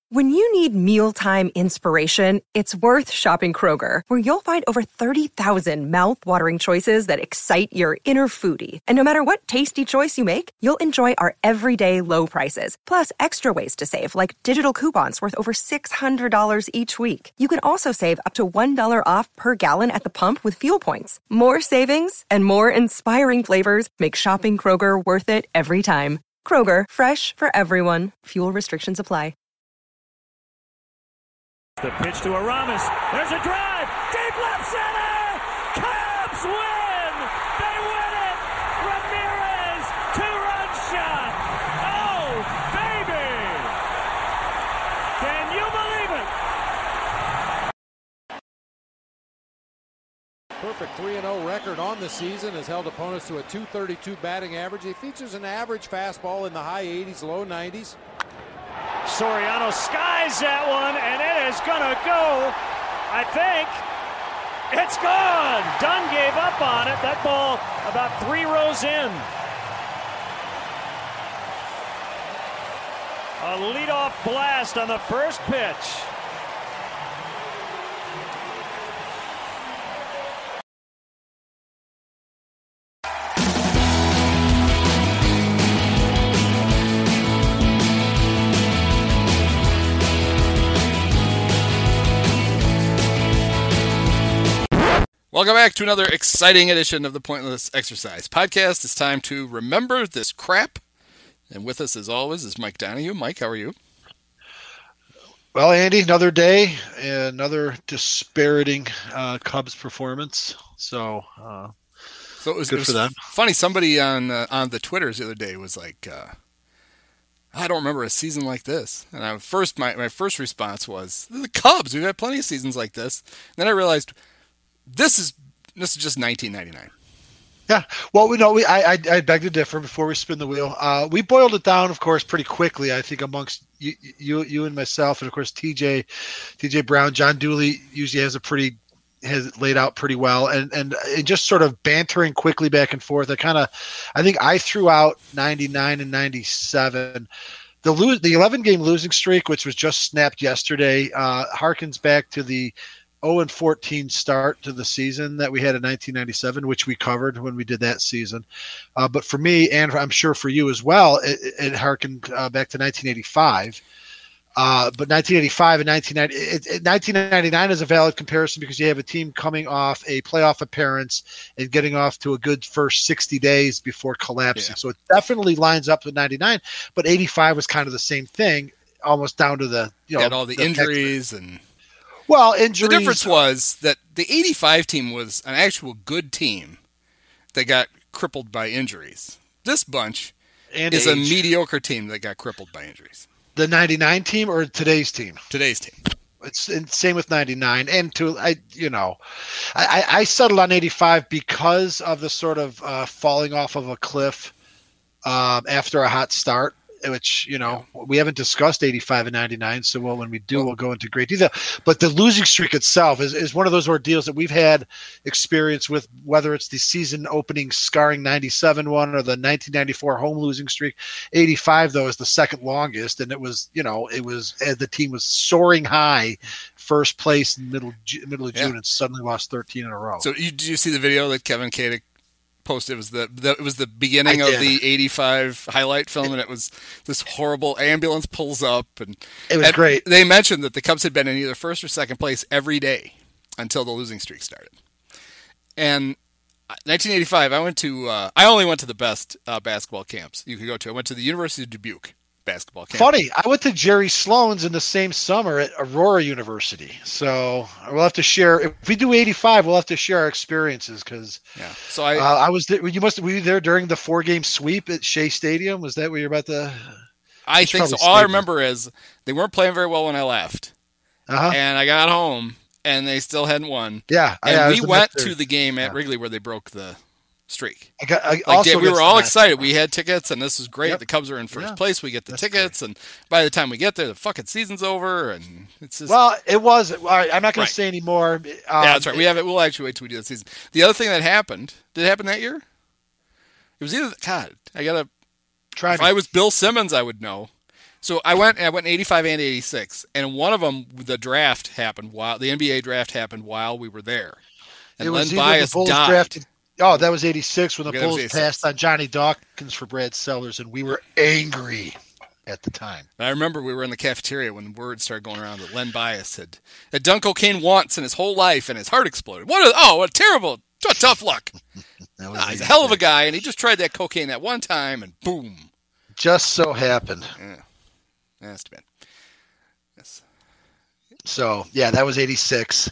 When you need mealtime inspiration, it's worth shopping Kroger, where you'll find over 30,000 mouth-watering choices that excite your inner foodie. And no matter what tasty choice you make, you'll enjoy our everyday low prices, plus extra ways to save, like digital coupons worth over $600 each week. You can also save up to $1 off per gallon at the pump with fuel points. More savings and more inspiring flavors make shopping Kroger worth it every time. Kroger, fresh for everyone. Fuel restrictions apply. The pitch to Aramis. There's a drive. Deep left center. Cubs win. They win it. Ramirez, two-run shot. Oh, baby. Can you believe it? Perfect 3-0 record on the season has held opponents to a .232 batting average. He features an average fastball in the high 80s, low 90s. Soriano skies that one, and it is going to go. I think it's gone. Dunn gave up on it. That ball about 3 rows in. A leadoff blast on the first pitch. Welcome back to another exciting edition of the Pointless Exercise Podcast. It's time to remember this crap. And with us, as always, is Mike Donahue. Mike, how are you? Well, Andy, another day, another dispiriting Cubs performance. So it was for them. Funny, somebody on the Twitters the other day was like, I don't remember a season like this. And my first response was, the Cubs, we've had plenty of seasons like this. And then I realized, This is just 1999. Yeah. Well, I beg to differ before we spin the wheel. We boiled it down, of course, pretty quickly. I think amongst you and myself, and of course TJ Brown, John Dooley usually has laid out pretty well, and just sort of bantering quickly back and forth. I think I threw out 99 and 97. The 11-game losing streak, which was just snapped yesterday, harkens back to the 0-14 start to the season that we had in 1997, which we covered when we did that season. But for me, and I'm sure for you as well, it harkened back to 1985. But 1985 and 1999 is a valid comparison because you have a team coming off a playoff appearance and getting off to a good first 60 days before collapsing. Yeah. So it definitely lines up with 99, but 85 was kind of the same thing, almost down to the, had all the injuries and... Well, injuries. The difference was that the 85 team was an actual good team that got crippled by injuries. This bunch is a mediocre team that got crippled by injuries. The 99 team or today's team? Today's team. It's same with 99. And I settled on 85 because of the sort of falling off of a cliff after a hot start. Which, we haven't discussed 85 and 99, so when we do, we'll go into great detail. But the losing streak itself is one of those ordeals that we've had experience with, whether it's the season opening scarring 97 one or the 1994 home losing streak. 85, though, is the second longest, and it was the team was soaring high, first place in middle of June, and suddenly lost 13 in a row. So did you see the video that Kevin Kadick posted? It was the beginning of the 85 highlight film, and it was this horrible ambulance pulls up, and it was great. They mentioned that the Cubs had been in either first or second place every day until the losing streak started. And 1985, I only went to the best basketball camps you could go to. I went to the University of Dubuque basketball camp. Funny, I went to Jerry Sloan's in the same summer at Aurora University. So we'll have to share. If we do 85, we'll have to share our experiences because. Yeah. So I was there. Were you there during the 4-game sweep at Shea Stadium? Was that where you're about to? I think so. All I remember is they weren't playing very well when I left, and I got home and they still hadn't won. Yeah. And we went to the game at Wrigley where they broke the streak. We were all excited. We had tickets, and this was great. Yep. The Cubs are in first place. We get the tickets, and by the time we get there, the fucking season's over, and it's just... Well, it was. All right, I'm not going to say anymore. Yeah, that's right. We'll actually wait till we do the season. The other thing that happened, did it happen that year? It was either... God, I got to... If I was Bill Simmons, I would know. So I went 85 and 86, and one of them, the draft happened while the NBA draft happened while we were there. And it was Len Bias the Bulls died. drafted. Oh, that was 86 when the Okay, that was Bulls 86. passed on Johnny Dawkins for Brad Sellers, and we were angry at the time. And I remember we were in the cafeteria when word started going around that Len Bias had done cocaine once in his whole life, and his heart exploded. What a tough luck. He's a hell of a guy, and he just tried that cocaine that one time, and boom. Just so happened. Yeah. That's too bad. Yes. So, yeah, that was 86.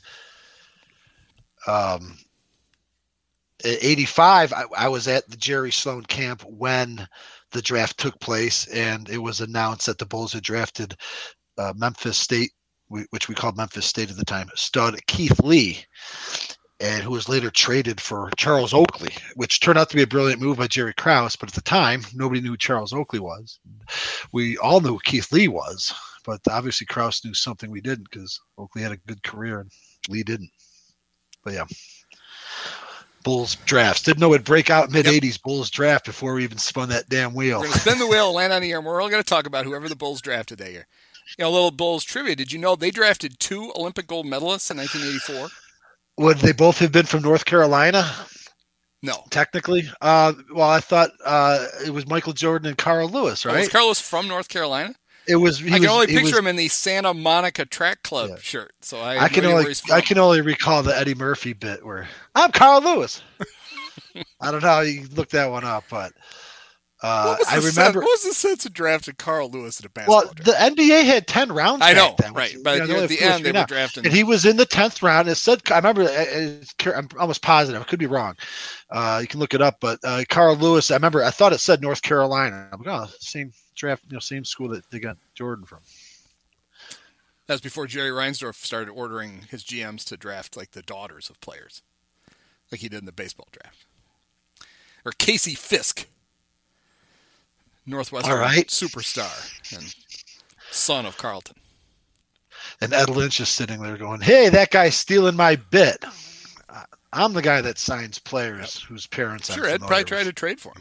85, I was at the Jerry Sloan camp when the draft took place, and it was announced that the Bulls had drafted Memphis State, which we called Memphis State at the time, stud Keith Lee, and who was later traded for Charles Oakley, which turned out to be a brilliant move by Jerry Krause. But at the time, nobody knew who Charles Oakley was. We all knew who Keith Lee was, but obviously Krause knew something we didn't, because Oakley had a good career and Lee didn't. But yeah, Bulls drafts. Didn't know it'd break out mid-'80s Bulls draft before we even spun that damn wheel. We're going to spin the wheel, land on the year, and we're all going to talk about whoever the Bulls drafted that year. You know, a little Bulls trivia. Did you know they drafted 2 Olympic gold medalists in 1984? Would they both have been from North Carolina? No. Technically? Well, I thought it was Michael Jordan and Carl Lewis, right? Was Carlos from North Carolina? It was. I can only picture him in the Santa Monica Track Club shirt. So I can only recall the Eddie Murphy bit where I'm Carl Lewis. I don't know how you look that one up, but I remember. What was the sense of drafting Carl Lewis at a basketball draft? The NBA had 10 rounds. I know, then, right? But at the end, they were drafting, and he was in the 10th round. It said, I remember. I'm almost positive. I could be wrong. You can look it up, but Carl Lewis. I thought it said North Carolina. I'm like, oh, same draft, same school that they got Jordan from. That's before Jerry Reinsdorf started ordering his GMs to draft like the daughters of players, like he did in the baseball draft. Or Casey Fisk, Northwestern superstar and son of Carlton. And Ed Lynch is sitting there going, hey, that guy's stealing my bit. I'm the guy that signs players whose parents Sure, Ed probably tried to trade for him.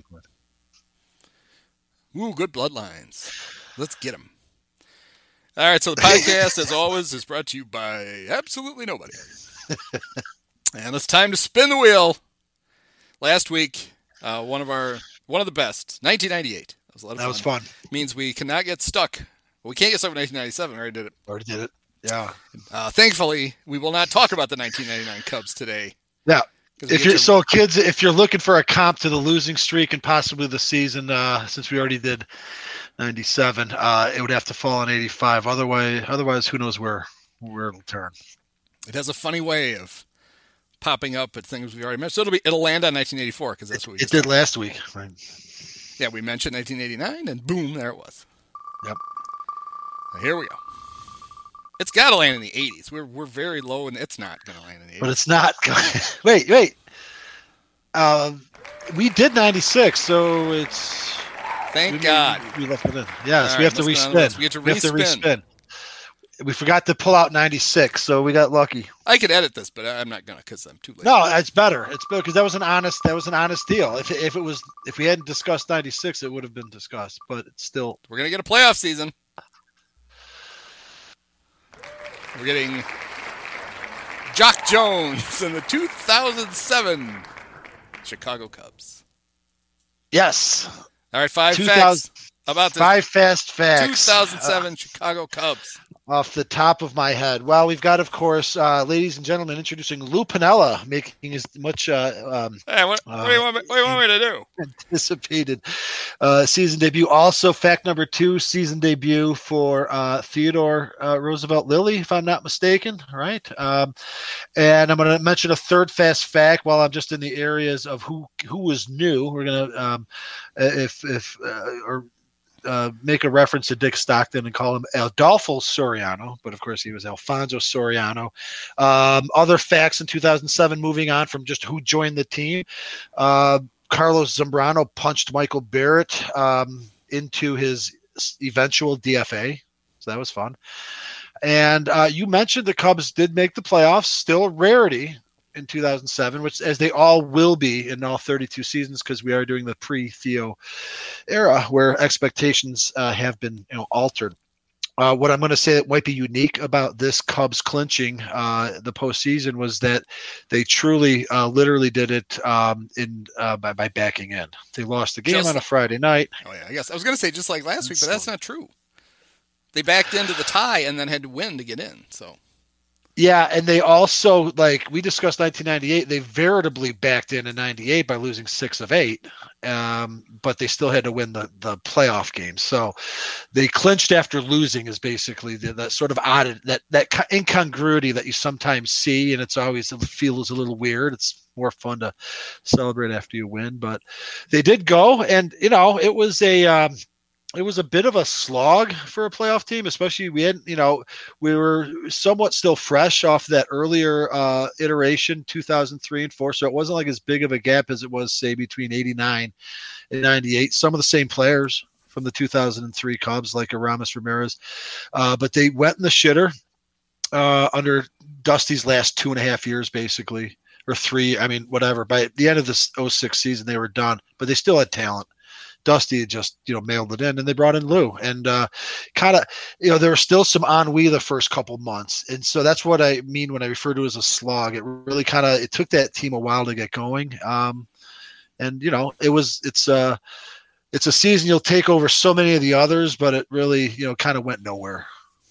Ooh, good bloodlines. Let's get him. All right, so the podcast, as always, is brought to you by absolutely nobody. And it's time to spin the wheel. Last week, one of the best, 1998. That was a lot of fun. That was fun. Means we cannot get stuck. Well, we can't get stuck in 1997. We already did it. Yeah. Thankfully, we will not talk about the 1999 Cubs today. Yeah. Kids, if you're looking for a comp to the losing streak and possibly the season, since we already did 97, it would have to fall in 85. Otherwise, who knows where it'll turn. It has a funny way of popping up at things we already mentioned. So it'll land on 1984 because that's what we did last week. Right. Yeah, we mentioned 1989, and boom, there it was. Yep. So here we go. It's got to land in the 80s. We're very low, and it's not going to land in the 80s. But it's not. Wait. We did 96, so it's. Thank God. We left it in. Yes, right, we have to respin. We have to respin. We forgot to pull out 96, so we got lucky. I could edit this, but I'm not gonna because I'm too late. No, it's better. It's better because that was an honest deal. If we hadn't discussed 96, it would have been discussed. But it's still. We're gonna get a playoff season. We're getting Jock Jones and the 2007 Chicago Cubs. Yes. All right, 5 facts about this. 5 fast facts. 2007 Chicago Cubs. Off the top of my head. Well, we've got, of course, ladies and gentlemen, introducing Lou Piniella, making as much hey, what do you want me to do? Anticipated season debut. Also, fact number 2, season debut for Theodore Roosevelt Lilly, if I'm not mistaken. Right. And I'm going to mention a third fast fact while I'm just in the areas of who was new. We're going to, make a reference to Dick Stockton and call him Adolfo Soriano, but of course he was Alfonso Soriano. Other facts in 2007, moving on from just who joined the team. Carlos Zambrano punched Michael Barrett into his eventual DFA, so that was fun. And you mentioned the Cubs did make the playoffs, still a rarity. in 2007, which as they all will be in all 32 seasons, because we are doing the pre-Theo era where expectations have been altered. What I'm going to say that might be unique about this Cubs clinching the postseason was that they truly, literally did it by backing in. They lost the game on a Friday night. Oh yeah, I guess I was going to say just like last week, but that's not true. They backed into the tie and then had to win to get in. So. Yeah, and they also, like we discussed 1998, they veritably backed in 98 by losing 6 of 8, but they still had to win the playoff game. So they clinched after losing is basically that sort of odd, that incongruity that you sometimes see, and it's always feels a little weird. It's more fun to celebrate after you win, but they did go, and it was a bit of a slog for a playoff team, especially we were somewhat still fresh off that earlier iteration, 2003 and 4. So it wasn't like as big of a gap as it was, say, between 89 and 98. Some of the same players from the 2003 Cubs, like Aramis Ramirez, but they went in the shitter under Dusty's last 2.5 years, basically, or 3. I mean, whatever. By the end of this 06 season, they were done, but they still had talent. Dusty had just, mailed it in, and they brought in Lou, and there was still some ennui the first couple months. And so that's what I mean when I refer to it as a slog. It really it took that team a while to get going. It's a season you'll take over so many of the others, but it really, kind of went nowhere.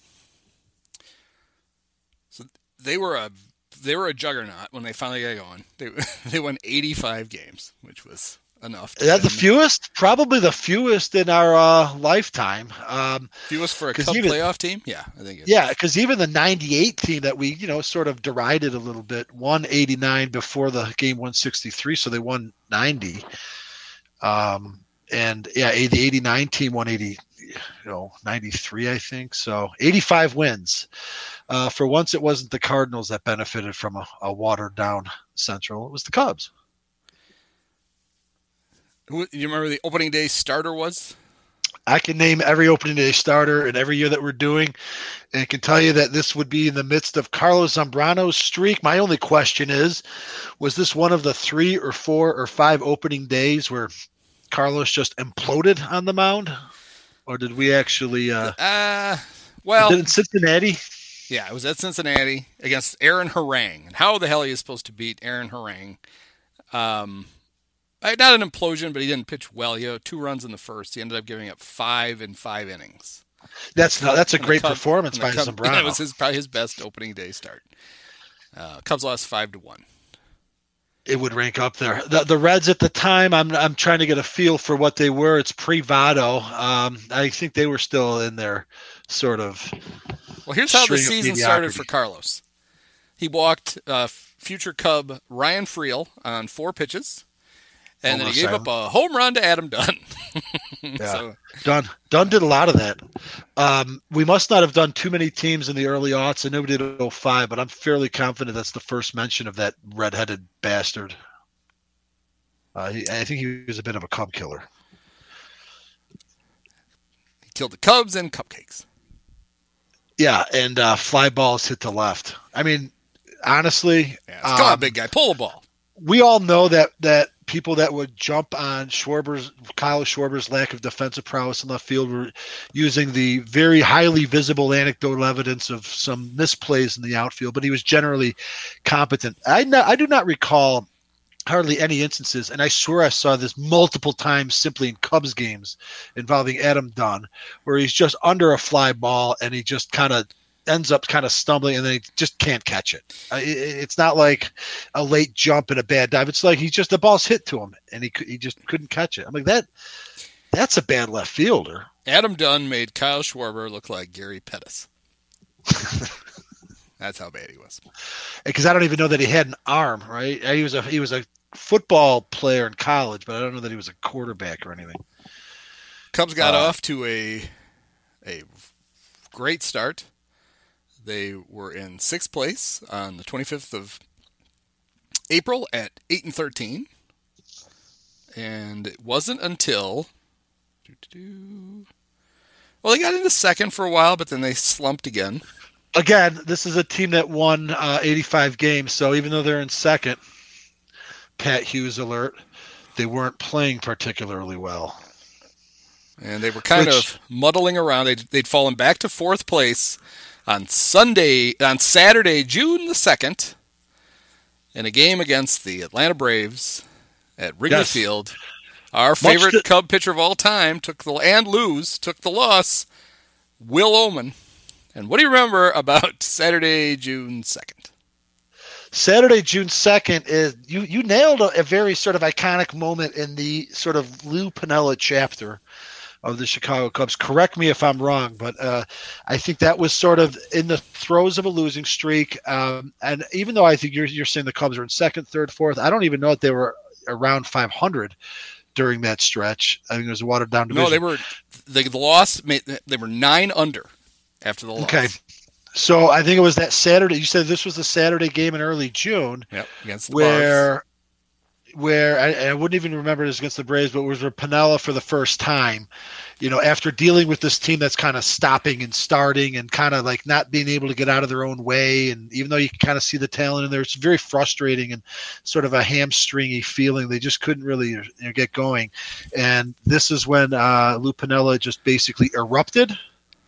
So they were a juggernaut when they finally got going. They won 85 games, which was enough. That's the fewest, probably the fewest in our lifetime. Fewest for a Cub playoff team? Yeah, I think it is. Yeah, because even the 98 team that we, sort of derided a little bit, won 89 before the game 163, so they won 90. And yeah, the 89 team won 93, I think. So 85 wins. For once, it wasn't the Cardinals that benefited from a watered down Central. It was the Cubs. Do you remember the opening day starter was? I can name every opening day starter in every year that we're doing, and I can tell you that this would be in the midst of Carlos Zambrano's streak. My only question is, was this one of the 3 or 4 or 5 opening days where Carlos just imploded on the mound? Or did we actually did it in Cincinnati? Yeah, it was at Cincinnati against Aaron Harang. And how the hell are you supposed to beat Aaron Harang? Not an implosion, but he didn't pitch well. He had 2 runs in the first. He ended up giving up 5 in 5 innings. That's a great performance by Zambrano. That was probably his best opening day start. Cubs lost 5-1. It would rank up there. The Reds at the time, I'm trying to get a feel for what they were. It's pre-Votto. I think they were still in there, sort of. Well, here's how the season started for Carlos. He walked future Cub Ryan Friel on 4 pitches. And then he gave up a home run to Adam Dunn. Yeah. Dunn did a lot of that. We must not have done too many teams in the early aughts, and nobody did 05, but I'm fairly confident that's the first mention of that redheaded bastard. I think he was a bit of a Cub killer. He killed the Cubs and cupcakes. Yeah, and fly balls hit to left. I mean, honestly. Yeah, come on, big guy. Pull the ball. We all know that people that would jump on Kyle Schwarber's lack of defensive prowess in left field were using the very highly visible anecdotal evidence of some misplays in the outfield, but he was generally competent. I do not recall hardly any instances, and I swear I saw this multiple times simply in Cubs games involving Adam Dunn, where he's just under a fly ball and he just kind of ends up kind of stumbling and then he just can't catch it. It's not like a late jump and a bad dive. It's like the ball's hit to him and he just couldn't catch it. I'm like, that's a bad left fielder. Adam Dunn made Kyle Schwarber look like Gary Pettis. That's how bad he was. Because I don't even know that he had an arm, right? He was a football player in college, but I don't know that he was a quarterback or anything. Cubs got off to a great start. They were in 6th place on the 25th of April at 8-13. And it wasn't until... Well, they got into second for a while, but then they slumped again. Again, this is a team that won 85 games, so even though they're in second, Pat Hughes alert, they weren't playing particularly well. And they were kind of muddling around. They'd fallen back to fourth place on Saturday, June the 2nd, in a game against the Atlanta Braves at Wrigley Field. Our favorite Cub pitcher of all time took the loss, Will Oman. And what do you remember about Saturday, June 2nd? Saturday, June 2nd is you nailed a very sort of iconic moment in the sort of Lou Piniella chapter of the Chicago Cubs. Correct me if I'm wrong, but I think that was sort of in the throes of a losing streak. And even though I think you're saying the Cubs are in second, third, fourth, I don't even know if they were around 500 during that stretch. I think it was a watered down division. No, they were 9 under after the loss. Okay. So I think it was that Saturday. You said this was the Saturday game in early June. Yep, against the Braves. Where I wouldn't even remember it was against the Braves, but it was where Piniella for the first time, after dealing with this team that's kind of stopping and starting and kind of like not being able to get out of their own way. And even though you can kind of see the talent in there, it's very frustrating and sort of a hamstringy feeling. They just couldn't really get going. And this is when Lou Piniella just basically erupted.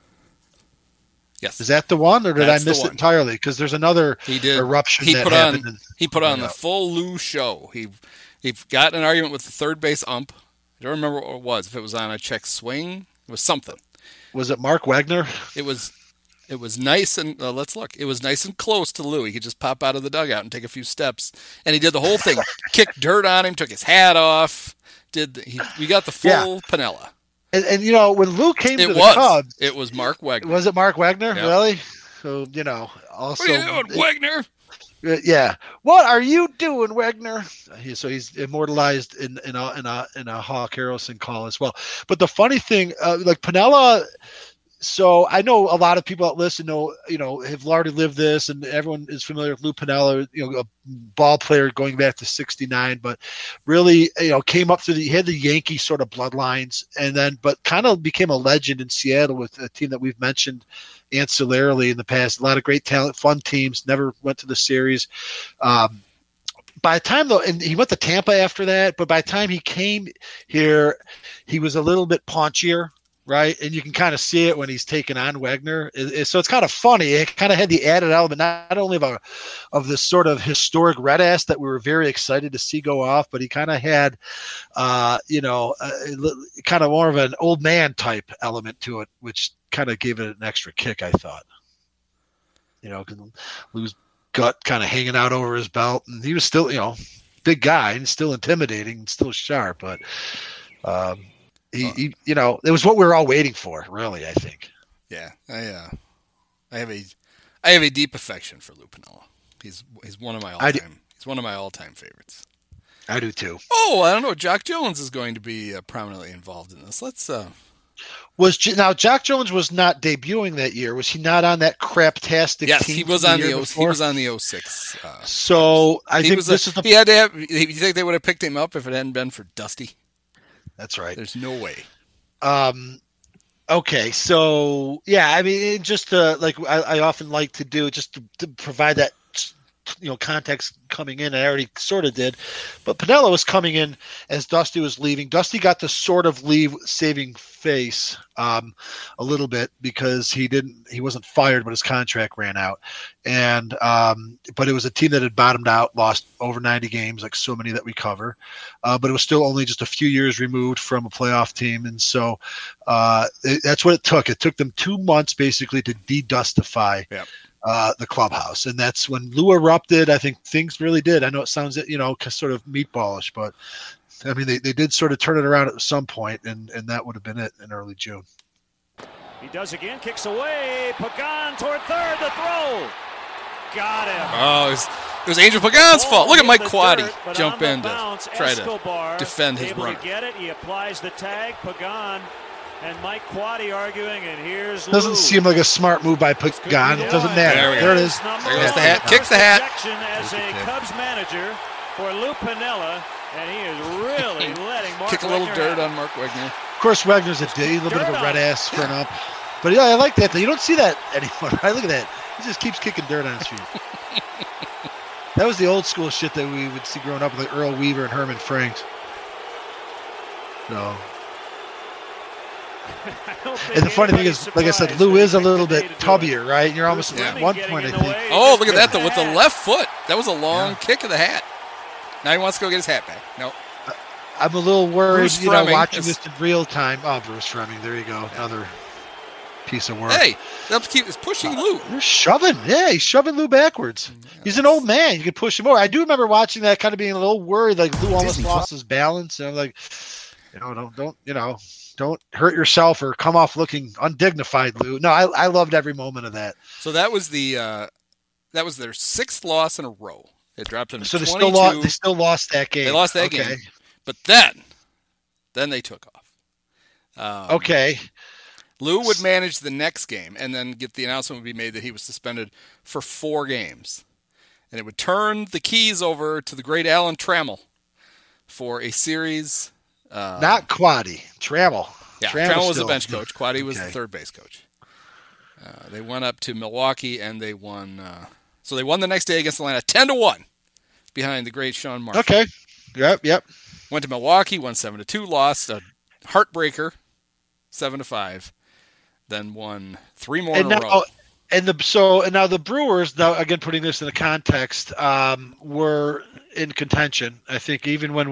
Yes. Is that the one, or did I miss it entirely? Because there's another eruption that happened. He put on the full Lou show. He got in an argument with the third base ump. I don't remember what it was. If it was on a check swing, it was something. Was it Mark Wagner? It was nice and let's look. It was nice and close to Lou. He could just pop out of the dugout and take a few steps, and he did the whole thing. Kicked dirt on him, took his hat off. We got the full Piniella. And when Lou came to the Cubs, it was Mark Wagner. Was it Mark Wagner? Yep. Really? So also. What are you doing, Wagner? Yeah. What are you doing, Wagner? So he's immortalized in a Hawk Harrelson call as well. But the funny thing, like Piniella. So I know a lot of people that listen have already lived this, and everyone is familiar with Lou Piniella, a ball player going back to '69, but really, came up through he had the Yankee sort of bloodlines, but kind of became a legend in Seattle with a team that we've mentioned ancillarily in the past. A lot of great talent, fun teams, never went to the series. By the time though, and he went to Tampa after that, but by the time he came here, he was a little bit paunchier. Right, and you can kind of see it when he's taking on Wagner. So it's kind of funny. It kind of had the added element not only of this sort of historic red ass that we were very excited to see go off, but he kind of had, kind of more of an old man type element to it, which kind of gave it an extra kick, I thought. Because Lou's gut kind of hanging out over his belt, and he was still, big guy and still intimidating and still sharp, but. He it was what we were all waiting for, really, I think. Yeah, I have a deep affection for Lou Piniella. He's one of my all-time favorites. I do too. Oh, I don't know. Jock Jones is going to be prominently involved in this. Let's. Now Jock Jones was not debuting that year. Was he not on that craptastic team? Yes, he was on the 06. So I think this is the. He had to have. You think they would have picked him up if it hadn't been for Dusty? That's right. There's no way. Okay, so yeah, I mean, just like I often like to do, just to provide that context coming in. I already sort of did, but Piniella was coming in as Dusty was leaving. Dusty got to sort of leave saving face a little bit because he wasn't fired, but his contract ran out. And but it was a team that had bottomed out, lost over 90 games, like so many that we cover. But it was still only just a few years removed from a playoff team, and so that's what it took. It took them 2 months basically to de-Dustify. Yep. The clubhouse, and that's when Lou erupted. I think things really did. I know it sounds sort of meatballish, but I mean they did sort of turn it around at some point, and that would have been it in early June. He does again, kicks away. Pagan toward third. The throw, got him. Oh, it was Angel Pagan's fault. Look at Mike Quaddy jump in to try to defend his run. To get it, he applies the tag. Pagan. And Mike Quaddy arguing, and here's Lou. Doesn't seem like a smart move by Pagan. It doesn't matter. There it is. There goes the hat. Kick the hat. As a Cubs manager for Lou Piniella, and he is really letting Mark kick a little dirt on Mark Wagner. Of course, Wagner's a little bit of a red ass for an up. But yeah, I like that. You don't see that anymore. Right? Look at that. He just keeps kicking dirt on his feet. That was the old school shit that we would see growing up with like Earl Weaver and Herman Franks. So. And the funny thing is, like I said, Lou is a little bit tubbier, right? And you're almost at one point, I think. Oh, look at that, though, with the left foot. That was a long kick of the hat. Now he wants to go get his hat back. No. I'm a little worried, watching this in real time. Oh, Bruce Fleming. There you go. Another piece of work. Hey, is pushing Lou. They're shoving. Yeah, he's shoving Lou backwards. He's an old man. You can push him over. I do remember watching that, kind of being a little worried, like Lou almost lost his balance. And I'm like, don't hurt yourself or come off looking undignified, Lou. No, I loved every moment of that. So that was their 6th loss in a row. They dropped them. So 22. they still lost that game. They lost that game, but then they took off. Okay. Lou would manage the next game, and then get the announcement would be made that he was suspended for 4 games, and it would turn the keys over to the great Alan Trammell for a series. Not Quaddy, Trammell. Yeah, Trammell was the bench coach. Quaddy was the third base coach. They went up to Milwaukee, and they won. So they won the next day against Atlanta, 10-1, behind the great Sean Marshall. Okay. Yep. Went to Milwaukee, won 7-2, lost a heartbreaker, 7-5. Then won 3 more in a row. And now the Brewers, now again putting this in the context, were in contention. I think even when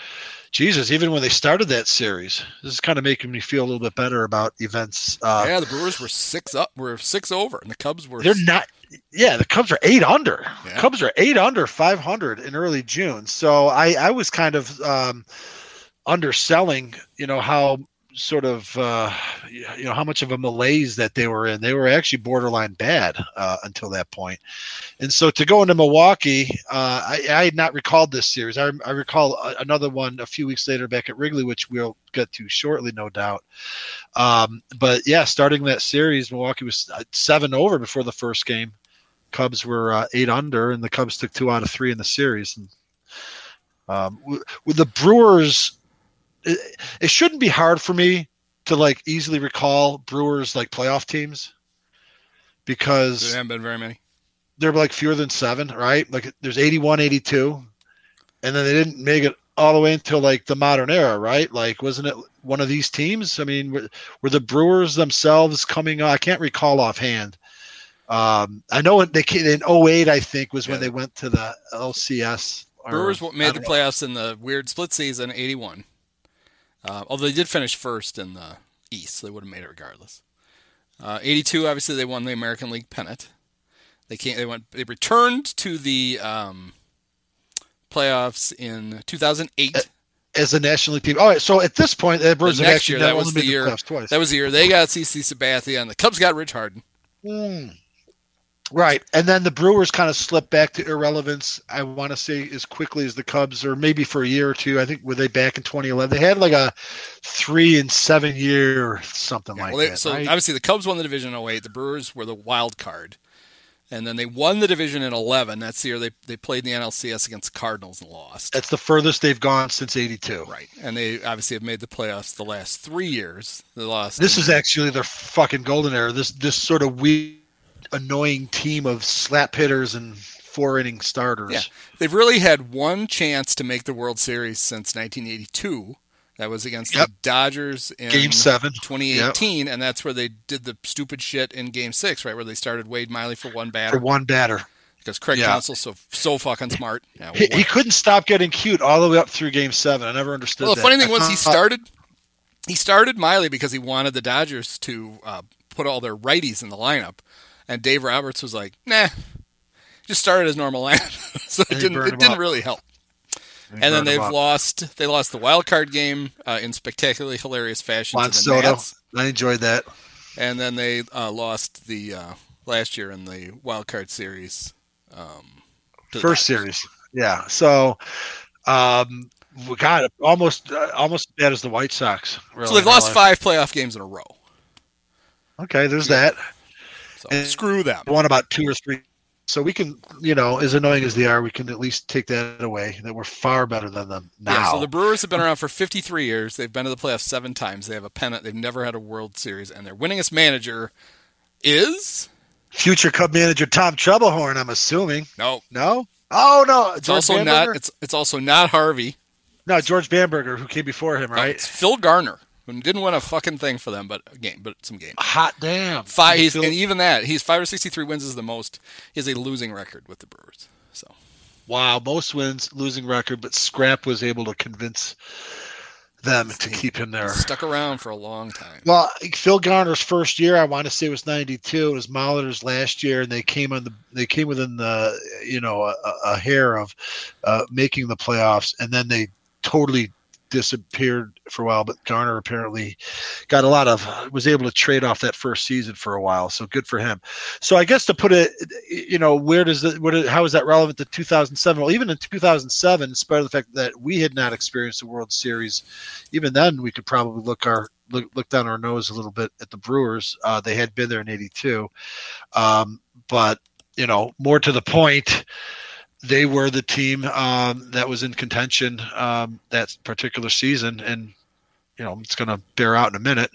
they started that series, this is kind of making me feel a little bit better about events. The Brewers were 6 over, and the Cubs were. They're not. Yeah, the Cubs are 8 under. Yeah. Cubs are 8 under 500 in early June. So I was kind of underselling, how sort of, how much of a malaise that they were in. They were actually borderline bad until that point. And so to go into Milwaukee, I had not recalled this series. I recall another one a few weeks later back at Wrigley, which we'll get to shortly, no doubt. But yeah, starting that series, Milwaukee was 7 over before the first game. Cubs were 8 under, and the Cubs took 2 out of 3 in the series. And with the Brewers, it shouldn't be hard for me to easily recall Brewers playoff teams, because there haven't been very many. They're fewer than 7, right? There's 81, 82, and then they didn't make it all the way until the modern era, right? Wasn't it one of these teams? I mean, were the Brewers themselves coming? I can't recall offhand. I know in 08, I think, was when they went to the LCS. Brewers made the playoffs in the weird split season, 81. Although they did finish first in the East, so they would have made it regardless. 82, obviously, they won the American League pennant. They returned to the playoffs in 2008 as a National League team. All right, so at this point, the Brewers have actually that was the year. That was the year they got CC Sabathia, and the Cubs got Rich Harden. Right, and then the Brewers kind of slipped back to irrelevance, I want to say, as quickly as the Cubs, or maybe for a year or two. I think, were they back in 2011? They had a 3 and 7 year or something that. So right? Obviously the Cubs won the division in 08. The Brewers were the wild card. And then they won the division in 11. That's the year they played in the NLCS against the Cardinals and lost. That's the furthest they've gone since 82. Right. And they obviously have made the playoffs the last 3 years. They lost. This is actually their fucking golden era. This sort of weird, annoying team of slap hitters and 4-inning starters. Yeah. They've really had one chance to make the World Series since 1982. That was against the Dodgers in Game 7, 2018, and that's where they did the stupid shit in Game 6, right, where they started Wade Miley for one batter. Because Craig Counsell's so fucking smart. Yeah, he couldn't stop getting cute all the way up through Game 7. I never understood that. Well, the funny thing was he started Miley because he wanted the Dodgers to put all their righties in the lineup, and Dave Roberts was like, nah, just started as normal lineup. So it didn't really help. And then they lost the wild card game in spectacularally hilarious fashion to the Nats. I enjoyed that. And then they lost the last year in the wild card series. First series, yeah. So, we got almost as bad as the White Sox. Really, so they've lost 5 playoff games in a row. Okay, there's that. So screw them. Won about 2 or 3 So we can, as annoying as they are, we can at least take that away, that we're far better than them now. Yeah, so the Brewers have been around for 53 years. They've been to the playoffs 7 times. They have a pennant. They've never had a World Series, and their winningest manager is future Cub manager Tom Troublehorn, I'm assuming. No. Oh no, It's also not. It's also not Harvey. No, George Bamberger, who came before him, right? No, it's Phil Garner, who didn't win a fucking thing for them, but some games. Hot damn. And even that, he's 563 wins is the most. He has a losing record with the Brewers. So. Wow, most wins, losing record, but Scrap was able to convince them to keep him there. Stuck around for a long time. Well, Phil Garner's first year, I want to say, was 92. It was Molitor's last year, and they came within the a hair of making the playoffs, and then they totally disappeared for a while. But Garner apparently was able to trade off that first season for a while, so good for him. So I guess to put it, how is that relevant to 2007? Well, even in 2007, in spite of the fact that we had not experienced the World Series, even then we could probably look down our nose a little bit at the Brewers. They had been there in '82, but more to the point, they were the team that was in contention that particular season, and it's going to bear out in a minute.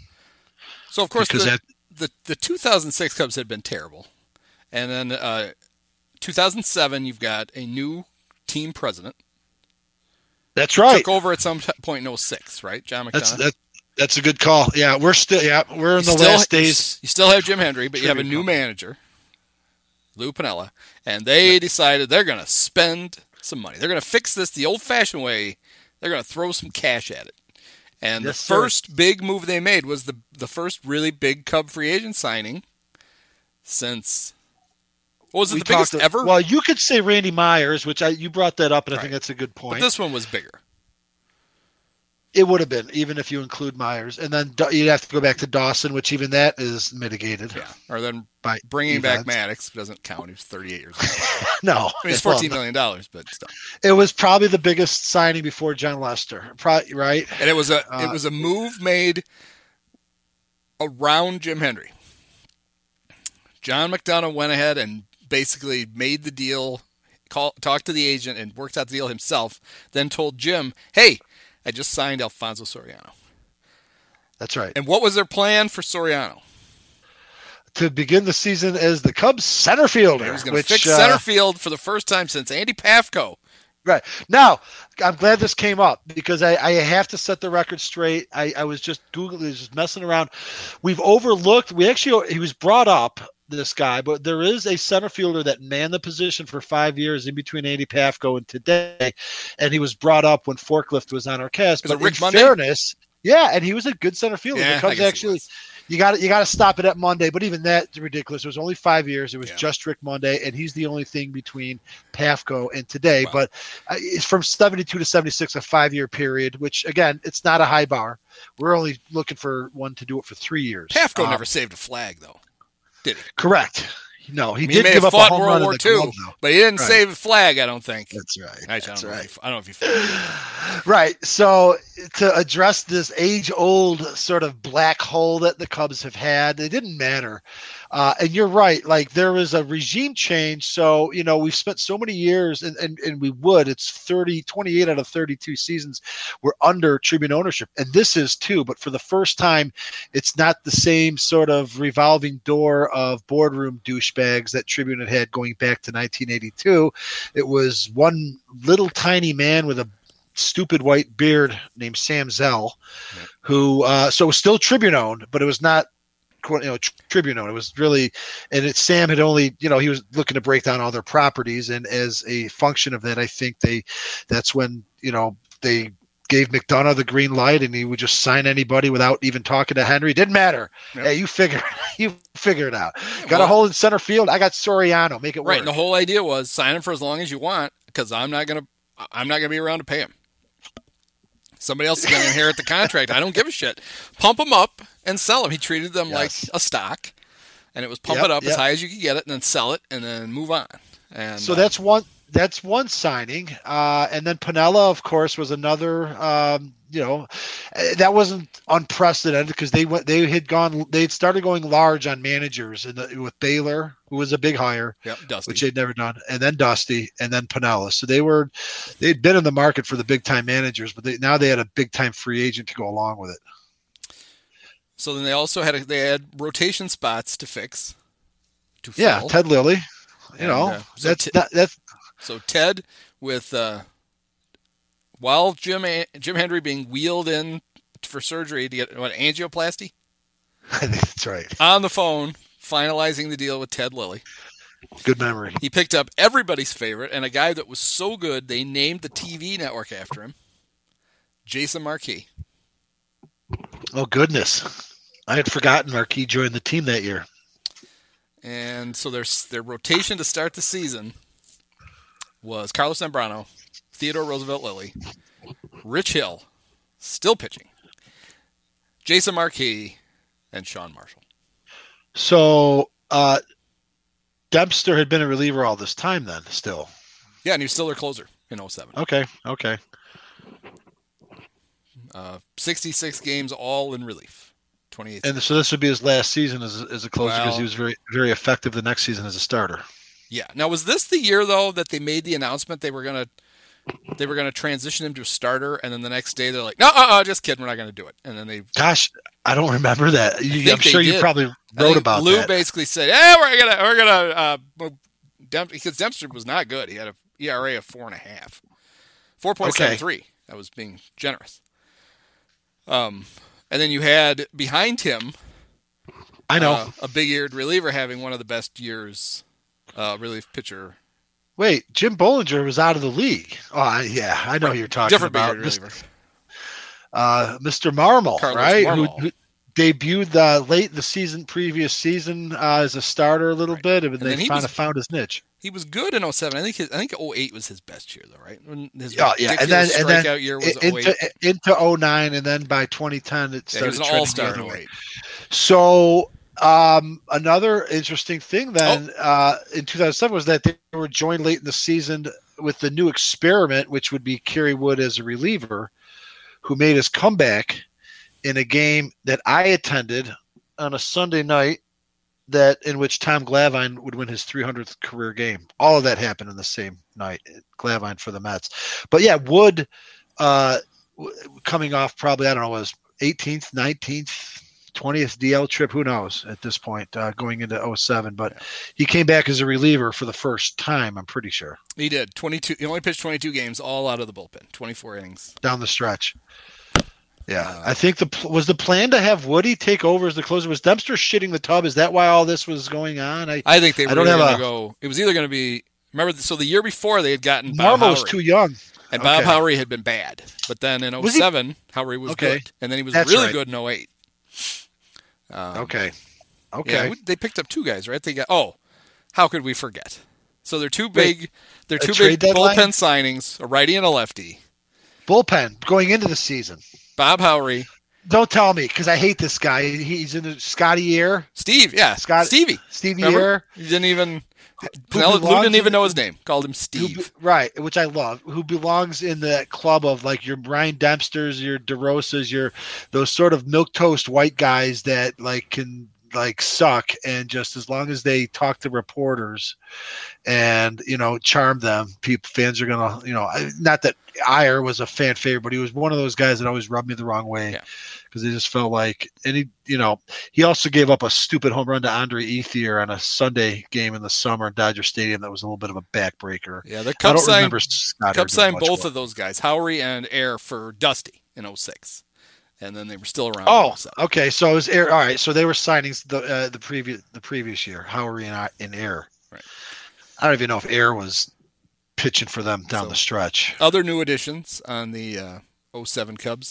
So of course the 2006 Cubs had been terrible, and then 2007 you've got a new team president. That's right. Took over at some point in 06, right? John McDonough. That's a good call. Yeah, we're in the last days. You still have Jim Hendry, but you have a new manager, Lou Piniella, and they decided they're going to spend some money. They're going to fix this the old-fashioned way. They're going to throw some cash at it. And the first big move they made was the first really big Cub free agent signing since, was it the biggest ever? Well, you could say Randy Myers, which you brought that up, and I think that's a good point. But this one was bigger. It would have been, even if you include Myers. And then you'd have to go back to Dawson, which even that is mitigated. Yeah. Or then by bringing back Maddox doesn't count. He was 38 years old. No. I mean, it's $14 million, but still. It was probably the biggest signing before John Lester, right? And it was a move made around Jim Hendry. John McDonough went ahead and basically made the deal, talked to the agent, and worked out the deal himself, then told Jim, hey, I just signed Alfonso Soriano. That's right. And what was their plan for Soriano? To begin the season as the Cubs center fielder. He was going to fix center field for the first time since Andy Pafko. Right. Now, I'm glad this came up because I have to set the record straight. I was just Googling, just messing around. We've overlooked, he was brought up, this guy, but there is a center fielder that manned the position for 5 years in between Andy Pafko and today, and he was brought up when Forklift was on our cast. But in fairness, yeah, and he was a good center fielder. Yeah, the Cubs actually, you got to stop it at Monday, but even that's ridiculous. It was only 5 years. It was just Rick Monday, and he's the only thing between Pafko and today. Wow. But it's from 72 to 76, a 5-year period, which, again, it's not a high bar. We're only looking for one to do it for 3 years. Pafko never saved a flag, though. Did he? Correct. No, he did give up a home run in World War II, but he didn't save a flag, I don't think. That's right. I don't know if he fought. Right. So to address this age-old sort of black hole that the Cubs have had, it didn't matter. And you're right. Like, there was a regime change. So, we've spent so many years, and we would. It's 28 out of 32 seasons we're under Tribune ownership. And this is too. But for the first time, it's not the same sort of revolving door of boardroom douchebags that Tribune had going back to 1982. It was one little tiny man with a stupid white beard named Sam Zell, who so it was still Tribune owned, but it was not Tribune owned. It was really, and Sam had only, he was looking to break down all their properties, and as a function of that, I think that's when they gave McDonough the green light, and he would just sign anybody without even talking to Henry. Didn't matter. Yep. Hey, you figure it out. Got a hole in center field. I got Soriano. Make it work. Right. And the whole idea was sign him for as long as you want, because I'm not gonna be around to pay him. Somebody else is going to inherit the contract. I don't give a shit. Pump him up and sell him. He treated them like a stock, and it was pump it up as high as you could get it, and then sell it, and then move on. And so that's one that's one signing. And then Piniella, of course, was another. That wasn't unprecedented because they'd started going large on managers with Baylor, who was a big hire, Dusty, which they'd never done, and then Dusty, and then Piniella. So they'd been in the market for the big time managers, but now they had a big time free agent to go along with it. So then they also had rotation spots to fix. Yeah, Ted Lilly. So Ted with while Jim Hendry being wheeled in for surgery to get angioplasty. I think that's right. On the phone, finalizing the deal with Ted Lilly. Good memory. He picked up everybody's favorite and a guy that was so good they named the TV network after him, Jason Markey. Oh goodness, I had forgotten Markey joined the team that year. And so their rotation to start the season was Carlos Zambrano, Theodore Roosevelt Lilly, Rich Hill, still pitching, Jason Markey, and Sean Marshall. So Dempster had been a reliever all this time then, still. Yeah, and he was still their closer in 07. Okay. 66 games all in relief. 28. And so this would be his last season as a closer because he was very, very effective the next season as a starter. Yeah. Now, was this the year though that they made the announcement they were gonna transition him to a starter, and then the next day they're like, no, just kidding, we're not gonna do it. And then Gosh, I don't remember that. I'm sure you probably wrote about Lou that. basically said, "Yeah, we're gonna because Dempster was not good. He had an ERA of 4.5, 4.73. That was being generous. And then you had behind him, I know, a big-eared reliever having one of the best years, relief pitcher. Wait, Jim Bollinger was out of the league. Oh, yeah, I know who you're talking about. Reliever. Mr. Marmol, Carlos right? Marmol. Who debuted late in the previous season as a starter a little bit, and then he kind of found his niche. He was good in 07. I think 08 was his best year, though, right? When his and then strikeout year was 08. into 09, and then by 2010 it started. He was an all-star in 08. So another interesting thing then in 2007 was that they were joined late in the season with the new experiment, which would be Kerry Wood as a reliever, who made his comeback in a game that I attended on a Sunday night in which Tom Glavine would win his 300th career game. All of that happened in the same night, Glavine for the Mets. But yeah, Wood coming off probably, I don't know, was 18th, 19th, 20th DL trip, who knows at this point, going into 07. But he came back as a reliever for the first time, I'm pretty sure. He did. 22. He only pitched 22 games, all out of the bullpen, 24 innings. Down the stretch. Yeah, I think was the plan to have Woody take over as the closer. Was Dempster shitting the tub? Is that why all this was going on? I think they were going to go. It was either going to be. Remember, so the year before they had gotten Bob Marmol was too young, and Bob Howery had been bad. But then in 07, Howery was good, and then he was really good in 08. Okay. Yeah, they picked up two guys, right? They got. How could we forget? So they're two big. They're two big bullpen signings, a righty and a lefty. Bullpen going into the season. Bob Howery. Don't tell me, because I hate this guy. He's in the Scotty Air. Stevie Air. You didn't even. Lou didn't even know his name. Called him Steve. Right, which I love. Who belongs in the club of like your Brian Dempsters, your DeRosas, those sort of milquetoast white guys that like can like suck, and just as long as they talk to reporters and charm them, fans are gonna not that Iyer was a fan favorite, but he was one of those guys that always rubbed me the wrong way because they just felt like, and he also gave up a stupid home run to Andre Ethier on a Sunday game in the summer at Dodger Stadium that was a little bit of a backbreaker. Yeah, the Cubs signed both of those guys, Howery and Air, for Dusty in 06. And then they were still around. Oh, okay. So it was Air. All right. So they were signings the previous year, Howery and Air. Right. I don't even know if Air was pitching for them down the stretch. Other new additions on the 07 Cubs.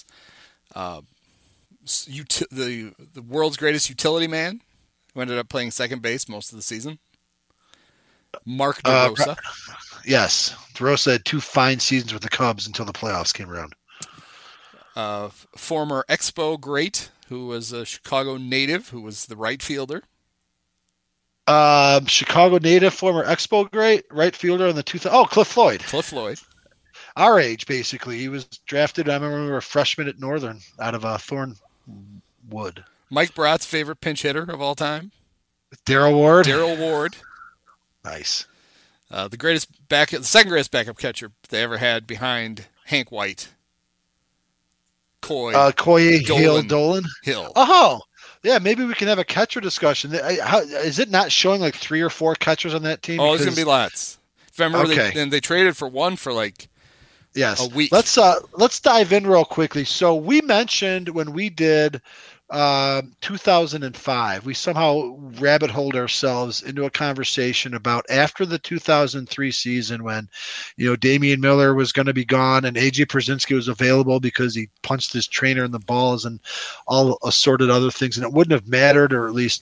The world's greatest utility man, who ended up playing second base most of the season. Mark DeRosa. Yes. DeRosa had 2 fine seasons with the Cubs until the playoffs came around. Former Expo great, who was a Chicago native, who was the right fielder. Chicago native, former Expo great, right fielder in the 2000. Oh, Cliff Floyd. Cliff Floyd. Our age, basically. He was drafted, I remember we were a freshman at Northern out of Thornwood. Mike Brott's favorite pinch hitter of all time. Darryl Ward. Darryl Ward. Nice. The second greatest backup catcher they ever had behind Hank White. Coy Dolan. Hill. Oh, yeah, maybe we can have a catcher discussion. Is it not showing like 3 or 4 catchers on that team? Oh, there's going to be lots. If I remember, they traded for one for like a week. Let's dive in real quickly. So we mentioned when we did 2005, we somehow rabbit holed ourselves into a conversation about after the 2003 season when, Damian Miller was going to be gone and AJ Pierzynski was available because he punched his trainer in the balls and all assorted other things, and it wouldn't have mattered, or at least,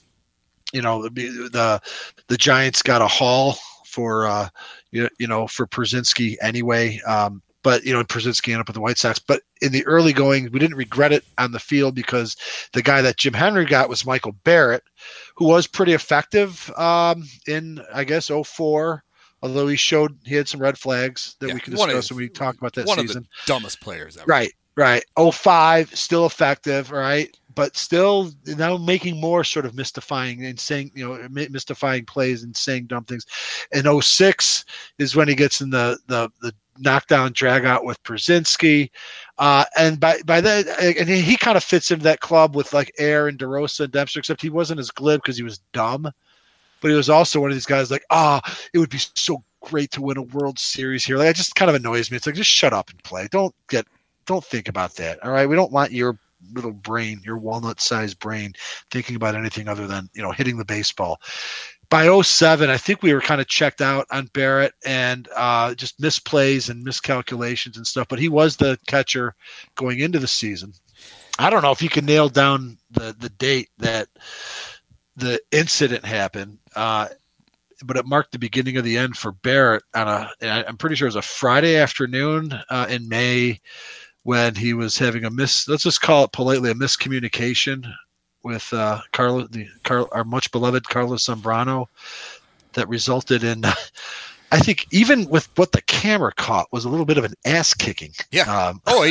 the Giants got a haul for for Pierzynski anyway. But, Pierzynski ended up with the White Sox. But in the early going, we didn't regret it on the field because the guy that Jim Henry got was Michael Barrett, who was pretty effective in, I guess, 04, although he had some red flags that we can discuss when we talk about that season. One of the dumbest players ever. Right. 05, still effective, right? But still now making more sort of mystifying and saying, mystifying plays and saying dumb things. And 06 is when he gets in the knockdown drag out with Pierzynski. And by that, and he kind of fits into that club with like Air and DeRosa and Dempster, except he wasn't as glib because he was dumb. But he was also one of these guys like, it would be so great to win a World Series here. Like, it just kind of annoys me. It's like, just shut up and play. Don't think about that. All right. We don't want your little brain, your walnut-sized brain, thinking about anything other than, hitting the baseball. By 07, I think we were kind of checked out on Barrett and just misplays and miscalculations and stuff. But he was the catcher going into the season. I don't know if you can nail down the date that the incident happened, but it marked the beginning of the end for Barrett I'm pretty sure it was a Friday afternoon in May when he was having let's just call it politely, a miscommunication with our much beloved Carlos Zambrano that resulted in, I think, even with what the camera caught, was a little bit of an ass kicking. Yeah.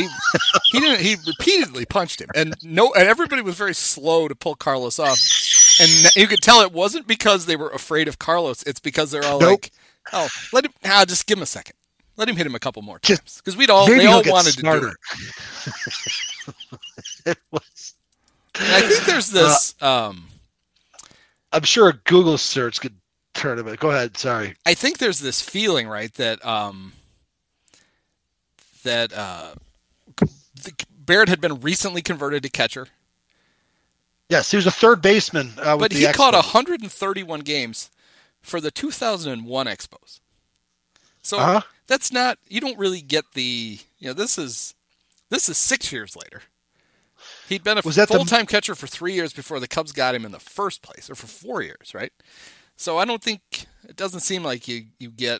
He repeatedly punched him, and everybody was very slow to pull Carlos off, and you could tell it wasn't because they were afraid of Carlos. It's because they're all like, "Oh, let him. Just give him a second. Let him hit him a couple more times." Because they all wanted smarter. To do it. It was. And I think there's this. I'm sure a Google search could turn it. Go ahead. Sorry. I think there's this feeling, right, that Barrett had been recently converted to catcher. Yes, he was a third baseman. But he caught 131 games for the 2001 Expos. So that's not. You don't really get the. This is 6 years later. He'd been a full-time catcher for 3 years before the Cubs got him in the first place, or for 4 years, right? So I don't think it doesn't seem like you get.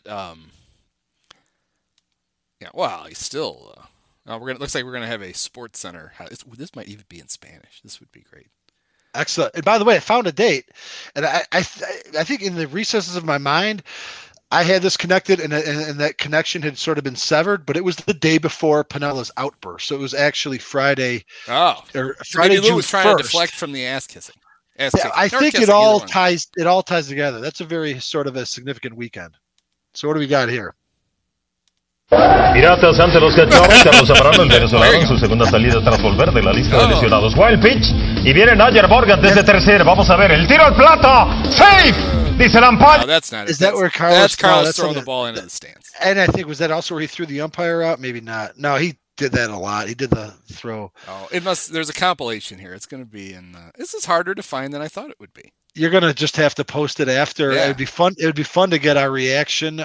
He's still. Looks like we're gonna have a Sports Center. This might even be in Spanish. This would be great. Excellent. And by the way, I found a date, and I think in the recesses of my mind, I had this connected, and that connection had sort of been severed, but it was the day before Pinella's outburst. So it was actually Friday. Oh, or Friday, maybe Lou was June trying 1st. to deflect from the ass kissing. I think it all ties together. That's a very sort of a significant weekend. So what do we got here? Piratas ante los Cachorros. Carlos Zambrano, el venezolano, en su segunda salida tras volver de la lista de lesionados. Wild pitch. Y viene Nayer Morgan desde tercera. Vamos a ver el tiro al plato. Safe. Dice el umpire. No, that's not it. Is that where Carlos? That's Carlos throwing the ball into the stands. And I think, was that also where he threw the umpire out? Maybe not. No, he did that a lot. He did the throw. Oh, it must. There's a compilation here. It's going to be in. This is harder to find than I thought it would be. You're going to just have to post it after. Yeah. It would be fun. It would be fun to get our reaction.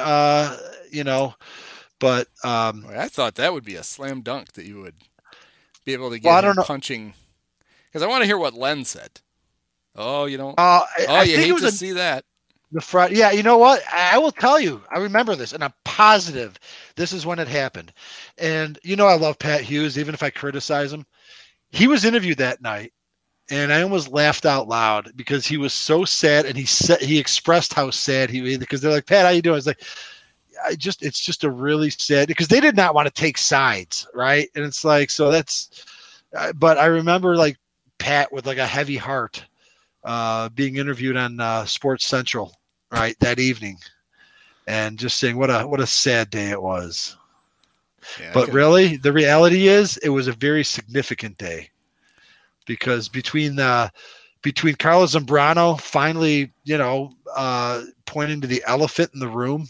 But I thought that would be a slam dunk that you would be able to get him punching. Because I want to hear what Len said. Oh, you don't. You hate to see that. The Friday, yeah. You know what? I will tell you. I remember this, and I'm positive this is when it happened. And I love Pat Hughes, even if I criticize him. He was interviewed that night, and I almost laughed out loud because he was so sad, and he expressed how sad he was, because they're like, Pat, how you doing? It's like, it's just a really sad, because they did not want to take sides, right? And it's like, so that's, but I remember like Pat with like a heavy heart being interviewed on Sports Central, right, that evening, and just saying what a sad day it was. Yeah, but really, the reality is it was a very significant day, because between Carlos Zambrano finally, pointing to the elephant in the room,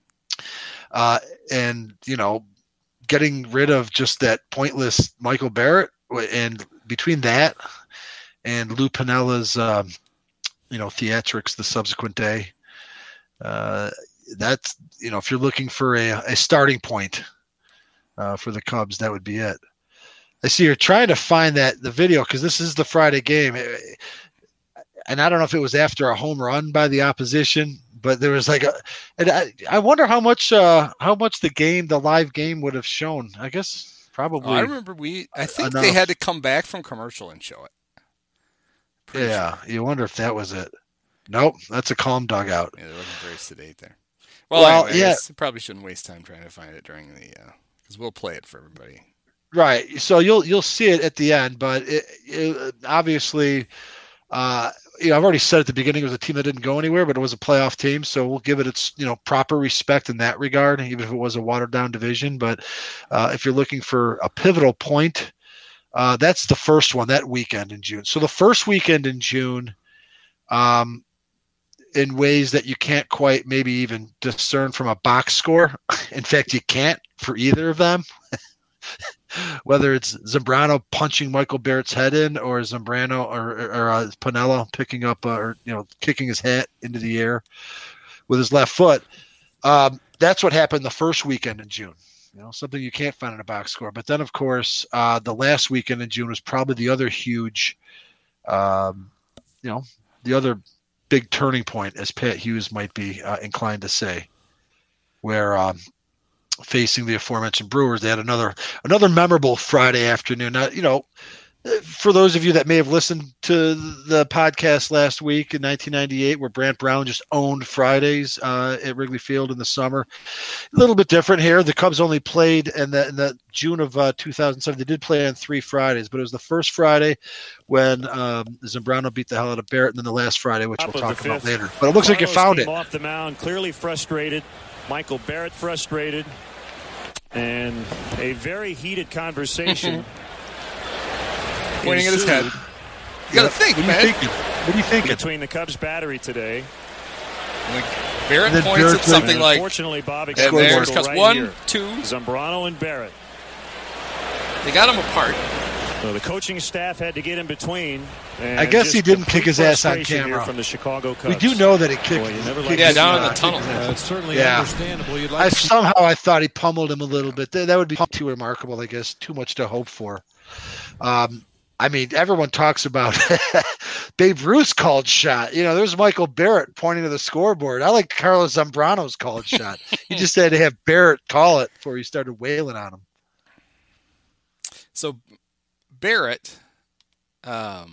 and getting rid of just that pointless Michael Barrett, and between that and Lou Piniella's theatrics the subsequent day, that's if you're looking for a starting point for the Cubs, that would be it. I see you're trying to find the video, because this is the Friday game, and I don't know if it was after a home run by the opposition, but there was like I wonder how much the live game would have shown. I guess probably. I remember I think enough. They had to come back from commercial and show it. Sure. You wonder if that was it. Nope, that's a calm dugout. Yeah, it wasn't very sedate there. Well, anyway, yeah, probably shouldn't waste time trying to find it during the because we'll play it for everybody. Right. So you'll see it at the end, but it obviously, I've already said at the beginning it was a team that didn't go anywhere, but it was a playoff team. So we'll give it its proper respect in that regard, even if it was a watered down division. But if you're looking for a pivotal point, that's the first one, that weekend in June. So the first weekend in June, in ways that you can't quite maybe even discern from a box score. In fact, you can't for either of them. Whether it's Zambrano punching Michael Barrett's head in, or Zambrano or Piniella picking up kicking his hat into the air with his left foot. That's what happened the first weekend in June. Something you can't find in a box score. But then, of course, the last weekend in June was probably the other huge, the other big turning point, as Pat Hughes might be inclined to say, where facing the aforementioned Brewers, they had another memorable Friday afternoon. Now, for those of you that may have listened to the podcast last week in 1998, where Brant Brown just owned Fridays at Wrigley Field in the summer, a little bit different here. The Cubs only played in the June of 2007. They did play on 3 Fridays, but it was the first Friday when Zambrano beat the hell out of Barrett, and then the last Friday, which we'll talk about later. But it looks like you found it. Off the mound, clearly frustrated. Michael Barrett frustrated, and a very heated conversation. Pointing at his head. You got to think, man. What are you thinking? Between the Cubs battery today. Barrett points at something like, unfortunately, Bob, and there's right 1, here. 2. Zambrano and Barrett. They got him apart. So the coaching staff had to get in between. I guess he didn't kick his ass on camera. From the Chicago Cubs. We do know that he kicked. Down in the tunnel. It's certainly understandable. I thought he pummeled him a little bit. That would be too remarkable, I guess. Too much to hope for. I mean, everyone talks about Babe Ruth's called shot. There's Michael Barrett pointing to the scoreboard. I like Carlos Zambrano's called shot. He just had to have Barrett call it before he started wailing on him. So Barrett, the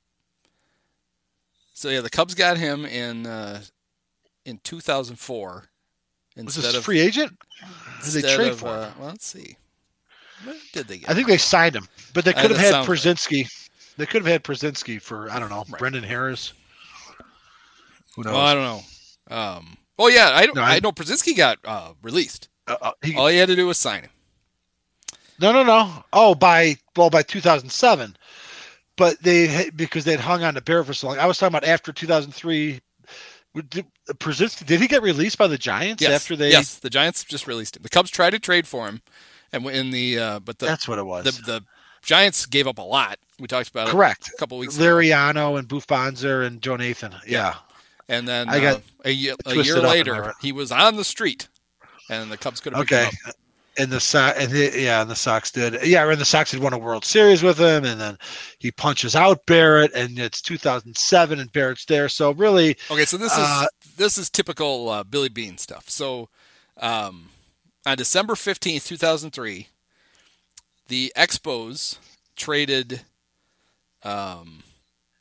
Cubs got him in 2004 Was this a free agent? Did they trade for him? Let's see. What did they get? I think they signed him, but they could have had Przinsky. They could have had Przinsky for, I don't know, right. Brendan Harris. Who knows? Well, I don't know. I know Przinsky got released. All he had to do was sign him. No. Oh, by 2007. But because they'd hung on to Barrett for so long. I was talking about after 2003. Przinsky, did he get released by the Giants after they? Yes, the Giants just released him. The Cubs tried to trade for him, and that's what it was. The Giants gave up a lot. We talked about Correct. it a couple weeks ago. Liriano and Boof Bonser and Joe Nathan. Yeah. And then a year later, he was on the street, and the Cubs could have picked him up. And the Sox did. Yeah, and the Sox had won a World Series with him, and then he punches out Barrett, and it's 2007, and Barrett's there. So really, okay. So this is typical Billy Beane stuff. So on December 15th, 2003, the Expos traded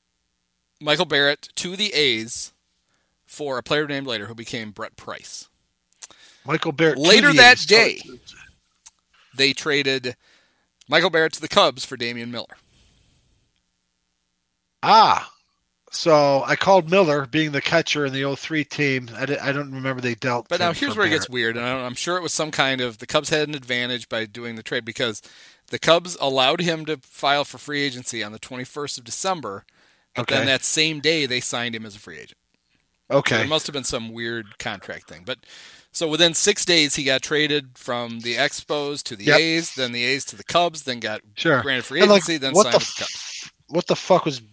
Michael Barrett to the A's for a player named later who became Brett Price. Michael Barrett. Later that day, they traded Michael Barrett to the Cubs for Damian Miller. So I called Miller being the catcher in the 03 team. I don't remember they dealt. But now here's where it Barrett. gets weird, and I'm sure it was some kind of the Cubs had an advantage by doing the trade because the Cubs allowed him to file for free agency on the 21st of December, but then that same day they signed him as a free agent. Okay. So there must have been some weird contract thing. But so within 6 days, he got traded from the Expos to the A's, then the A's to the Cubs, then got granted free agency, then signed with the Cubs. What the fuck was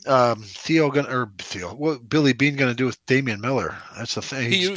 Billy Bean going to do with Damian Miller? That's the thing. He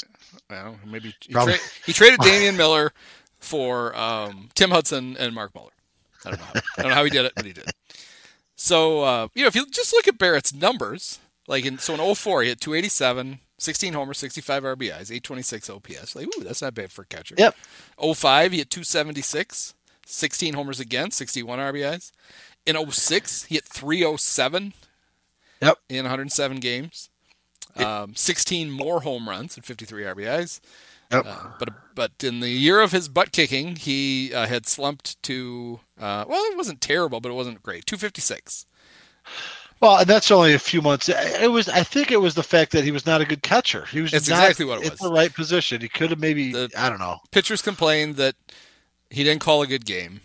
traded Damian Miller for Tim Hudson and Mark Muller. I don't know how he did it, but he did. So if you just look at Barrett's numbers, in 04 he had 287, 16 homers, 65 RBIs, 826 OPS. That's not bad for a catcher. Yep. 05 he had 276, 16 homers again, 61 RBIs. In 06 he hit 307. Yep. In 107 games. 16 more home runs and 53 RBIs. Yep. But in the year of his butt kicking, he had slumped to it wasn't terrible, but it wasn't great. 256. Well, and that's only a few months. I think it was the fact that he was not a good catcher. He was That's not exactly what it was. in the right position. He could have I don't know. Pitchers complained that he didn't call a good game.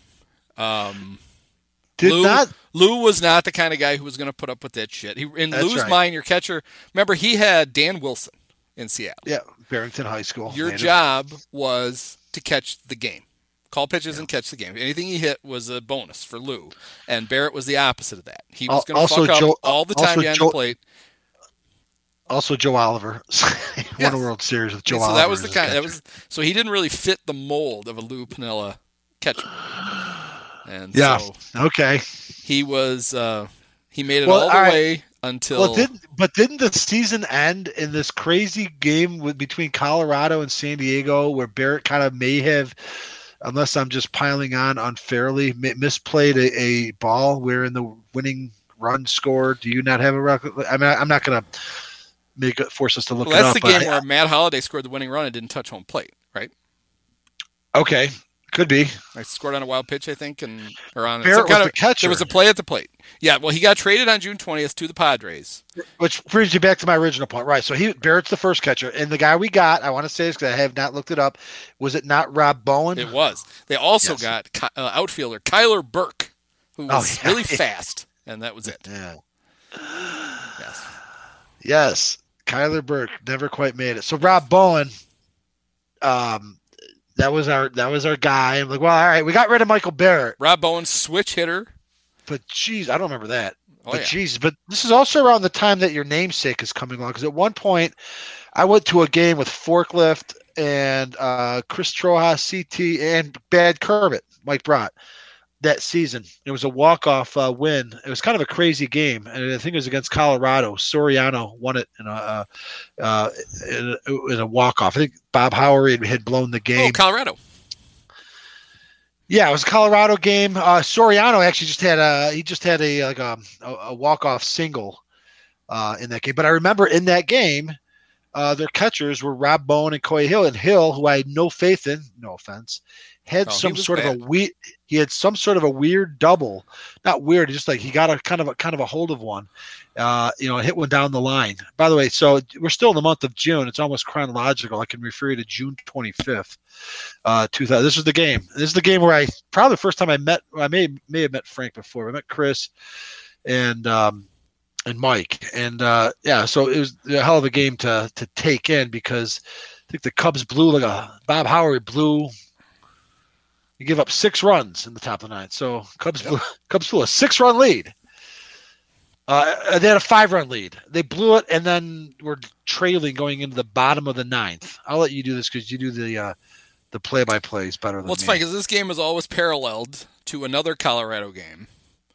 Lou was not the kind of guy who was going to put up with that shit. Lou's mind, your catcher. Remember, he had Dan Wilson in Seattle. Yeah, Barrington High School. Your job was to catch the game. Call pitches and catch the game. Anything he hit was a bonus for Lou. And Barrett was the opposite of that. He was going to fuck up all the time behind the plate. Also, Joe Oliver won a World Series with Joe Oliver. So that was the kind. So he didn't really fit the mold of a Lou Piniella catcher. And okay. He was. He made it all the way until. Well, didn't the season end in this crazy game between Colorado and San Diego, where Barrett kind of may have, unless I'm just piling on unfairly, misplayed a ball where in the winning run scored? Do you not have a record? I mean, I'm not going to force us to look it up. That's the game where Matt Holliday scored the winning run and didn't touch home plate, right? Okay. Could be. I scored on a wild pitch, I think, Barrett was the catcher. There was a play at the plate. Yeah, well, he got traded on June 20th to the Padres. Which brings you back to my original point. Right, so Barrett's the first catcher. And the guy we got, I want to say this because I have not looked it up, was it not Rob Bowen? It was. They also got outfielder Kyler Burke, who was really fast, and that was it. Yeah. Yes. Kyler Burke never quite made it. So Rob Bowen, that was our guy. I'm like, well, all right, we got rid of Michael Barrett. Rob Bowen, switch hitter. But geez, I don't remember that. But this is also around the time that your namesake is coming along. Because at one point, I went to a game with Forklift and Chris Trojas, CT, and Bad Kermit, Mike Brott, that season. It was a walk-off win. It was kind of a crazy game, and I think it was against Colorado. Soriano won it in a walk-off. I think Bob Howard had blown the game. Oh, Colorado. Yeah, it was a Colorado game. Soriano actually just had a walk-off single in that game. But I remember in that game, their catchers were Rob Bowen and Coy Hill. And Hill, who I had no faith in, no offense, had some sort of a weird double. Not weird, just like he got a kind of a hold of one. Hit one down the line. By the way, so we're still in the month of June. It's almost chronological. I can refer you to June 25th, 2000. This is the game. This is the game where probably the first time I may have met Frank before. I met Chris and Mike. And so it was a hell of a game to take in because I think the Cubs blew Bob Howard blew. You give up 6 runs in the top of the 9th. So Cubs blew a 6-run lead. They had a 5-run lead. They blew it, and then were trailing going into the bottom of the 9th. I'll let you do this because you do the play-by-plays better than me. Well, it's funny because this game is always paralleled to another Colorado game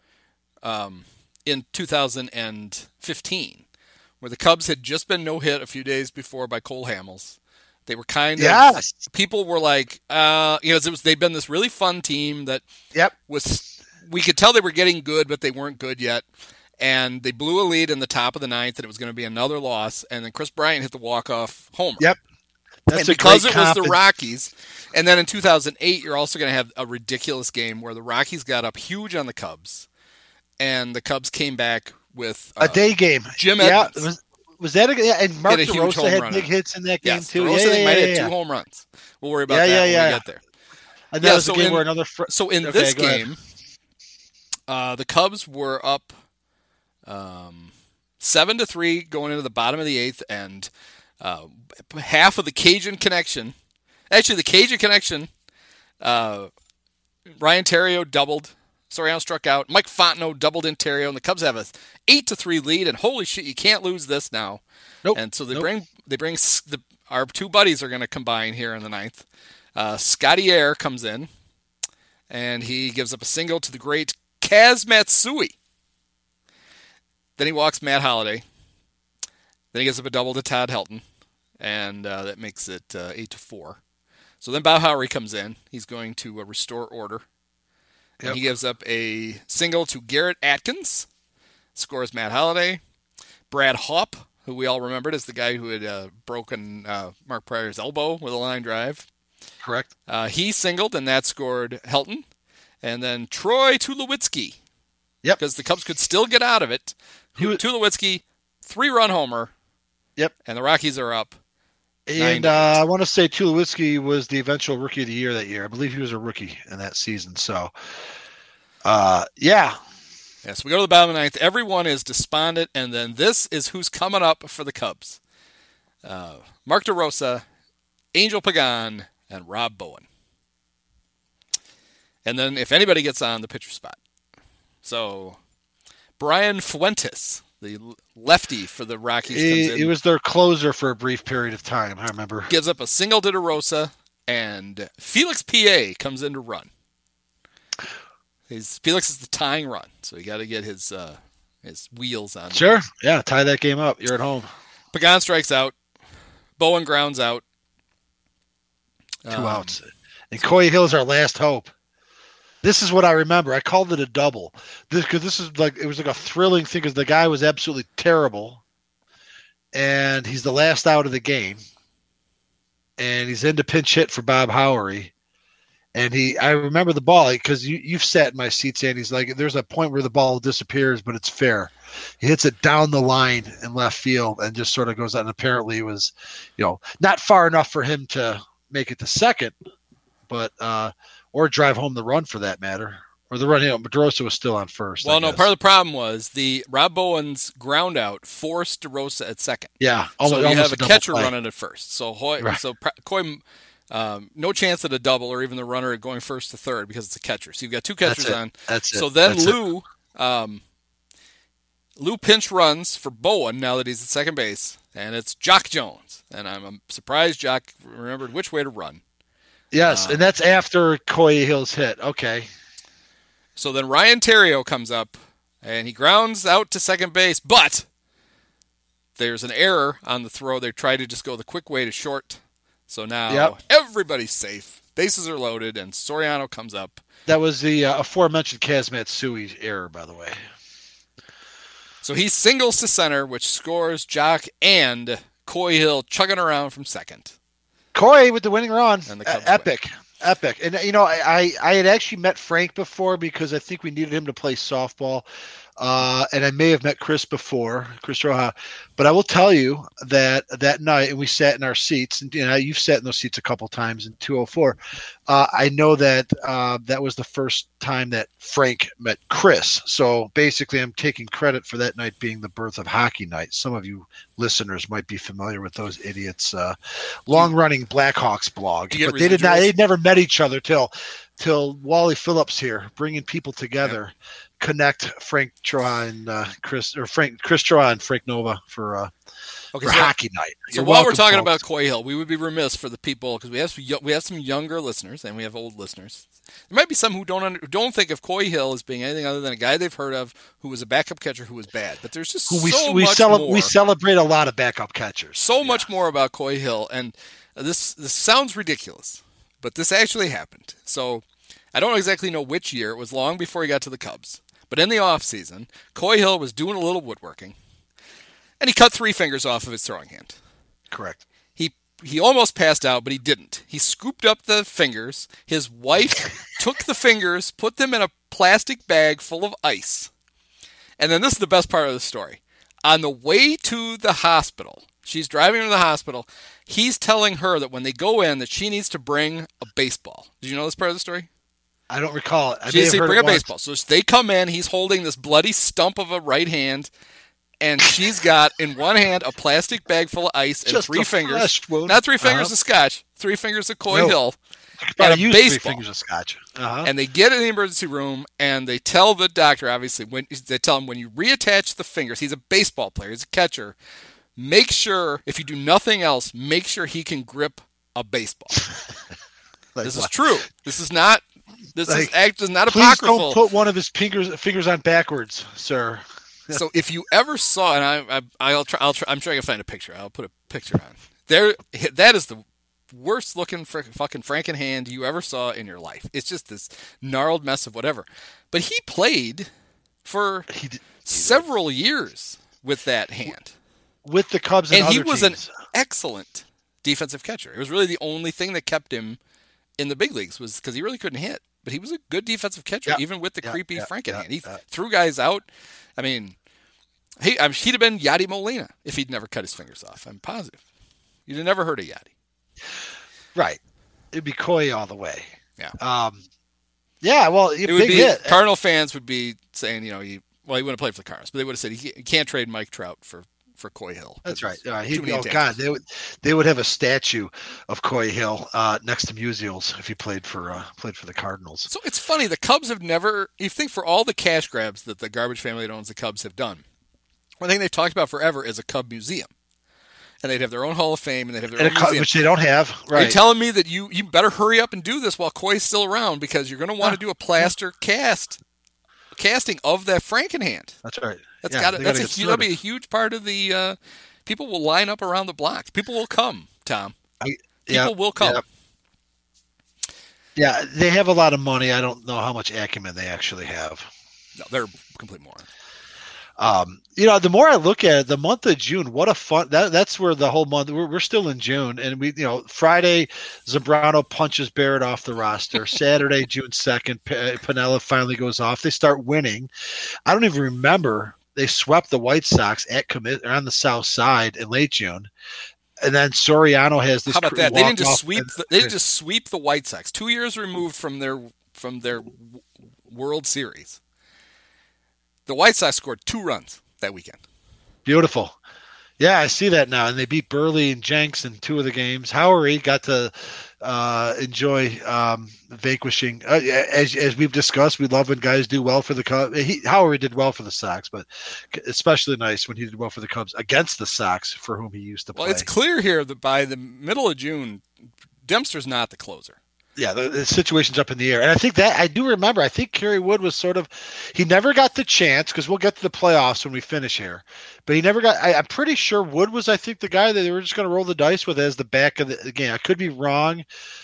in 2015, where the Cubs had just been no-hit a few days before by Cole Hamels. They were people were like, they'd been this really fun team that was, we could tell they were getting good, but they weren't good yet. And they blew a lead in the top of the ninth, and it was going to be another loss. And then Chris Bryant hit the walk-off homer. Yep. And because it was the Rockies, and then in 2008, you're also going to have a ridiculous game where the Rockies got up huge on the Cubs, and the Cubs came back with a day game. Jim Edmonds. Was that and Mark DeRosa had big hits in that game too. DeRosa might have 2 home runs. We'll worry about that when we get there. And that was the game where another. So in this game, the Cubs were up 7-3 going into the bottom of the 8th, and half of the Cajun Connection. Actually, the Cajun Connection, Ryan Theriot doubled. Soriano struck out. Mike Fontenot doubled in Theriot, and the Cubs have a 8-3 lead. And holy shit, you can't lose this now. Nope. And so they bring our 2 buddies are going to combine here in the 9th. Scotty Air comes in, and he gives up a single to the great Kaz Matsui. Then he walks Matt Holliday. Then he gives up a double to Todd Helton, and that makes it 8-4. So then Bob Howery comes in. He's going to restore order. And he gives up a single to Garrett Atkins. Scores Matt Holliday. Brad Haupt, who we all remembered as the guy who had broken Mark Pryor's elbow with a line drive. Correct. He singled, and that scored Helton. And then Troy Tulowitzki. Yep. Because the Cubs could still get out of it. Tulowitzki, 3-run homer. Yep. And the Rockies are up. And I want to say Tulowitzki was the eventual Rookie of the Year that year. I believe he was a rookie in that season. So, yeah. Yes, we go to the bottom of the 9th. Everyone is despondent, and then this is who's coming up for the Cubs. Mark DeRosa, Angel Pagan, and Rob Bowen. And then if anybody gets on the pitcher spot. So, Brian Fuentes, the lefty for the Rockies, comes in. He was their closer for a brief period of time, I remember. Gives up a single to DeRosa, and Felix P.A. comes in to run. Felix is the tying run, so you got to get his wheels on. Sure, yeah, tie that game up. You're at home. Pagan strikes out. Bowen grounds out. 2 outs. And Coy Hill's our last hope. This is what I remember. I called it a double. This is like, it was like a thrilling thing because the guy was absolutely terrible. And he's the last out of the game. And he's into pinch hit for Bob Howery. And I remember the ball because you've sat in my seat, and he's like, there's a point where the ball disappears, but it's fair. He hits it down the line in left field and just sort of goes out. And apparently it was, not far enough for him to make it to second, but, or drive home the run for that matter. Or the run, DeRosa was still on first. Well, no, part of the problem was the Rob Bowen's ground out forced DeRosa at second. Yeah. So you have a catcher play. running at first. So Coy, no chance at a double or even the runner going first to third because it's a catcher. So you've got 2 catchers on. That's it. So then Lou pinch runs for Bowen now that he's at second base, and it's Jock Jones. And I'm surprised Jock remembered which way to run. Yes, and that's after Coy Hill's hit. Okay. So then Ryan Theriot comes up, and he grounds out to second base, but there's an error on the throw. They tried to just go the quick way to short. So now everybody's safe. Bases are loaded, and Soriano comes up. That was the aforementioned Kaz Matsui error, by the way. So he singles to center, which scores Jock and Coy Hill chugging around from second. Coy with the winning run. And the Cubs epic. Win. Epic. And, I had actually met Frank before because I think we needed him to play softball. And I may have met Chris before, Chris Roja. But I will tell you that night, and we sat in our seats, and you've sat in those seats a couple times in 204. I know that that was the first time that Frank met Chris. So basically, I'm taking credit for that night being the birth of Hockey Night. Some of you listeners might be familiar with those idiots' long-running Blackhawks blog. But they did not. They never met each other till Wally Phillips here, bringing people together. Yeah. Connect Frank Troy and Chris Troy and Frank Nova for Hockey Night. So while we're talking about Coy Hill, we would be remiss for the people because we have some younger listeners and we have old listeners. There might be some who don't think of Coy Hill as being anything other than a guy they've heard of who was a backup catcher who was bad. But there's just we celebrate a lot of backup catchers. So much more about Coy Hill, and this sounds ridiculous, but this actually happened. So I don't exactly know which year. It was long before he got to the Cubs. But in the offseason, Coy Hill was doing a little woodworking, and he cut 3 fingers off of his throwing hand. Correct. He almost passed out, but he didn't. He scooped up the fingers. His wife took the fingers, put them in a plastic bag full of ice. And then this is the best part of the story. On the way to the hospital, she's driving to the hospital, he's telling her that when they go in that she needs to bring a baseball. Did you know this part of the story? I don't recall it. She needs to bring a baseball. So they come in, he's holding this bloody stump of a right hand, and she's got in one hand a plastic bag full of ice and Just 3 a fingers. flesh wound. Not 3 fingers of scotch, 3 fingers of Coy Hill. And a baseball. 3 fingers of scotch. And they get in the emergency room, and they tell the doctor, obviously, they tell him when you reattach the fingers, he's a baseball player, he's a catcher, make sure, if you do nothing else, make sure he can grip a baseball. This is true. This is not apocryphal. Please don't put one of his fingers on backwards, sir. So if you ever saw, and I'm trying to find a picture. I'll put a picture on there. That is the worst looking fucking Frankenhand you ever saw in your life. It's just this gnarled mess of whatever. But he played for several years with that hand, with the Cubs and he other was teams. an excellent defensive catcher. It was really the only thing that kept him in the big leagues was because he really couldn't hit. But he was a good defensive catcher, even with the creepy Frankenhand. He threw guys out. I mean, he'd have been Yadi Molina if he'd never cut his fingers off. I'm positive. You'd have never heard of Yadi. Right. It'd be Coy all the way. Yeah. Well, it would be hit. Cardinal fans would be saying, he wouldn't have played for the Cardinals, but they would have said he can't trade Mike Trout for Coy Hill. That's right. They would have a statue of Coy Hill next to Musials if he played for the Cardinals. So it's funny, the Cubs have never. You think for all the cash grabs that the garbage family that owns the Cubs have done, one thing they've talked about forever is a Cub museum, and they'd have their own Hall of Fame and they'd have their own museum, which they don't have. Right? Are you telling me that you better hurry up and do this while Coy's still around because you're going to want to do a plaster casting of that Frankenhand? That's right. That'll be a huge part of the. People will line up around the block. People will come, Tom. People will come. Yeah, they have a lot of money. I don't know how much acumen they actually have. No, they're complete morons. The more I look at it, the month of June, what a fun that's where the whole month we're still in June, and Friday Zambrano punches Barrett off the roster. Saturday, June 2nd, Piniella finally goes off. They start winning. I don't even remember they swept the White Sox on the south side in late June. And then Soriano has this. How about that? They didn't just sweep. They didn't just sweep the White Sox. 2 years removed from their World Series. The White Sox scored 2 runs that weekend. Beautiful. Yeah, I see that now. And they beat Burley and Jenks in 2 of the games. Howery got to enjoy vanquishing. As we've discussed, we love when guys do well for the Cubs. Howery did well for the Sox, but especially nice when he did well for the Cubs against the Sox, for whom he used to play. Well, it's clear here that by the middle of June, Dempster's not the closer. Yeah, the situation's up in the air. And I think that I do remember, I think Kerry Wood was he never got the chance, because we'll get to the playoffs when we finish here. But he never got, I'm pretty sure Wood was, I think, the guy that they were just going to roll the dice with as the back of the game. I could be wrong.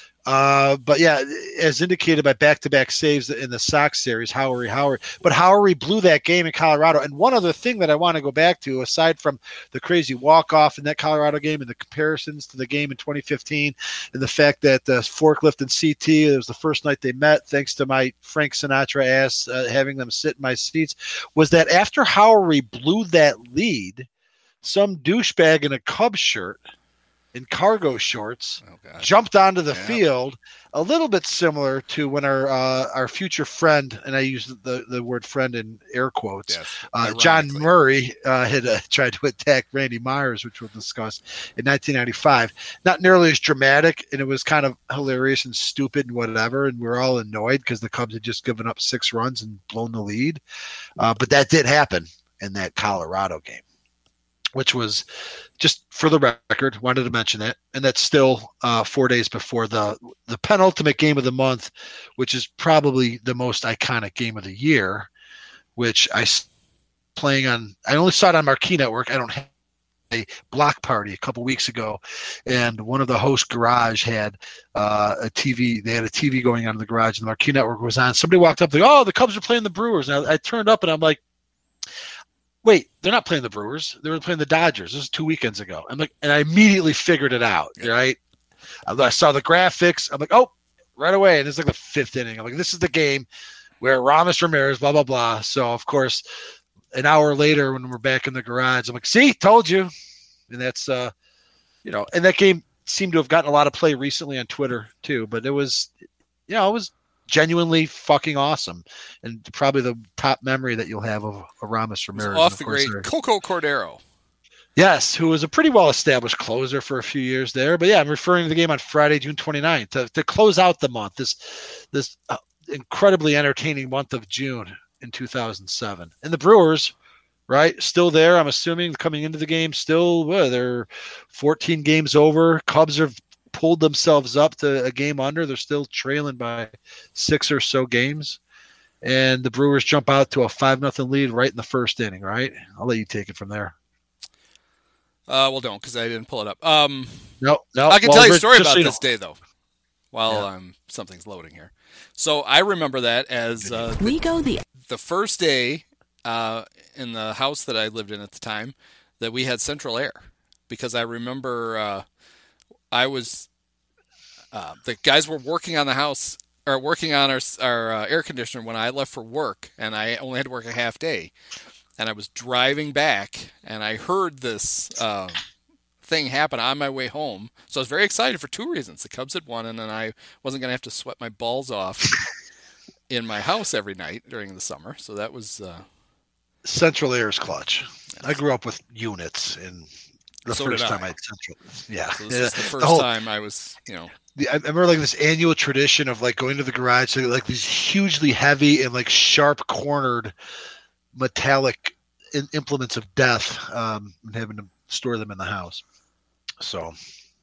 But yeah, as indicated by back-to-back saves in the Sox series, Howery. But Howery blew that game in Colorado. And one other thing that I want to go back to, aside from the crazy walk-off in that Colorado game and the comparisons to the game in 2015, and the fact that Forklift and CT, it was the first night they met, thanks to my Frank Sinatra ass having them sit in my seats, was that after Howery blew that lead, some douchebag in a Cubs shirt in cargo shorts, jumped onto the field, a little bit similar to when our future friend, and I use the word friend in air quotes, John Murray had tried to attack Randy Myers, which we'll discuss, in 1995. Not nearly as dramatic, and it was kind of hilarious and stupid and whatever, and we're all annoyed because the Cubs had just given up 6 runs and blown the lead. But that did happen in that Colorado game, which was, just for the record, wanted to mention that. And that's still 4 days before the penultimate game of the month, which is probably the most iconic game of the year, which I only saw it on Marquee Network. I don't block party a couple weeks ago, and one of the host garage had a TV. They had a TV going on in the garage, and the Marquee Network was on. Somebody walked up, like, "Oh, the Cubs are playing the Brewers." And I turned up, and I'm like, "Wait, they're not playing the Brewers. They were playing the Dodgers. This is 2 weekends ago." I'm like, and I immediately figured it out. Right? I saw the graphics. I'm like, "Oh, right away!" And it's like the 5th inning. I'm like, "This is the game where Ramos Ramirez, blah blah blah." So of course, an hour later, when we're back in the garage, I'm like, "See, told you." And that's, and that game seemed to have gotten a lot of play recently on Twitter too. But it was, it was genuinely fucking awesome, and probably the top memory that you'll have of Ramos Ramirez. Off the great Coco Cordero. Yes, who was a pretty well-established closer for a few years there. But yeah, I'm referring to the game on Friday, June 29th, to close out the month. This incredibly entertaining month of June in 2007, and the Brewers. Right, still there. I'm assuming coming into the game, still they're 14 games over. Cubs have pulled themselves up to a game under. They're still trailing by 6 or so games, and the Brewers jump out to a 5-0 lead right in the first inning. Right, I'll let you take it from there. Well, don't, because I didn't pull it up. No. I can tell you a story about this day though. While something's loading here, so I remember that as the first day. In the house that I lived in at the time, that we had central air, because I remember the guys were working on the house, or working on our air conditioner when I left for work, and I only had to work a half day, and I was driving back, and I heard this thing happen on my way home. So I was very excited for 2 reasons. The Cubs had won, and then I wasn't going to have to sweat my balls off in my house every night during the summer. So that was... Central Air is clutch. Yes. I grew up with units, and the first time I had Central. Yeah. So this is the first time I was, I remember like this annual tradition of like going to the garage, so like these hugely heavy and like sharp cornered metallic implements of death, and having to store them in the house. So,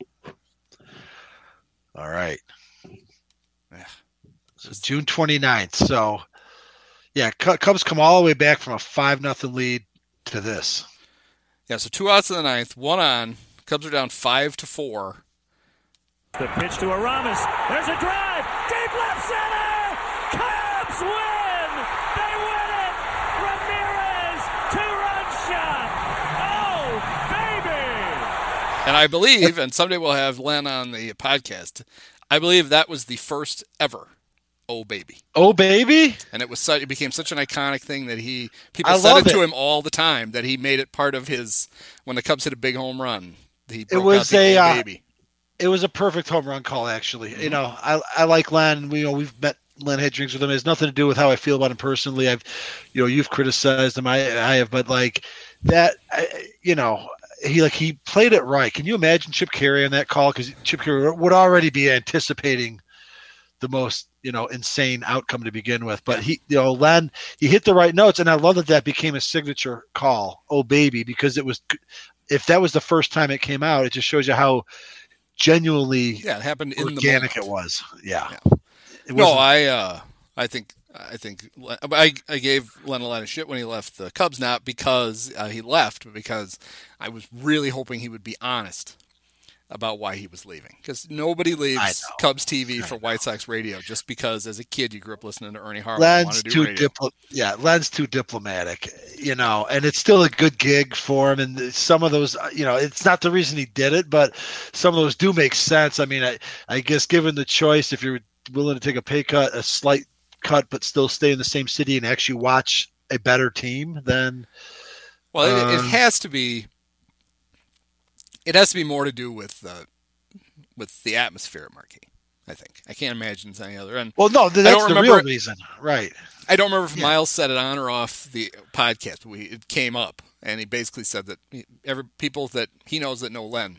all right. Yeah. So June 29th. So, yeah, Cubs come all the way back from a 5-0 lead to this. Yeah, so 2 outs in the 9th, 1 on. Cubs are down 5-4. The pitch to Aramis. There's a drive. Deep left center. Cubs win. They win it. Ramirez, 2-run shot. Oh, baby. And I believe, and someday we'll have Len on the podcast, I believe that was the first ever "Oh Baby." Oh Baby? And it became such an iconic thing that people said it to him all the time, that he made it part of his, when the Cubs hit a big home run, he broke out the "Oh Baby." It was a perfect home run call, actually. Mm-hmm. I like Len. We've met Len, had drinks with him. It has nothing to do with how I feel about him personally. You've criticized him. I have, but like that, he played it right. Can you imagine Chip Caray on that call? Because Chip Caray would already be anticipating the most, insane outcome to begin with. But Len, he hit the right notes, and I love that became a signature call, "Oh Baby," because if that was the first time it came out, it just shows you how genuinely it happened in organic the moment. It was. Yeah. I think I gave Len a lot of shit when he left the Cubs, not because he left, but because I was really hoping he would be honest about why he was leaving. Because nobody leaves Cubs TV for White Sox radio just because as a kid you grew up listening to Ernie Harwell and wanted to do radio. Len's too diplomatic, and it's still a good gig for him. And some of those, it's not the reason he did it, but some of those do make sense. I mean, I guess given the choice, if you're willing to take a pay cut, a slight cut, but still stay in the same city and actually watch a better team, then... Well, it has to be... It has to be more to do with the atmosphere at Marquee, I think. I can't imagine it's any other. And well, no, that's the real reason, right? I don't remember if Miles said it on or off the podcast, but it came up, and he basically said that people that he knows that know Len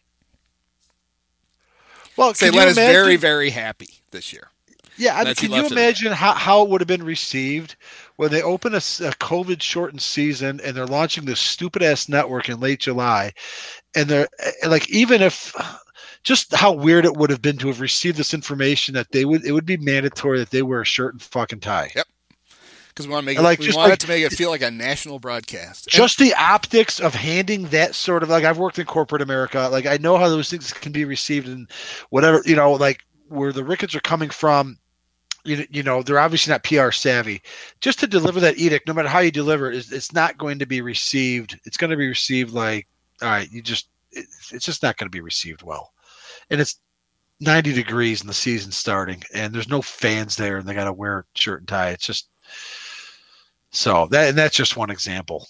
say Len is very, very happy this year. Yeah, I mean, can you imagine how it would have been received when they open a COVID-shortened season and they're launching this stupid-ass network in late July, and they're like, even if just how weird it would have been to have received this information that it would be mandatory that they wear a shirt and fucking tie. Yep. because we want to make Like, we just want like- it to make it feel like a national broadcast. Just the optics of handing that sort of, like, I've worked in corporate America. Like, I know how those things can be received and whatever, like where the Ricketts are coming from. They're obviously not PR savvy. Just to deliver that edict, no matter how you deliver it, it's not going to be received. It's going to be received like, all right, it's just not going to be received well. And it's 90 degrees and the season's starting, and there's no fans there, and they got to wear shirt and tie. It's just that's just one example.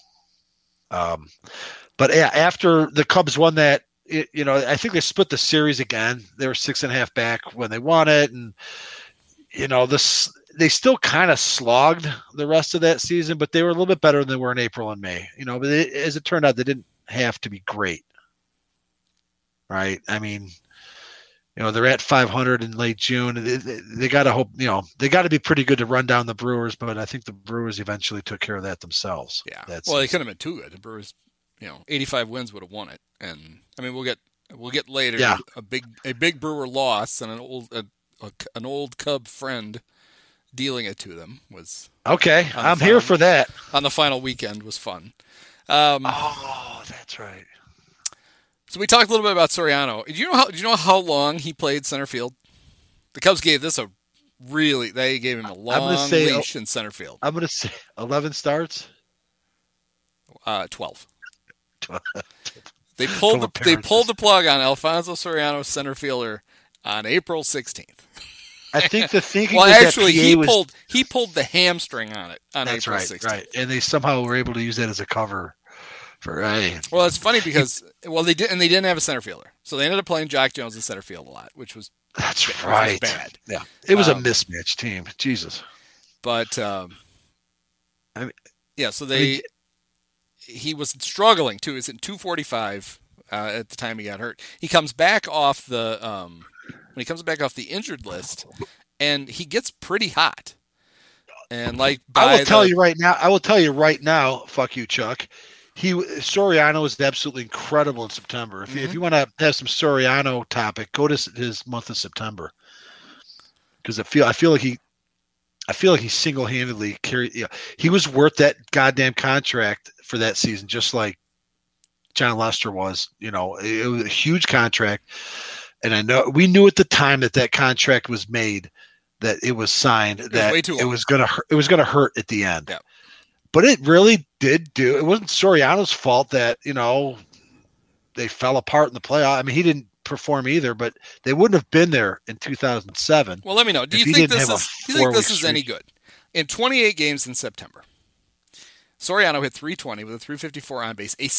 But yeah, after the Cubs won that, I think they split the series again. They were 6.5 back when they won it, and they still kind of slogged the rest of that season, but they were a little bit better than they were in April and May. But as it turned out, they didn't have to be great, right? I mean, they're at 500 in late June. They got to hope, they got to be pretty good to run down the Brewers, but I think the Brewers eventually took care of that themselves. Yeah. Well, they couldn't have been too good. The Brewers, 85 wins would have won it. And I mean, we'll get later. Yeah. A big Brewer loss and an old Cub friend dealing it to them was okay. I'm here for that. On the final weekend was fun. That's right. So we talked a little bit about Soriano. Do you know how long he played center field? The Cubs gave they gave him a long leash in center field. I'm going to say 11 starts. 12. They pulled the plug on Alfonso Soriano, center fielder, on April 16th. I think the thinking well, was actually, that he pulled the hamstring on it on that's April right, 16th. Right, and they somehow were able to use that as a cover for. Well, it's funny because they didn't have a center fielder, so they ended up playing Jack Jones in center field a lot, which was right. Bad. Yeah, it was a mismatched team. Jesus, but so he was struggling too. He was at 245 at the time he got hurt. He comes back off the when he comes back off the injured list, and he gets pretty hot. And I will tell you right now, fuck you, Chuck. Soriano was absolutely incredible in September. If you want to have some Soriano topic, go to his month of September, because I feel like he single-handedly carried. He was worth that goddamn contract for that season, just like John Lester was. It was a huge contract, and I know we knew at the time that contract was made, that it was signed, that it was gonna hurt at the end. Yeah. But it really did do. It wasn't Soriano's fault that they fell apart in the playoff. I mean, he didn't perform either, but they wouldn't have been there in 2007. Well, let me know. Do you think this is any good? In 28 games in September, Soriano hit 320 with a 354 on base, a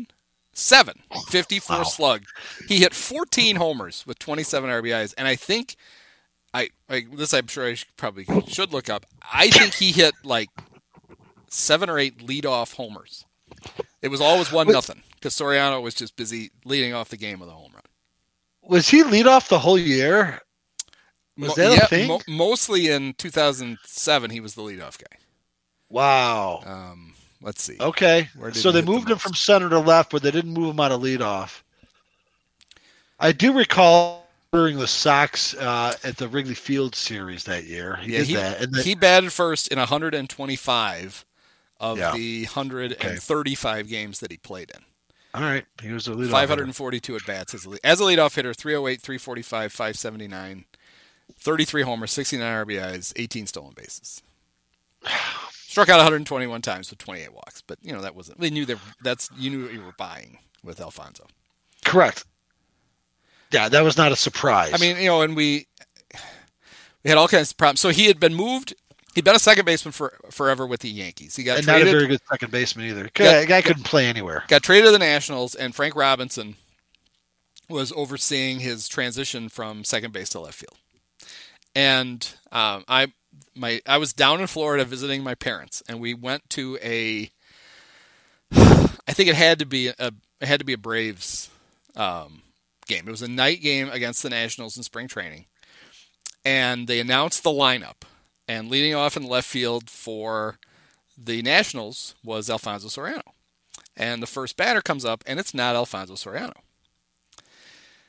7.54 slug. He hit 14 homers with 27 RBIs, and I think I'm sure I should look up. I think he hit like 7 or 8 leadoff homers. It was always 1-0 because Soriano was just busy leading off the game with a home run. Was he lead off the whole year? Was that a thing? Mostly in 2007, he was the leadoff guy. Wow. Let's see. Okay. So they moved him from center to left, but they didn't move him out of leadoff. I do recall during the Sox at the Wrigley Field series that year. He batted first in 125 of the 135 games that he played in. All right. He was a leadoff 542 at bats as a leadoff hitter, 308, 345, 579, 33 homers, 69 RBIs, 18 stolen bases. Struck out 121 times with 28 walks, but that wasn't. They knew you knew what you were buying with Alfonso. Correct. Yeah, that was not a surprise. I mean, and we had all kinds of problems. So he had been moved. He'd been a second baseman forever with the Yankees. He got traded. Not a very good second baseman either. The guy couldn't play anywhere. Got traded to the Nationals, and Frank Robinson was overseeing his transition from second base to left field. And I was down in Florida visiting my parents, and we went to I think it had to be a Braves game. It was a night game against the Nationals in spring training, and they announced the lineup. And leading off in left field for the Nationals was Alfonso Soriano. And the first batter comes up, and it's not Alfonso Soriano.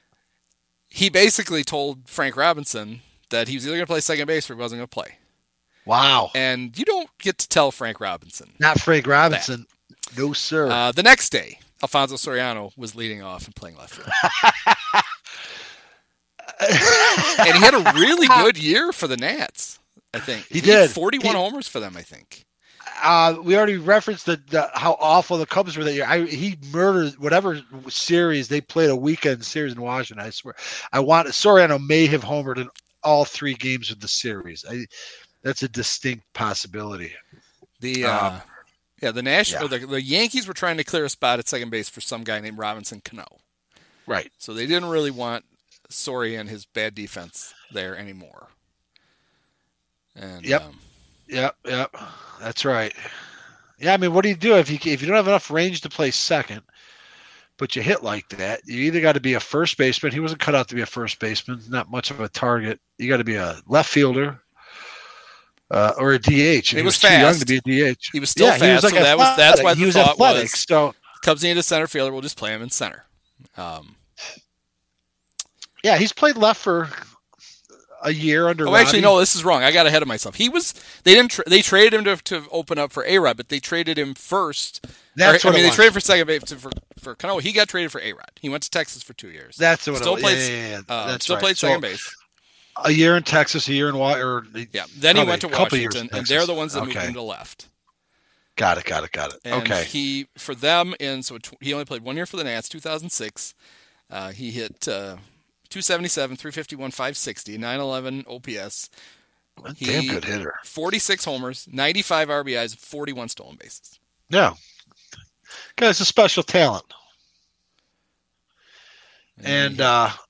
He basically told Frank Robinson that he was either going to play second base or he wasn't going to play. Wow. And you don't get to tell Frank Robinson. Not Frank Robinson. No, sir. The next day, Alfonso Soriano was leading off and playing left field. And he had a really good year for the Nats, I think. He did. Had 41 homers for them, I think. We already referenced how awful the Cubs were that year. He murdered whatever series they played, a weekend series in Washington. I swear. Soriano may have homered in all 3 games of the series. That's a distinct possibility. The Yankees were trying to clear a spot at second base for some guy named Robinson Cano. Right. So they didn't really want Soria and his bad defense there anymore. And Yep. That's right. Yeah, I mean, what do you do if you don't have enough range to play second, but you hit like that? You either got to be a first baseman. He wasn't cut out to be a first baseman. Not much of a target. You got to be a left fielder. Or a DH. He was too fast. young to be a DH. He was still fast. He was like that's why the thought athletic. was So Cubs needed a center fielder. We'll just play him in center. yeah, he's played left for a year under. Oh, actually, no, this is wrong. I got ahead of myself. They traded him to open up for A-Rod, but they traded him first. They traded for second base for Cano. He got traded for A-Rod. He went to Texas for 2 years. That's what still it was. Played, That's still right. played second base. A year in Texas, a year in Then he went to Washington, and they're the ones that moved him to left. Got it. And okay. He only played 1 year for the Nats, 2006. He hit 277, 351, 560, 911 OPS. Damn good hitter. 46 homers, 95 RBIs, 41 stolen bases. Yeah. Guy's a special talent. And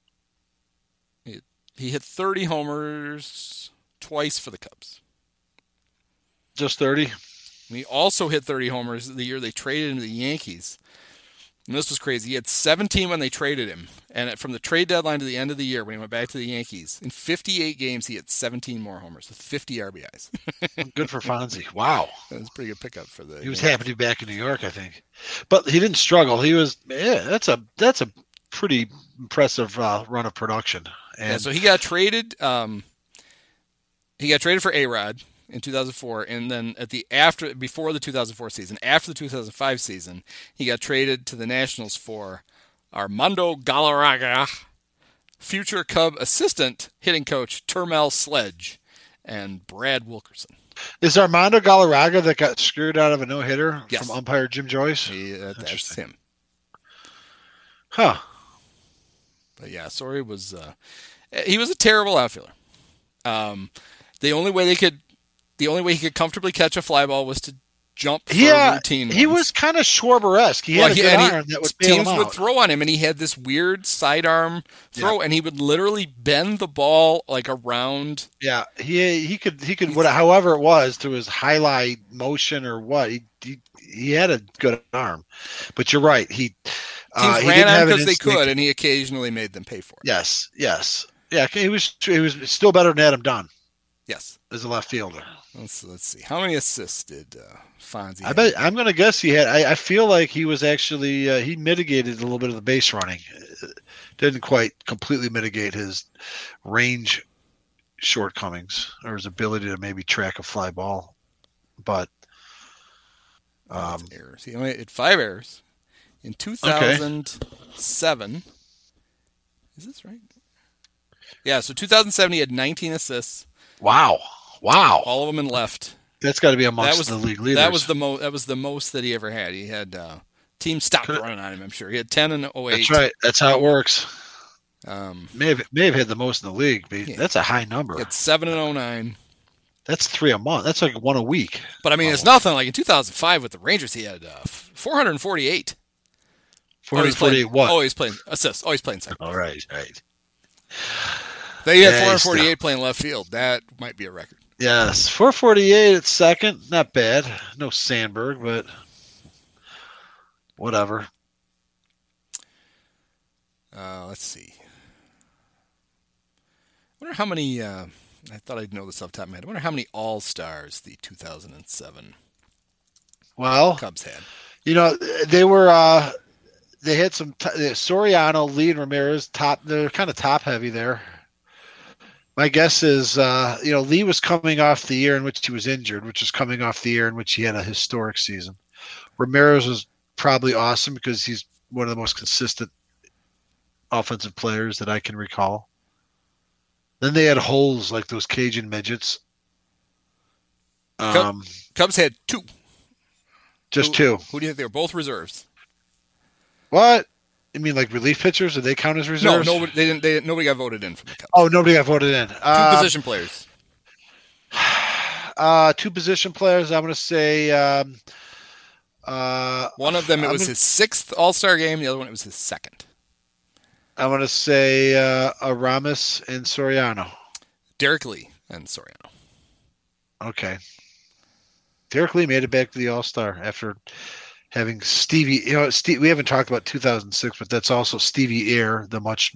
he hit 30 homers twice for the Cubs. Just 30? And he also hit 30 homers the year they traded him to the Yankees. And this was crazy. He had 17 when they traded him. And from the trade deadline to the end of the year, when he went back to the Yankees, in 58 games, he had 17 more homers with 50 RBIs. Good for Fonzie. Wow. That was a pretty good pickup for the. He was happy to be back in New York, I think. But he didn't struggle. He was, that's a pretty impressive run of production. And so he got traded. He got traded for A-Rod in 2004, and then before the 2004 season, after the 2005 season, he got traded to the Nationals for Armando Galarraga, future Cub assistant hitting coach Termel Sledge, and Brad Wilkerson. Is Armando Galarraga that got screwed out of a no-hitter Yes. from umpire Jim Joyce? That's him. Huh. But yeah, Soria was he was a terrible outfielder. The only way he could comfortably catch a fly ball was to jump for routine. He was kind of Schwarber-esque. He had a good arm that would bail him out. Teams would throw on him, and he had this weird sidearm throw, and he would literally bend the ball like around. Yeah, he could however it was through his highlight motion or what. He had a good arm, but you're right. Teams ran on because they could, and he occasionally made them pay for it. Yes. Yeah, he was still better than Adam Dunn. Yes, as a left fielder. Let's see. How many assists did Fonzie have? I'm going to guess he had. I feel like he was actually he mitigated a little bit of the base running. Didn't quite completely mitigate his range shortcomings or his ability to maybe track a fly ball. But errors. He only had 5 errors in 2007. Okay. Is this right? Yeah. So 2007, he had 19 assists. Wow. All of them in left. That's got to be amongst the league leaders. That was the most that he ever had. He had teams stopped running on him, I'm sure. He had 10 in 08. That's right. That's how it works. May have had the most in the league, but that's a high number. He had 7 in 09. That's 3 a month. That's like 1 a week. But I mean, it's nothing. Like in 2005 with the Rangers, he had 448. 448 what? Oh, he's playing assists. Oh, he's playing second. All right. They had 448 playing left field. That might be a record. Yes, 448 at second. Not bad. No Sandberg, but whatever. Let's see. I wonder how many. I thought I'd know this off the top of my head. I wonder how many All-Stars the 2007 Cubs had. You know, they were. They had some Soriano, Lee, and Ramirez top. They're kind of top heavy there. My guess is, Lee was coming off the year in which he was injured, which was coming off the year in which he had a historic season. Ramirez was probably awesome because he's one of the most consistent offensive players that I can recall. Then they had holes like those Cajun midgets. Cubs had two. Just two. Who do you think they were? Both reserves. What? You mean like relief pitchers? Did they count as reserves? No, nobody. They didn't. Nobody got voted in from the Cubs. Oh, nobody got voted in. Two position players. Two position players. I'm going to say. One of them, it was his 6th All-Star game. The other one, it was his 2nd. I'm going to say Aramis and Soriano. Derek Lee and Soriano. Okay. Derek Lee made it back to the All-Star after having Stevie. We haven't talked about 2006, but that's also Stevie Ayer, the much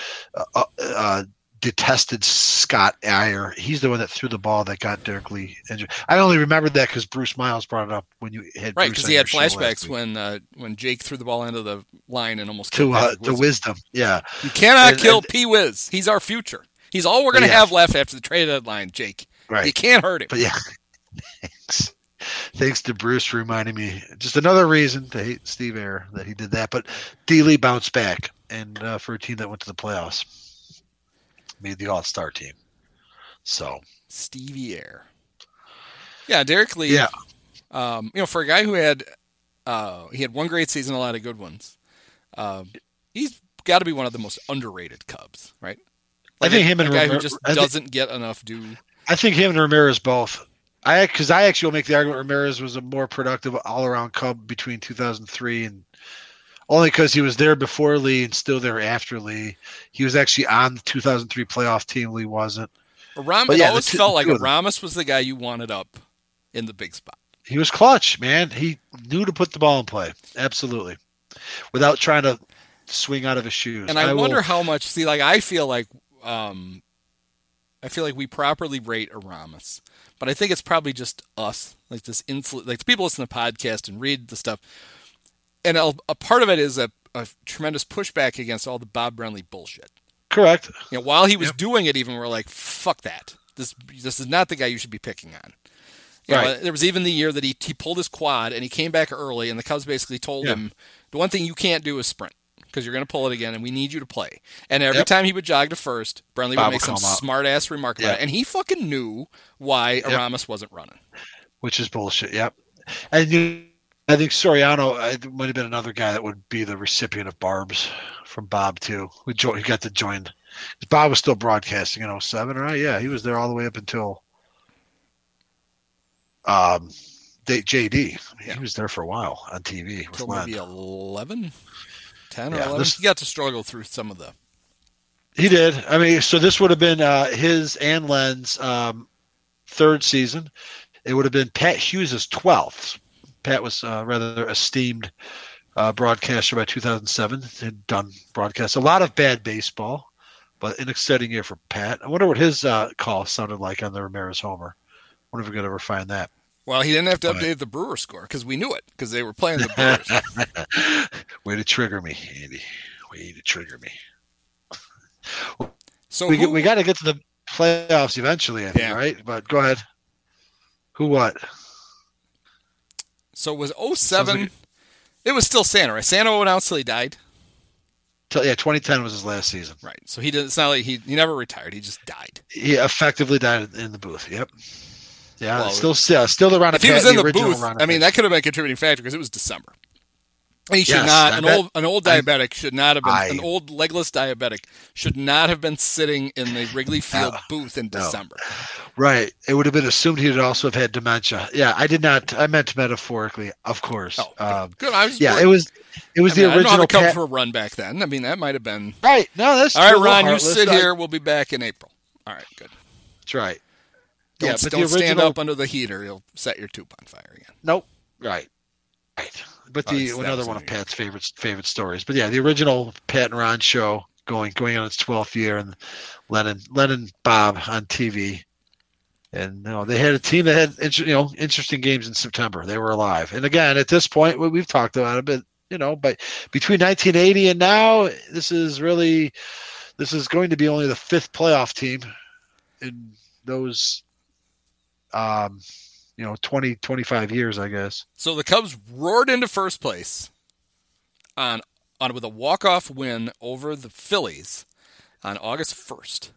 detested Scott Ayer. He's the one that threw the ball that got Derek Lee injured. I only remembered that because Bruce Miles brought it up when you had right, because he had flashbacks when Jake threw the ball into the line and almost killed to Wisdom. Yeah, you cannot kill P. Wiz. He's our future. He's all we're going to have left after the trade deadline, Jake. Right, you can't hurt him. But yeah, thanks to Bruce for reminding me. Just another reason to hate Steve Ayer that he did that. But D. Lee bounced back, and for a team that went to the playoffs, made the All-Star team. So Stevie Ayer. Yeah, Derek Lee. Yeah. For a guy who had he had one great season, a lot of good ones. He's got to be one of the most underrated Cubs, right? Like I think him and a guy who just doesn't get enough due. I think him and Ramirez both. Because I actually will make the argument Ramirez was a more productive all-around Cub between 2003 and only because he was there before Lee and still there after Lee. He was actually on the 2003 playoff team. Lee wasn't. It always felt like Aramis was the guy you wanted up in the big spot. He was clutch, man. He knew to put the ball in play. Absolutely. Without trying to swing out of his shoes. And I wonder how much, I feel like we properly rate Aramis. But I think it's probably just us, like this like the people listen to the podcast and read the stuff. And a part of it is a tremendous pushback against all the Bob Brenly bullshit. Correct. While he was doing it, even we're like, fuck that. This is not the guy you should be picking on. There was even the year that he pulled his quad and he came back early, and the Cubs basically told him, the one thing you can't do is sprint because you're going to pull it again, and we need you to play. And every time he would jog to first, Brenly would make some smart-ass remark about it. And he fucking knew why Aramis wasn't running. Which is bullshit, And I think Soriano might have been another guy that would be the recipient of barbs from Bob, too. He got to join. Bob was still broadcasting in 07, right? Yeah, he was there all the way up until JD. He was there for a while on TV. Until maybe 11? 10 or 11? He got to struggle through some of the... He did. I mean, so this would have been his and Len's third season. It would have been Pat Hughes' 12th. Pat was rather esteemed broadcaster by 2007. Had done broadcasts. A lot of bad baseball, but an exciting year for Pat. I wonder what his call sounded like on the Ramirez homer. I wonder if we could ever find that. Well, he didn't have to update the Brewer score because we knew it because they were playing the Brewers. Way to trigger me, Andy. Way to trigger me. So we got to get to the playoffs eventually, I think, right? But go ahead. Who what? So it was 07. It was still Sano, right? Sano announced till he died. 2010 was his last season. Right. So he didn't. It's not like he never retired. He just died. He effectively died in the booth. Yep. Yeah. Well, still around. If he was in the booth, I mean, that could have been a contributing factor because it was December. He should not. An old diabetic should not have been. An old legless diabetic should not have been sitting in the Wrigley Field booth in December. Right. It would have been assumed he would also have had dementia. Yeah, I did not. I meant metaphorically, of course. Oh, good. I was it was the original. I don't know how to come for a run back then. I mean, that might have been right. No, that's all right. Ron, you sit here. We'll be back in April. All right, good. That's right. But don't stand up under the heater. You'll set your tube on fire again. Nope. Right. But another one of Pat's favorite stories. But yeah, the original Pat and Ron show going on its 12th year, and Lennon Bob on TV, and they had a team that had interesting games in September. They were alive, and again at this point we've talked about it, but but between 1980 and now, this is going to be only the 5th playoff team in those 20, 25 years, I guess. So the Cubs roared into first place on with a walk-off win over the Phillies on August 1st.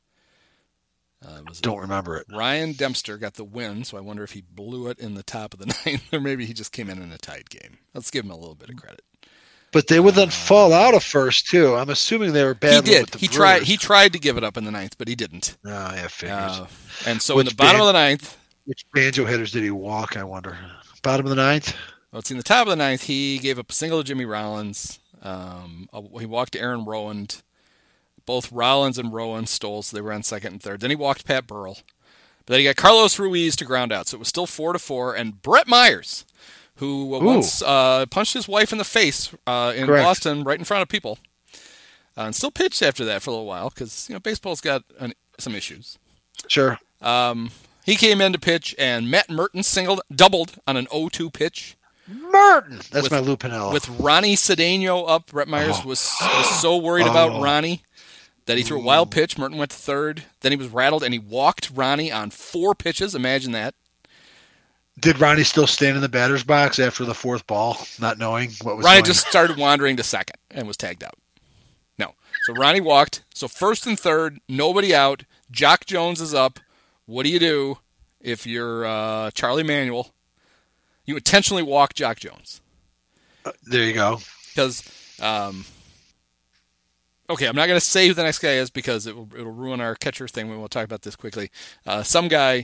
Don't remember it. Ryan Dempster got the win, so I wonder if he blew it in the top of the ninth, or maybe he just came in a tied game. Let's give him a little bit of credit. But they would then fall out of first too. I'm assuming they were bad. He did. With the He tried to give it up in the ninth, but he didn't. Oh, yeah, figures. And so in the bottom of the ninth, which banjo hitters did he walk? I wonder. Bottom of the ninth. Let's see. In the top of the ninth, he gave up a single to Jimmy Rollins. He walked Aaron Rowand. Both Rollins and Rowan stole, so they were on second and third. Then he walked Pat Burrell. But then he got Carlos Ruiz to ground out, so it was still 4-4. And Brett Myers, who once punched his wife in the face in Boston right in front of people, and still pitched after that for a little while because baseball's got some issues. Sure. He came in to pitch, and Matt Merton doubled on an 0-2 pitch. Merton! That's my Lou Piniella. With Ronnie Cedeno up, Brett Myers was so worried about Ronnie that he threw a wild pitch. Merton went to third. Then he was rattled, and he walked Ronnie on 4 pitches. Imagine that. Did Ronnie still stand in the batter's box after the 4th ball, not knowing what was Ronnie going just started wandering to second and was tagged out. No. So Ronnie walked. So first and third, nobody out. Jock Jones is up. What do you do if you're Charlie Manuel? You intentionally walk Jock Jones. There you go. Because, okay, I'm not going to say who the next guy is because it'll ruin our catcher thing. We'll talk about this quickly. Some guy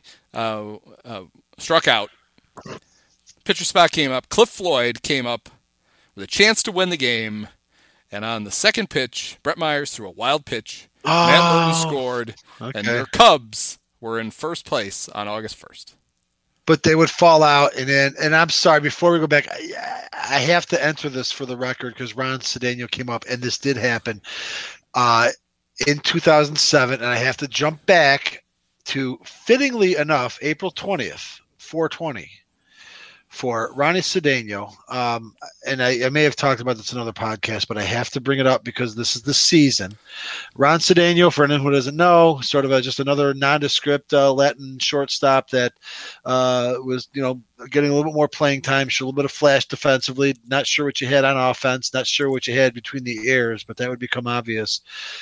struck out. Pitcher spot came up. Cliff Floyd came up with a chance to win the game. And on the second pitch, Brett Myers threw a wild pitch. Matt Merton scored. Okay. And their Cubs were in first place on August 1st. But they would fall out, and I'm sorry, before we go back, I have to enter this for the record because Ron Cedeno came up, and this did happen in 2007, and I have to jump back to, fittingly enough, April 20th, 420, for Ronnie Cedeno. And I may have talked about this in another podcast, but I have to bring it up because this is the season. Ron Cedeno, for anyone who doesn't know, sort of just another nondescript Latin shortstop that was, getting a little bit more playing time, a little bit of flash defensively, not sure what you had on offense, not sure what you had between the ears, but that would become obvious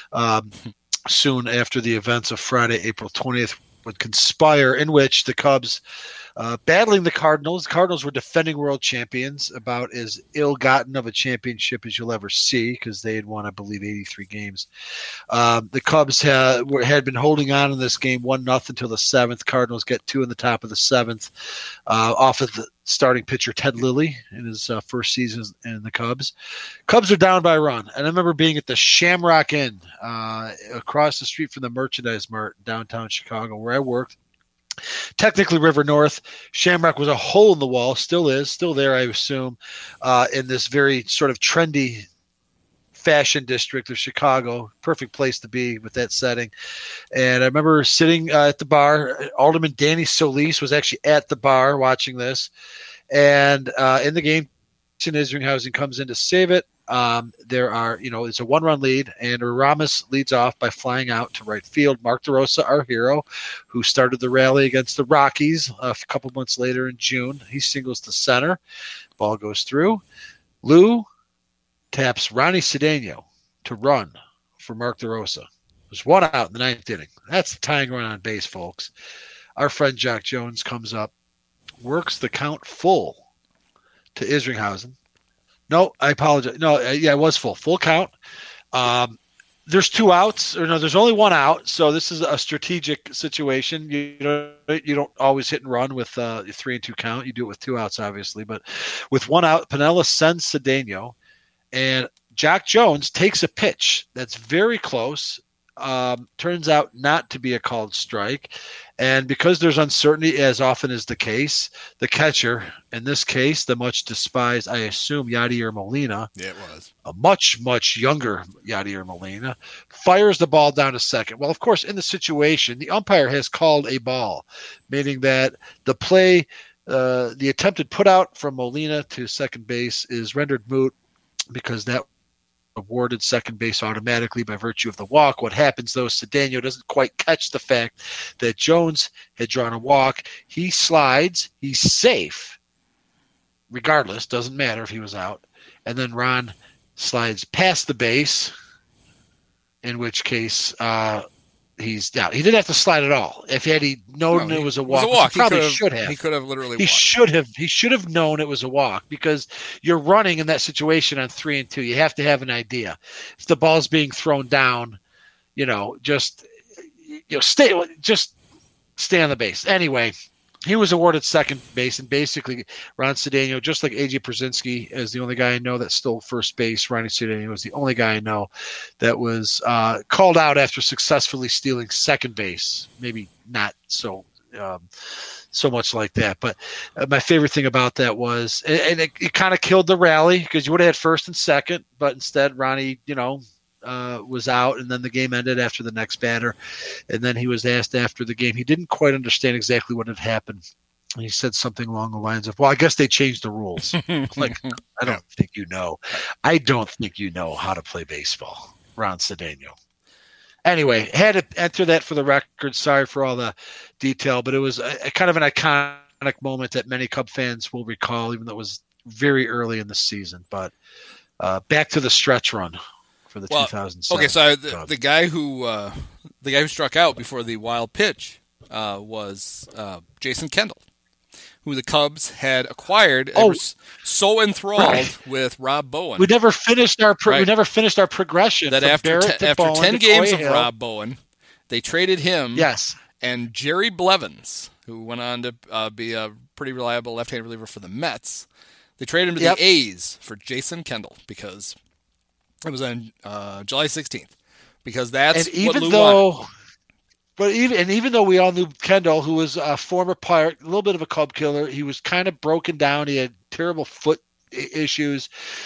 soon after the events of Friday, April 20th would conspire, in which the Cubs battling the Cardinals. The Cardinals were defending world champions, about as ill-gotten of a championship as you'll ever see because they had won, I believe, 83 games. The Cubs had been holding on in this game 1-0 until the 7th. Cardinals get 2 in the top of the 7th off of the starting pitcher Ted Lilly in his first season in the Cubs. Cubs are down by a run. And I remember being at the Shamrock Inn across the street from the Merchandise Mart downtown Chicago where I worked. Technically River North. Shamrock was a hole in the wall, still is, still there, I assume, in this very sort of trendy fashion district of Chicago. Perfect place to be with that setting. And I remember sitting at the bar. Alderman Danny Solis was actually at the bar watching this. And in the game, Isringhausen comes in to save it. It's a 1-run lead, and Ramos leads off by flying out to right field. Mark DeRosa, our hero, who started the rally against the Rockies a couple months later in June, he singles to center. Ball goes through. Lou taps Ronnie Cedeno to run for Mark DeRosa. There's 1 out in the 9th inning. That's the tying run on base, folks. Our friend Jock Jones comes up, works the count full to Isringhausen. No, I apologize. No, it was full count. There's 2 outs, or no, there's only 1 out. So this is a strategic situation. You don't always hit and run with 3-2 count. You do it with 2 outs, obviously. But with 1 out, Piniella sends Cedeno, and Jock Jones takes a pitch that's very close. Turns out not to be a called strike. And because there's uncertainty, as often is the case, the catcher, in this case, the much despised, I assume, Yadier Molina, it was a much, much younger Yadier Molina, fires the ball down to second. Well, of course, in the situation, the umpire has called a ball, meaning that the play, the attempted put out from Molina to second base is rendered moot because that awarded second base automatically by virtue of the walk. What happens, though, Cedeno doesn't quite catch the fact that Jones had drawn a walk. He slides. He's safe. Regardless, doesn't matter if he was out. And then Ron slides past the base, in which case he's down. He didn't have to slide at all. If he known it was a walk, he probably should have. He could have literally He should have known it was a walk, because you're running in that situation on 3 and 2. You have to have an idea. If the ball's being thrown down, just stay on the base. Anyway, he was awarded second base, and basically Ron Cedeno, just like A.J. Pierzynski, is the only guy I know that stole first base. Ronnie Cedeno was the only guy I know that was called out after successfully stealing second base. Maybe not so much like that, but my favorite thing about that was, and it kind of killed the rally, because you would have had first and second, but instead Ronnie, was out, and then the game ended after the next batter. And then he was asked after the game. He didn't quite understand exactly what had happened. And he said something along the lines of, well, I guess they changed the rules. Like, I don't think you know. I don't think you know how to play baseball, Ron Cedeno. Anyway, had to enter that for the record. Sorry for all the detail, but it was a kind of an iconic moment that many Cub fans will recall, even though it was very early in the season. But back to the stretch run for the 2007. Okay, so the guy who struck out before the wild pitch was Jason Kendall, who the Cubs had acquired. They were so enthralled with Rob Bowen. We never finished our progression. That after 10 games of Rob Bowen, they traded him. Yes. And Jerry Blevins, who went on to be a pretty reliable left-handed reliever for the Mets. They traded him to the A's for Jason Kendall, because it was on July 16th, because that's what Lou wanted. But even though we all knew Kendall, who was a former Pirate, a little bit of a Cub killer, he was kind of broken down. He had terrible foot issues.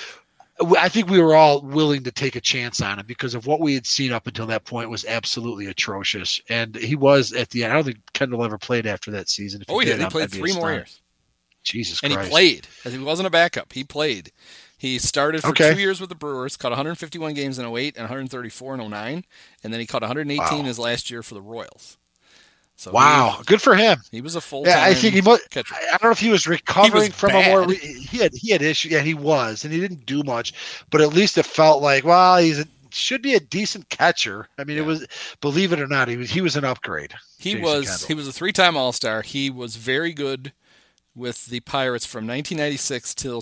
I think we were all willing to take a chance on him, because of what we had seen up until that point was absolutely atrocious. And he was at the end. I don't think Kendall ever played after that season. He did. He played 3 more years. Jesus Christ. And he played. He wasn't a backup. He played. He started for 2 years with the Brewers, caught 151 games in 2008 and 134 in 2009, and then he caught 118 his last year for the Royals. So good for him. He was a full-time I think he must, catcher. I don't know if he was recovering from a more. He had issues. Yeah, he was, and he didn't do much. But at least it felt like, well, should be a decent catcher. I mean, it was, believe it or not, he was an upgrade. He was a 3-time All-Star. He was very good with the Pirates from 1996 till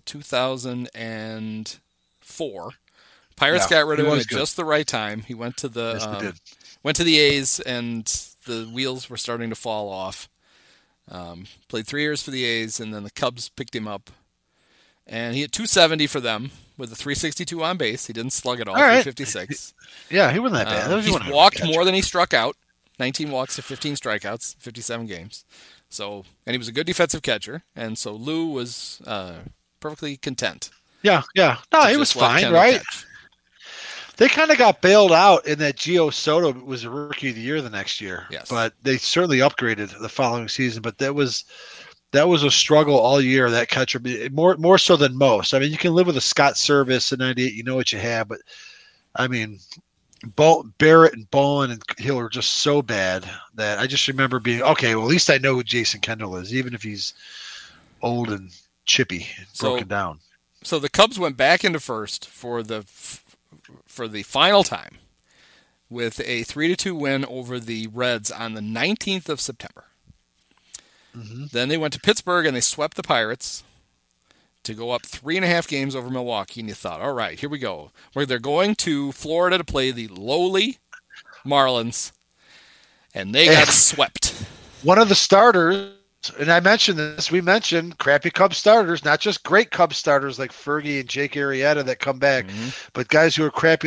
2004. Pirates got rid of him at just the right time. He went to the A's, and the wheels were starting to fall off. Played 3 years for the A's, and then the Cubs picked him up. And he hit .270 for them with a .362 on base. He didn't slug it all, .356. Yeah, he wasn't that bad. He walked more than he struck out. 19 walks to 15 strikeouts, 57 games. So, and he was a good defensive catcher, and so Lou was perfectly content. Yeah. No, he was fine, right? Catch. They kind of got bailed out in that Gio Soto was a Rookie of the Year the next year. Yes. But they certainly upgraded the following season. But that was a struggle all year, that catcher, more so than most. I mean, you can live with a Scott Service in 98, you know what you have, but I mean, Barrett and Bowen and Hill are just so bad that I just remember being, okay, well, at least I know who Jason Kendall is, even if he's old and chippy and broken down. So the Cubs went back into first for the final time with a 3-2 win over the Reds on the 19th of September. Mm-hmm. Then they went to Pittsburgh and they swept the Pirates to go up 3.5 games over Milwaukee, and you thought, all right, here we go. They're going to Florida to play the lowly Marlins, and they got swept. One of the starters, and I mentioned this, we mentioned crappy Cubs starters, not just great Cubs starters like Fergie and Jake Arrieta that come back, but guys who are crappy,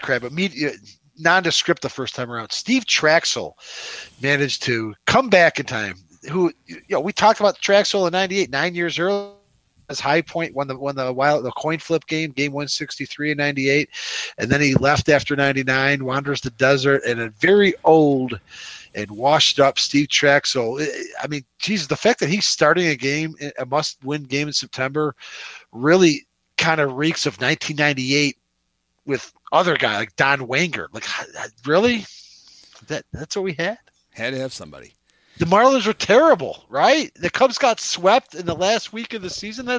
nondescript the first time around. Steve Traxel managed to come back in time. We talked about Traxel in 98, 9 years early. His high point won the coin flip game 163 in 98, and then he left after 99, wanders the desert, and a very old and washed up Steve Traxel. I mean, Jesus, the fact that he's starting a must-win game in September really kind of reeks of 1998 with other guy like Don Wanger. Like, really? That's what we had? Had to have somebody. The Marlins were terrible, right? The Cubs got swept in the last week of the season.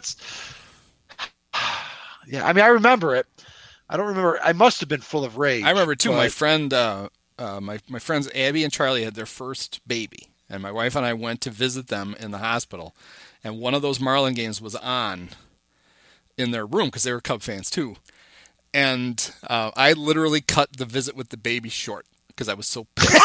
Yeah, I mean, I remember it. I don't remember. I must have been full of rage. I remember too. But My friend, my friends Abby and Charlie had their first baby, and my wife and I went to visit them in the hospital. And one of those Marlin games was on in their room because they were Cub fans too. And I literally cut the visit with the baby short because I was so pissed.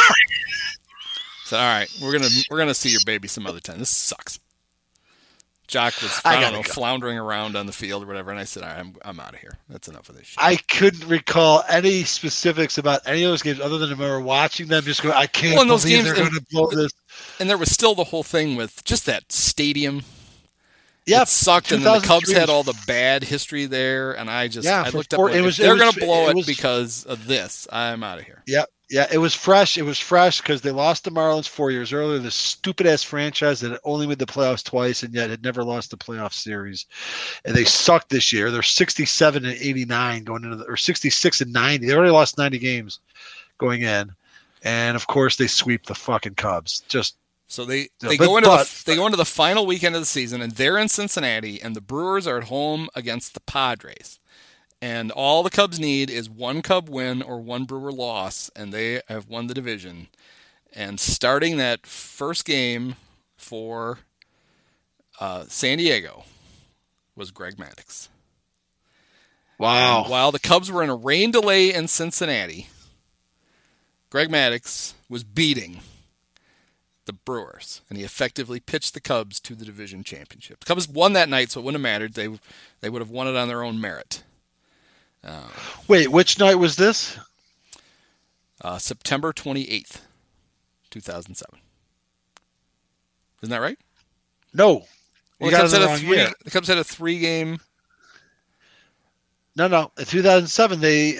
So, all right, we're gonna see your baby some other time. This sucks. Jock was floundering around on the field or whatever, and I said, all right, I'm out of here. That's enough of this shit. I couldn't recall any specifics about any of those games other than I remember watching them. Just going, I can't believe they're going to blow this. And there was still the whole thing with just that stadium. Yeah, it sucked, and then the Cubs had all the bad history there, and I looked up. They're going to blow it because of this. I'm out of here. Yeah, it was fresh. It was fresh because they lost the Marlins 4 years earlier. This stupid-ass franchise that had only made the playoffs twice and yet had never lost the playoff series. And they sucked this year. They're 67-89 going into or 66-90. They already lost 90 games going in. And, of course, they sweep the fucking Cubs. So they go into the final weekend of the season, and they're in Cincinnati, and the Brewers are at home against the Padres. And all the Cubs need is one Cub win or one Brewer loss, and they have won the division. And starting that first game for San Diego was Greg Maddux. Wow. And while the Cubs were in a rain delay in Cincinnati, Greg Maddux was beating the Brewers, and he effectively pitched the Cubs to the division championship. The Cubs won that night, so it wouldn't have mattered. They would have won it on their own merit. Wait, which night was this? September 28th, 2007. Isn't that right? No. Well, the Cubs had a 3-game. No. In 2007, they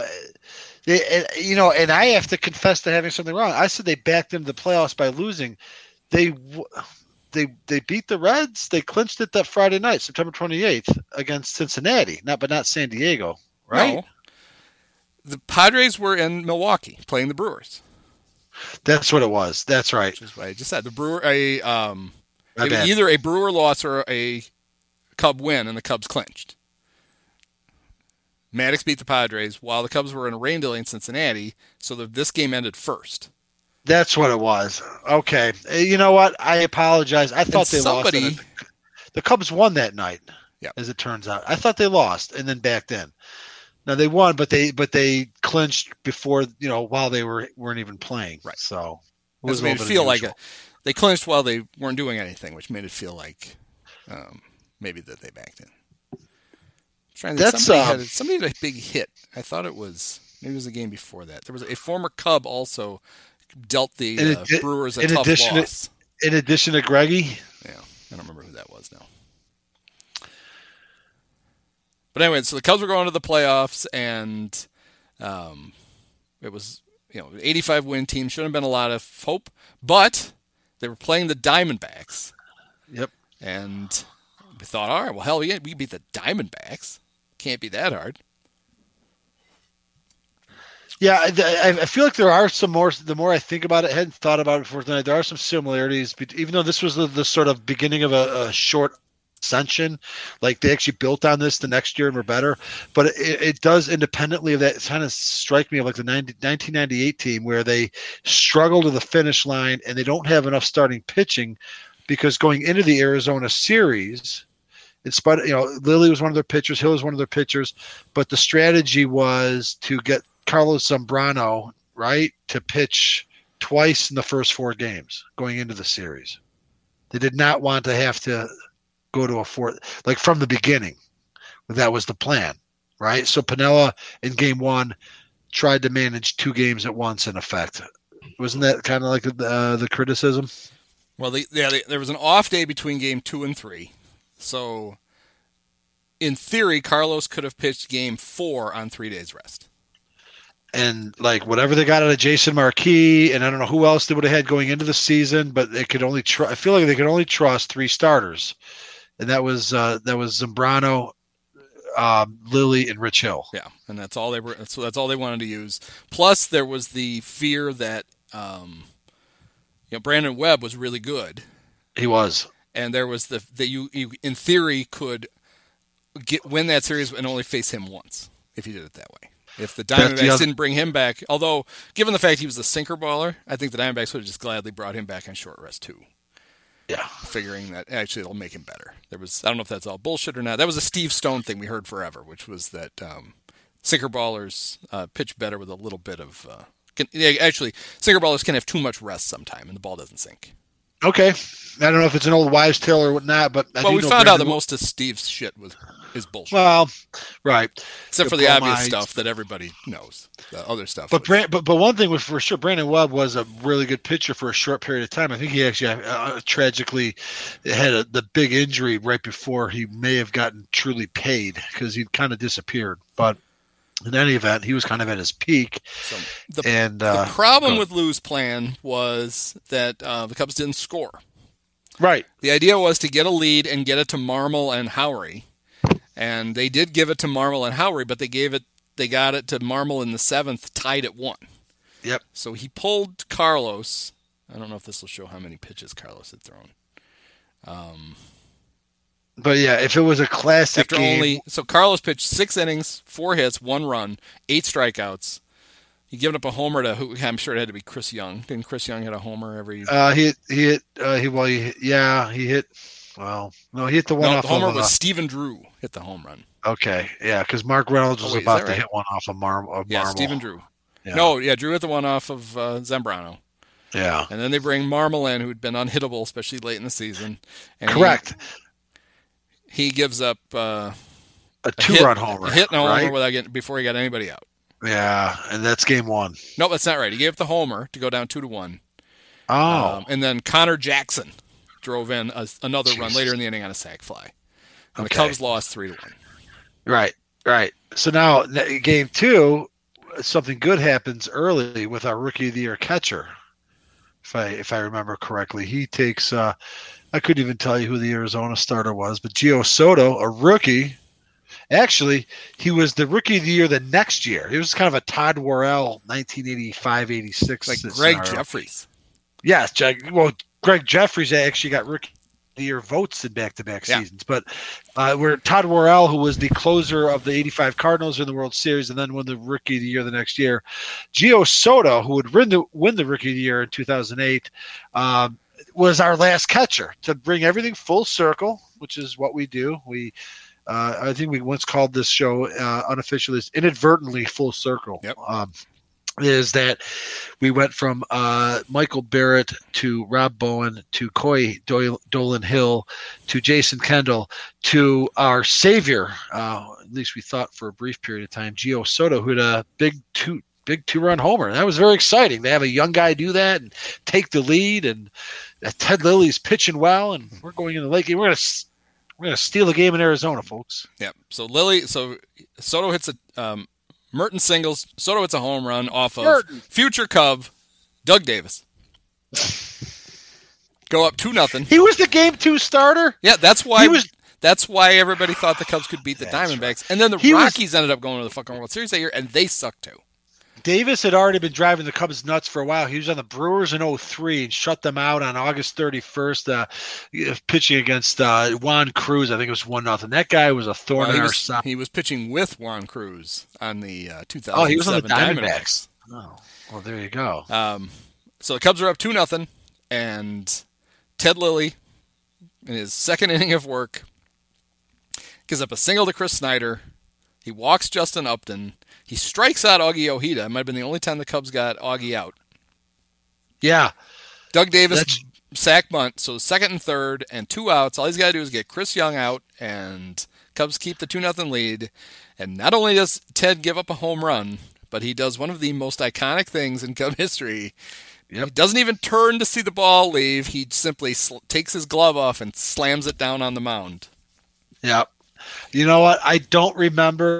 and I have to confess to having something wrong. I said they backed into the playoffs by losing. They beat the Reds. They clinched it that Friday night, September 28th, against Cincinnati. But not San Diego, right? No. The Padres were in Milwaukee playing the Brewers. That's what it was. That's right. Which is what I just said. The Brewer, either a Brewer loss or a Cub win, and the Cubs clinched. Maddux beat the Padres while the Cubs were in a rain delay in Cincinnati, so this game ended first. That's what it was. Okay. You know what? I apologize. I thought they lost. The Cubs won that night, as it turns out. I thought they lost and then backed in. Now they won, but they clinched before, while they weren't even playing. Right. So it was made it feel like they clinched while they weren't doing anything, which made it feel like maybe that they backed in. Somebody had a big hit. I thought maybe it was the game before that. There was a former Cub also dealt the Brewers a tough loss. In addition to Greggy? Yeah, I don't remember who that was now. But anyway, so the Cubs were going to the playoffs, and it was 85-win team. Shouldn't have been a lot of hope, but they were playing the Diamondbacks. Yep. And we thought, all right, well, hell, we can beat the Diamondbacks. Can't be that hard. Yeah, I feel like there are some more. The more I think about it, I hadn't thought about it before tonight. There are some similarities, even though this was the sort of beginning of a short ascension. Like they actually built on this the next year and were better. But it does independently of that kind of strike me of like the 1998 team where they struggle to the finish line and they don't have enough starting pitching because going into the Arizona series. In spite of, Lilly was one of their pitchers, Hill was one of their pitchers, but the strategy was to get Carlos Zambrano, right, to pitch twice in the first 4 games going into the series. They did not want to have to go to a fourth, like from the beginning. That was the plan, right? So Piniella in game 1 tried to manage 2 games at once in effect. Wasn't that kind of like the criticism? Well, there was an off day between game 2 and 3. So, in theory, Carlos could have pitched game 4 on 3 days rest. And like whatever they got out of Jason Marquis, and I don't know who else they would have had going into the season, but they could only I feel like they could only trust 3 starters, and that was Zambrano, Lilly and Rich Hill. Yeah, and that's all they were. That's all they wanted to use. Plus, there was the fear that Brandon Webb was really good. He was, and there was that you in theory could win that series and only face him once if you did it that way. If the Diamondbacks didn't bring him back, although given the fact he was a sinker baller, I think the Diamondbacks would have just gladly brought him back on short rest too. Yeah, figuring that actually it'll make him better. I don't know if that's all bullshit or not. That was a Steve Stone thing we heard forever, which was that sinker ballers pitch better with a little bit of. Actually, sinker ballers can have too much rest sometime, and the ball doesn't sink. Okay, I don't know if it's an old wives' tale or whatnot, but we found out that most of Steve's shit is bullshit. Well, right, except for the obvious stuff that everybody knows. The other stuff, but one thing was for sure, Brandon Webb was a really good pitcher for a short period of time. I think he actually tragically had the big injury right before he may have gotten truly paid because he'd kind of disappeared. But in any event, he was kind of at his peak. So the problem with Lou's plan was that the Cubs didn't score. Right. The idea was to get a lead and get it to Marmol and Howry. And they did give it to Marmol and Howry, but they got it to Marmol in the 7th, tied at 1. Yep. So he pulled Carlos. I don't know if this will show how many pitches Carlos had thrown. But yeah, if it was a classic game. So Carlos pitched 6 innings, 4 hits, 1 run, 8 strikeouts. He given up a homer to who? I'm sure it had to be Chris Young. Didn't Chris Young hit a homer every? He hit. He hit. Well, no, he hit the one off. The homer was Stephen Drew hit the home run. Okay, yeah, because Mark Reynolds was about to hit one off of Marmol. Yeah, Stephen Drew. Yeah. Drew hit the one off of Zambrano. Yeah, and then they bring Marmol in, who'd been unhittable, especially late in the season. And correct. He gives up a 2-run homer, hit and a homer before he got anybody out. Yeah, and that's game 1. No, that's not right. He gave up the homer to go down 2-1. Oh, and then Connor Jackson drove in another run later in the inning on a sac fly. And the Cubs lost 3-1. Right. So now game 2, something good happens early with our Rookie of the Year catcher. If I remember correctly, he takes. I couldn't even tell you who the Arizona starter was, but Gio Soto, a rookie. Actually, he was the Rookie of the Year the next year. It was kind of a Todd Worrell 1985-86. Like Greg Jeffries. Yes, Greg Jeffries actually got Rookie of the Year votes in back-to-back seasons. But where Todd Worrell, who was the closer of the 85 Cardinals in the World Series and then won the Rookie of the Year the next year, Gio Soto, who would win the Rookie of the Year in 2008, was our last catcher to bring everything full circle, which is what we do. I think we once called this show unofficially inadvertently full circle. Yep. Is that we went from Michael Barrett to Rob Bowen to Coy Dolan Hill to Jason Kendall to our savior, at least we thought for a brief period of time, Gio Soto, who had a big 2-run homer. And that was very exciting. They have a young guy do that and take the lead, and Ted Lilly's pitching well, and we're going in the late game. We're gonna steal the game in Arizona, folks. Yeah. So Soto hits a Merton singles. Soto hits a home run off of future Cub Doug Davis. Go up 2-0. He was the game 2 starter. Yeah, that's why. That's why everybody thought the Cubs could beat the Diamondbacks, right. And then the Rockies ended up going to the fucking World Series that year, and they sucked too. Davis had already been driving the Cubs nuts for a while. He was on the Brewers in 2003 and shut them out on August 31st, pitching against Juan Cruz. I think it was 1-0. That guy was a thorn in our side. He was pitching with Juan Cruz on the 2007 Oh, he was on the Diamondbacks. Oh, well, there you go. So the Cubs are up 2-0, and Ted Lilly, in his second inning of work, gives up a single to Chris Snyder. He walks Justin Upton. He strikes out Augie Ojeda. It might have been the only time the Cubs got Augie out. Yeah. Doug Davis sack bunt, so second and third and 2 outs. All he's got to do is get Chris Young out, and Cubs keep the 2-0 lead. And not only does Ted give up a home run, but he does one of the most iconic things in Cub history. Yep. He doesn't even turn to see the ball leave. He simply takes his glove off and slams it down on the mound. Yep. You know what? I don't remember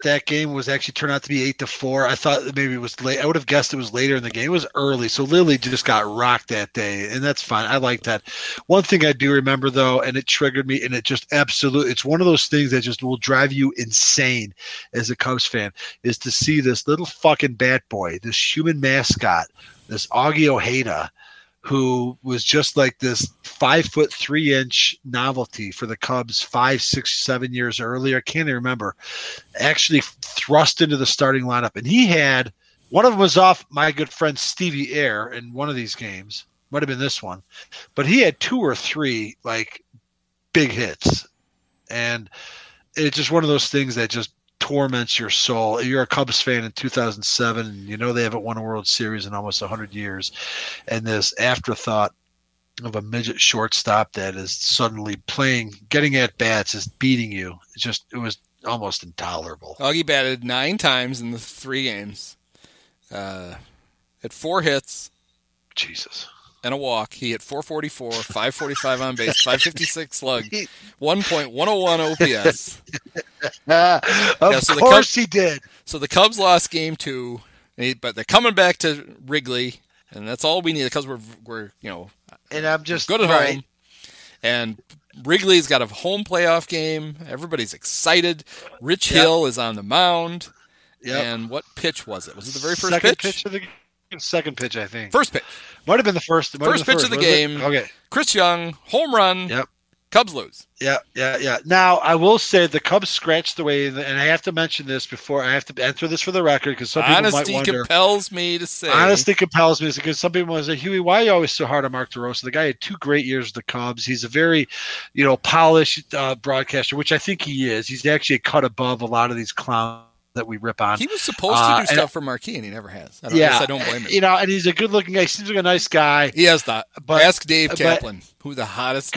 that game was actually turned out to be 8-4. I thought maybe it was late. I would have guessed it was later in the game. It was early, so Lily just got rocked that day, and that's fine. I like that. One thing I do remember though, and it triggered me, and it just absolutely, it's one of those things that just will drive you insane as a Cubs fan, is to see this little fucking bat boy, this human mascot, this Augie Ojeda, who was just like this 5'3" novelty for the Cubs 5, 6, 7 years earlier. I can't even remember. Actually thrust into the starting lineup. And he had, one of them was off my good friend Stevie Air in one of these games. Might have been this one. But he had 2 or 3 like big hits. And it's just one of those things that just torments your soul. You're a Cubs fan in 2007, and you know they haven't won a World Series in almost 100 years, and this afterthought of a midget shortstop that is suddenly getting at bats, is beating you. It was almost intolerable. Augie batted 9 times in the 3 games, had 4 hits, Jesus, and a walk. He hit 444, 545 on base, 556 slug, 1.101 OPS. Of course he did. So the Cubs lost game 2, but they're coming back to Wrigley, and that's all we need because we're and I'm just good at right. home. And Wrigley's got a home playoff game. Everybody's excited. Rich Hill is on the mound. Yep. And what pitch was it? Was it the very first pitch? Second pitch, I think. First pitch. Might have been the first. First pitch of the game. Okay. Chris Young, home run. Yep. Cubs lose. Yeah. Now, I will say the Cubs scratched away, and I have to mention this before. I have to enter this for the record because some people might wonder. Honesty compels me to say. Honesty compels me because some people might say, Huey, why are you always so hard on Mark DeRosa? The guy had 2 great years with the Cubs. He's a very, polished broadcaster, which I think he is. He's actually a cut above a lot of these clowns that we rip on. He was supposed to do stuff for Marquee, and he never has. I guess I don't blame him. And he's a good-looking guy. He seems like a nice guy. He has that. Ask Dave Kaplan, who has the hottest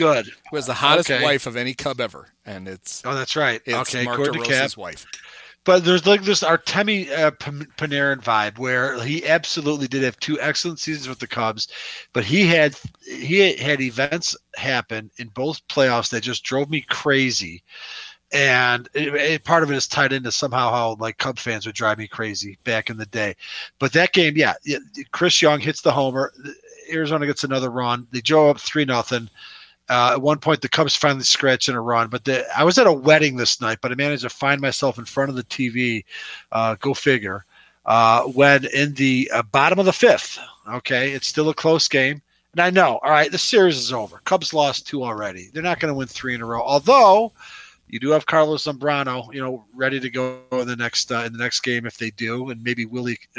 wife of any Cub ever, and it's. Oh, that's right. It's okay, Mark DeRosa's wife. But there's like this Artemi Panarin vibe where he absolutely did have 2 excellent seasons with the Cubs, but he had events happen in both playoffs that just drove me crazy. And part of it is tied into somehow how like Cub fans would drive me crazy back in the day. But that game, Chris Young hits the homer. Arizona gets another run. They drove up 3-0. At one point, the Cubs finally scratched in a run. But I was at a wedding this night, but I managed to find myself in front of the TV. Go figure. When in the bottom of the 5th, okay, it's still a close game. And I know, all right, the series is over. Cubs lost 2 already. They're not going to win 3 in a row. Although you do have Carlos Zambrano, ready to go in the next game if they do, and maybe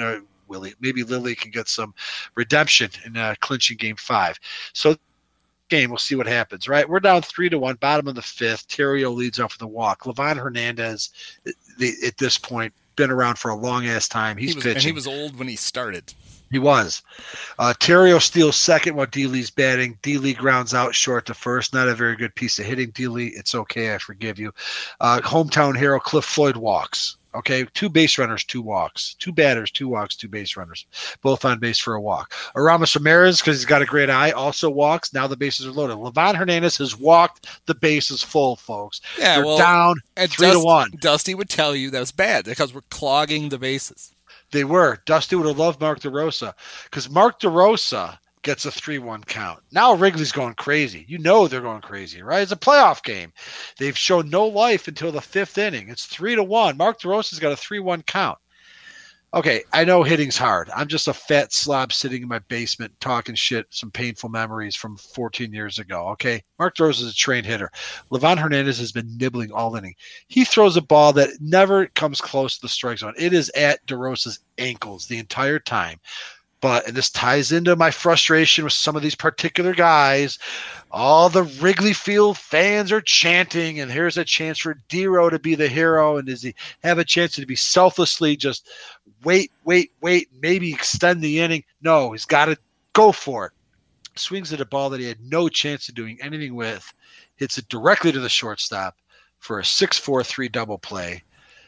maybe Lily can get some redemption in clinching Game 5. So, game, we'll see what happens. Right, we're down 3-1, bottom of the 5th. Terrio leads off with a walk. Livan Hernandez, at this point, been around for a long ass time. He's pitching. And he was old when he started. He was. Terrio steals second while D-Lee's batting. D-Lee grounds out short to first. Not a very good piece of hitting, D-Lee. It's okay. I forgive you. Hometown hero Cliff Floyd walks. Okay, 2 base runners, 2 walks. 2 batters, 2 walks, 2 base runners. Both on base for a walk. Aramis Ramirez, because he's got a great eye, also walks. Now the bases are loaded. Livan Hernandez has walked. The base is full, folks. Yeah, They're down 3-1. Dusty would tell you that was bad because we're clogging the bases. They were. Dusty would have loved Mark DeRosa because Mark DeRosa gets a 3-1 count. Now Wrigley's going crazy. They're going crazy, right? It's a playoff game. They've shown no life until the 5th inning. It's 3-1. Mark DeRosa's got a 3-1 count. Okay, I know hitting's hard. I'm just a fat slob sitting in my basement talking shit, some painful memories from 14 years ago, okay? Mark DeRosa is a trained hitter. Livan Hernandez has been nibbling all inning. He throws a ball that never comes close to the strike zone. It is at DeRosa's ankles the entire time. And this ties into my frustration with some of these particular guys. All the Wrigley Field fans are chanting, and here's a chance for Dero to be the hero. And does he have a chance to be selflessly just wait, maybe extend the inning? No, he's got to go for it. Swings at a ball that he had no chance of doing anything with. Hits it directly to the shortstop for a 6-4-3 double play.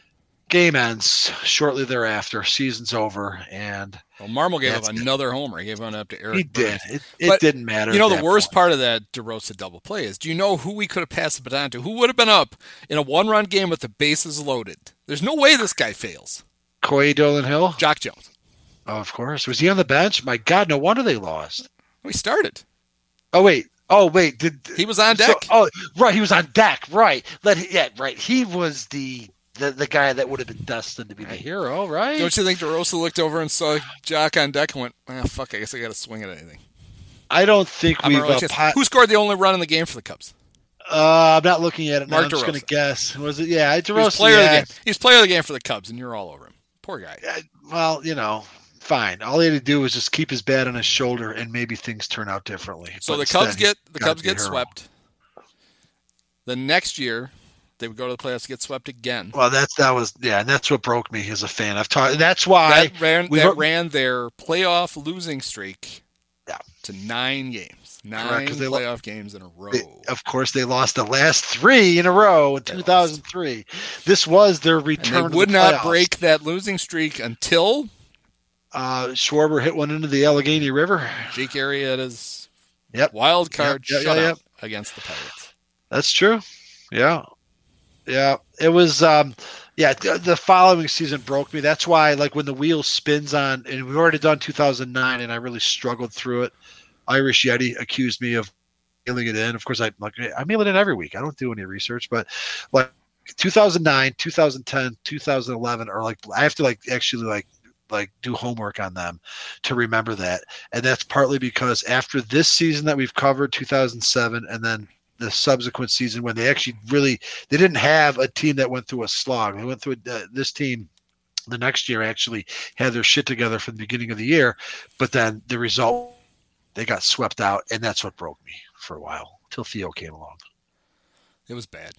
Game ends shortly thereafter. Season's over, and well, Marmol gave up another homer. He gave one up to Eric. He Burns. did. It didn't matter. You know, the worst part of that DeRosa double play is, do you know who we could have passed the baton to? Who would have been up in a one-run game with the bases loaded? There's no way this guy fails. Coy Dolan Hill? Jock Jones. Oh, of course. Was he on the bench? My God, no wonder they lost. We started. Oh, wait. He was on deck? Right. He was on deck. Right. Right. He was the guy that would have been destined to be the hero, right? Don't you think DeRosa looked over and saw Jock on deck and went, fuck, I guess I got to swing at anything? I don't think Who scored the only run in the game for the Cubs? I'm not looking at it now. Mark I'm just DeRosa. going to guess. Was it? Yeah, DeRosa. He was player of the game. He's player of the game for the Cubs, and you're all over him. Poor guy. Well, fine. All he had to do was just keep his bat on his shoulder, and maybe things turn out differently. So but the Cubs get swept. The next year, they would go to the playoffs, get swept again. Well, and that's what broke me as a fan. That's why that ran their playoff losing streak to 9 games. 9 playoff games in a row. Of course, they lost the last 3 in a row in 2003. This was their return. And they would not break that losing streak until Schwarber hit one into the Allegheny River. Jake Arrieta's wild card shutout against the Pirates. That's true. Yeah. It was. The following season broke me. That's why, like, when the wheel spins on, and we've already done 2009, and I really struggled through it. Irish Yeti accused me of mailing it in. Of course, I mail it in every week. I don't do any research, but like 2009, 2010, 2011 are like, I have to actually do homework on them to remember that. And that's partly because after this season that we've covered, 2007, and then the subsequent season when they didn't have a team that went through a slog. They went through this team the next year actually had their shit together from the beginning of the year, but then the result, they got swept out, and that's what broke me for a while until Theo came along. It was bad.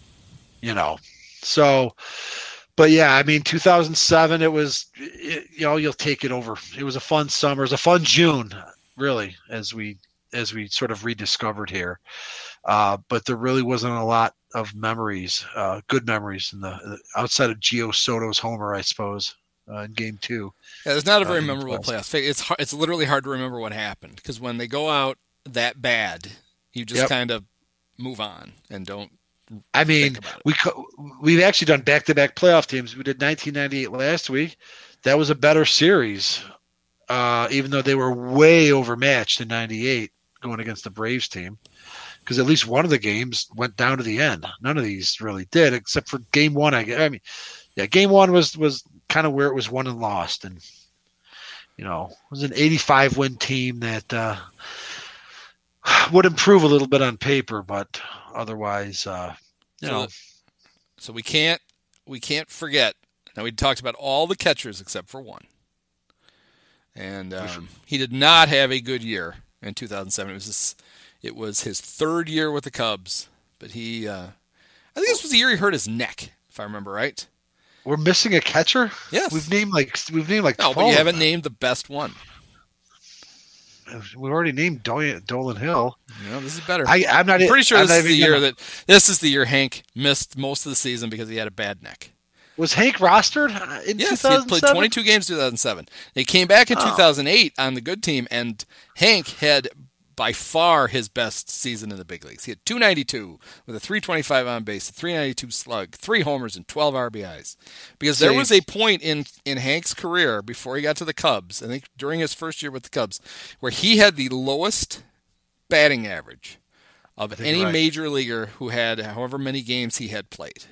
So, but yeah, I mean, 2007, you'll take it over. It was a fun summer. It was a fun June, really, as we sort of rediscovered here. But there really wasn't a lot of memories, good memories in the outside of Gio Soto's homer, I suppose, in Game 2. Yeah, it's not a very memorable playoff. It's literally hard to remember what happened because when they go out that bad, you just kind of move on and don't. I mean, we've actually done back-to-back playoff teams. We did 1998 last week. That was a better series, even though they were way overmatched in 98 going against the Braves team. Because at least one of the games went down to the end. None of these really did, except for Game 1. Game 1 was kind of where it was won and lost, and it was an 85-win team that would improve a little bit on paper, but otherwise, So we can't forget. Now we talked about all the catchers except for one, and he did not have a good year in 2007. It was his 3rd year with the Cubs, but I think this was the year he hurt his neck, if I remember right. We're missing a catcher? Yes. We've named like 12. No, but you haven't named the best one. We've already named Dolan Hill. This is better. I'm pretty sure this is the year Hank missed most of the season because he had a bad neck. Was Hank rostered in 2007? Yes, he had played 22 games in 2007. He came back in 2008 on the good team, and Hank had by far his best season in the big leagues. He had 292 with a 325 on base, a 392 slug, 3 homers, and 12 RBIs. Because there was a point in Hank's career before he got to the Cubs, I think during his first year with the Cubs, where he had the lowest batting average of any major leaguer who had however many games he had played.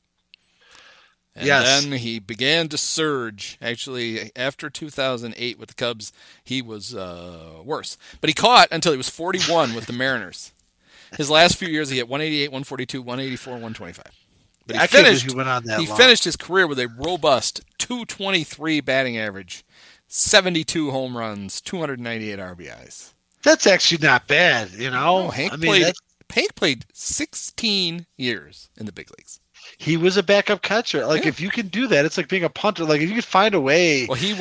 And then he began to surge. Actually, after 2008 with the Cubs, he was worse. But he caught until he was 41 with the Mariners. His last few years, he hit 188, 142, 184, 125. But he finished his career with a robust 223 batting average, 72 home runs, 298 RBIs. That's actually not bad, No, Hank played 16 years in the big leagues. He was a backup catcher. If you can do that, it's like being a punter. Like, if you could find a way. Well, he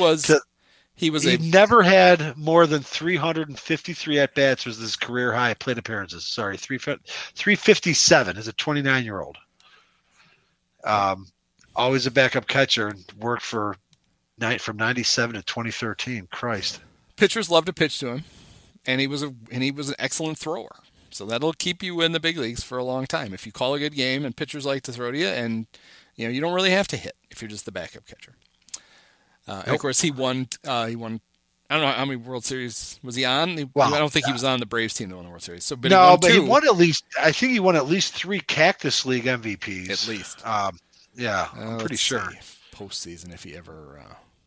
never had more than 353 at bats was his career high plate appearances. Sorry, 357 as a 29-year-old. always a backup catcher and worked from 97 to 2013. Christ. Pitchers love to pitch to him, and he was an excellent thrower. So that'll keep you in the big leagues for a long time. If you call a good game and pitchers like to throw to you, and you don't really have to hit if you're just the backup catcher. And of course, he won. I don't know how many World Series was he on. I don't think he was on the Braves team that won the World Series. But he won at least. I think he won at least 3 Cactus League MVPs. At least. Yeah, I'm pretty sure. Postseason, if he ever.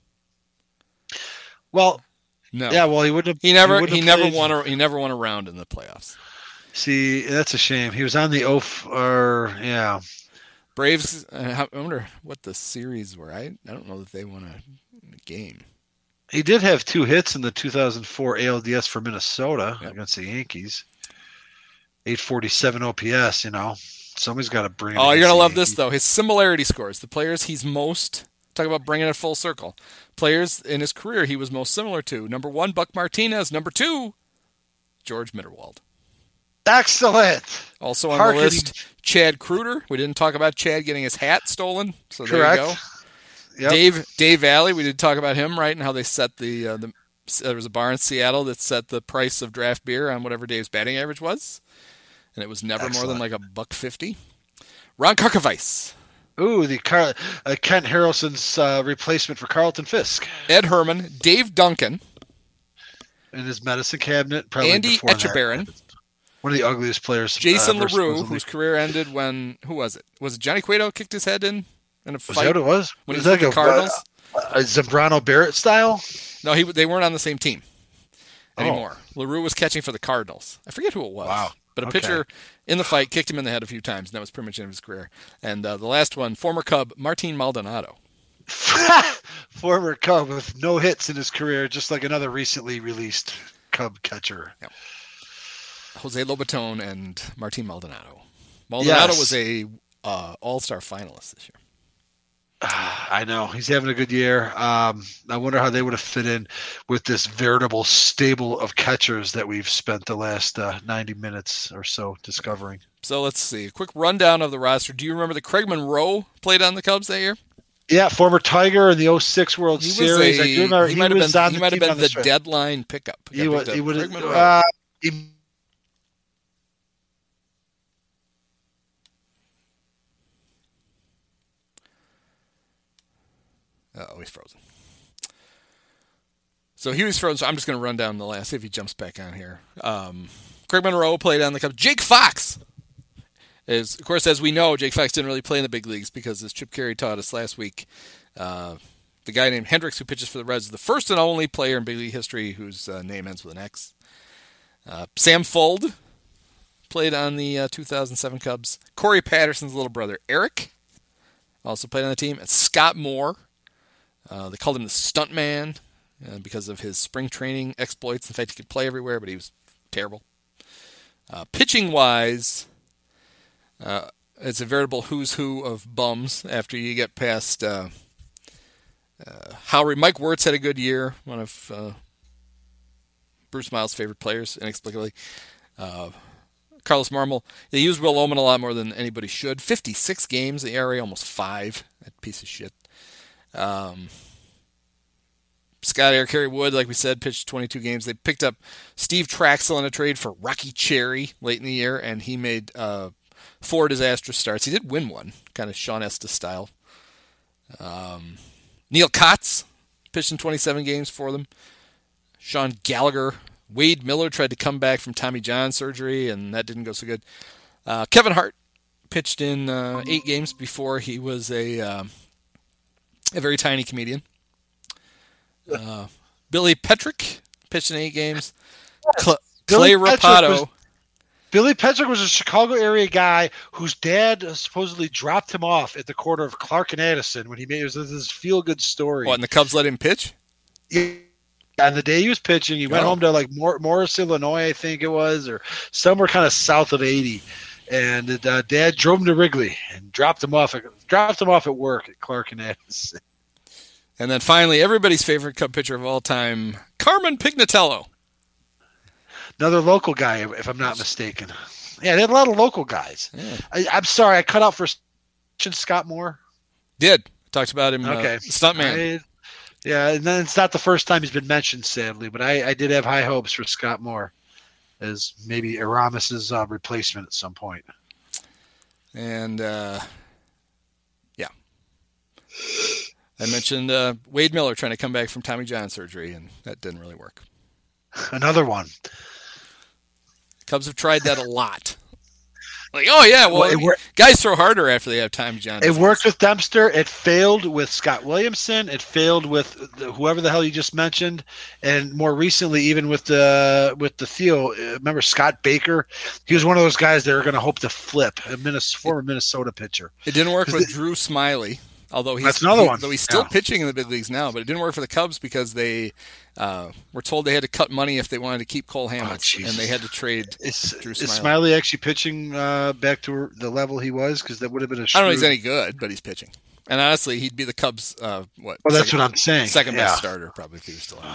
Well. No. Yeah. Well, he wouldn't have. He never won a round in the playoffs. See, that's a shame. He was on the Braves. I wonder what the series were. I don't know that they won a game. He did have 2 hits in the 2004 ALDS for Minnesota against the Yankees. 847 OPS. Somebody's got to bring. Oh, you're gonna love this though. His similarity scores. The players he's most. Talk about bringing it full circle. Players in his career he was most similar to. Number 1, Buck Martinez. Number 2, George Mitterwald. Excellent. Also on the list, Chad Kruger. We didn't talk about Chad getting his hat stolen. So correct. There you go. Yep. Dave Valley. We did talk about him, right? And how they set there was a bar in Seattle that set the price of draft beer on whatever Dave's batting average was, and it was never more than like $1.50. Ron Karkovice. Ooh, the Kent Harrelson's replacement for Carlton Fisk. Ed Herman, Dave Duncan. In his medicine cabinet. Probably Andy Etchebarren. One of the ugliest players. Jason LaRue, whose career ended when, who was it? Was it Johnny Cueto kicked his head in a fight? Was that what it was? When he was with the Cardinals? A Zambrano Barrett style? No, they weren't on the same team anymore. LaRue was catching for the Cardinals. I forget who it was. Wow. But a pitcher in the fight kicked him in the head a few times, and that was pretty much the end of his career. And the last one, former Cub, Martin Maldonado. Former Cub with no hits in his career, just like another recently released Cub catcher. Yep. Jose Lobaton and Martin Maldonado. Maldonado was a all-star finalist this year. I know. He's having a good year. I wonder how they would have fit in with this veritable stable of catchers that we've spent the last 90 minutes or so discovering. So let's see. A quick rundown of the roster. Do you remember that Craig Monroe played on the Cubs that year? Yeah, former Tiger in the 06 World Series. I do remember he might have been the deadline pickup. He would have. Oh, he's frozen. So he was frozen. So I'm just going to run down the last. See if he jumps back on here. Craig Monroe played on the Cubs. Jake Fox is, of course, as we know, Jake Fox didn't really play in the big leagues because, as Chip Carey taught us last week, the guy named Hendricks who pitches for the Reds is the first and only player in big league history whose name ends with an X. Sam Fuld played on the 2007 Cubs. Corey Patterson's little brother, Eric, also played on the team. And Scott Moore. They called him the Stuntman because of his spring training exploits. In fact, he could play everywhere, but he was terrible. Pitching-wise, it's a veritable who's who of bums after you get past Howery. Mike Wirtz had a good year, one of Bruce Miles' favorite players, inexplicably. Carlos Marmol. They use Will Oman a lot more than anybody should. 56 games, the ERA almost 5. That piece of shit. Scott Air, Kerry Wood, like we said, pitched 22 games. They picked up Steve Traxel in a trade for Rocky Cherry late in the year, and he made 4 disastrous starts. He did win one, kind of Sean Estes style. Neil Kotz pitched in 27 games for them. Sean Gallagher. Wade Miller tried to come back from Tommy John surgery, and that didn't go so good. Kevin Hart pitched in 8 games before he was a very tiny comedian. Billy Petrick pitched in 8 games. Clay Rapato. Billy Petrick was a Chicago area guy whose dad supposedly dropped him off at the corner of Clark and Addison when he made this feel-good story. What, and the Cubs let him pitch? Yeah. On the day he was pitching, he went home to like Morris, Illinois, I think it was, or somewhere kind of south of 80. And Dad drove him to Wrigley and dropped him off at work at Clark and Addison. And then finally, everybody's favorite Cub pitcher of all time, Carmen Pignatello. Another local guy, if I'm not mistaken. Yeah, they had a lot of local guys. Yeah. I'm sorry, I cut out for Scott Moore. Did. Talked about him, Okay. stuntman. Yeah, and then it's not the first time he's been mentioned, sadly, but I did have high hopes for Scott Moore as maybe Aramis's replacement at some point. And, yeah. I mentioned Wade Miller trying to come back from Tommy John surgery, and that didn't really work. Another one. Cubs have tried that a lot. Like, oh, yeah, well guys throw harder after they have Tommy John. It worked with Dempster. It failed with Scott Williamson. It failed with whoever the hell you just mentioned. And more recently, even with the Theo, remember Scott Baker? He was one of those guys that are going to hope to flip, a former Minnesota pitcher. It didn't work with Drew Smiley. Although that's another one. Though he's still pitching in the big leagues now, but it didn't work for the Cubs because they were told they had to cut money if they wanted to keep Cole Hamels, and they had to trade Drew Smiley. Is Smiley actually pitching back to the level he was? Because that would have been I don't know if he's any good, but he's pitching. And honestly, he'd be the Cubs' Well, that's what I'm saying. Second best starter, probably, if he was still on.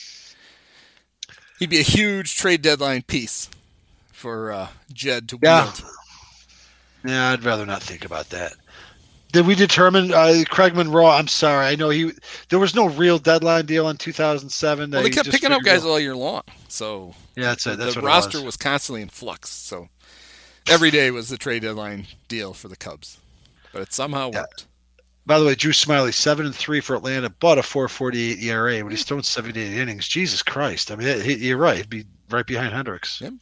He'd be a huge trade deadline piece for Jed to wield. Yeah, I'd rather not think about that. Did we determine Craig Monroe? I'm sorry. I know there was no real deadline deal in 2007. Well, they kept picking up guys all year long. So yeah, that's the what roster was constantly in flux. So every day was the trade deadline deal for the Cubs, but it somehow worked. By the way, Drew Smiley 7-3 for Atlanta, but a 4.48 ERA. But he's thrown 78 innings. Jesus Christ! I mean, you're right. He'd be right behind Hendricks. Yep.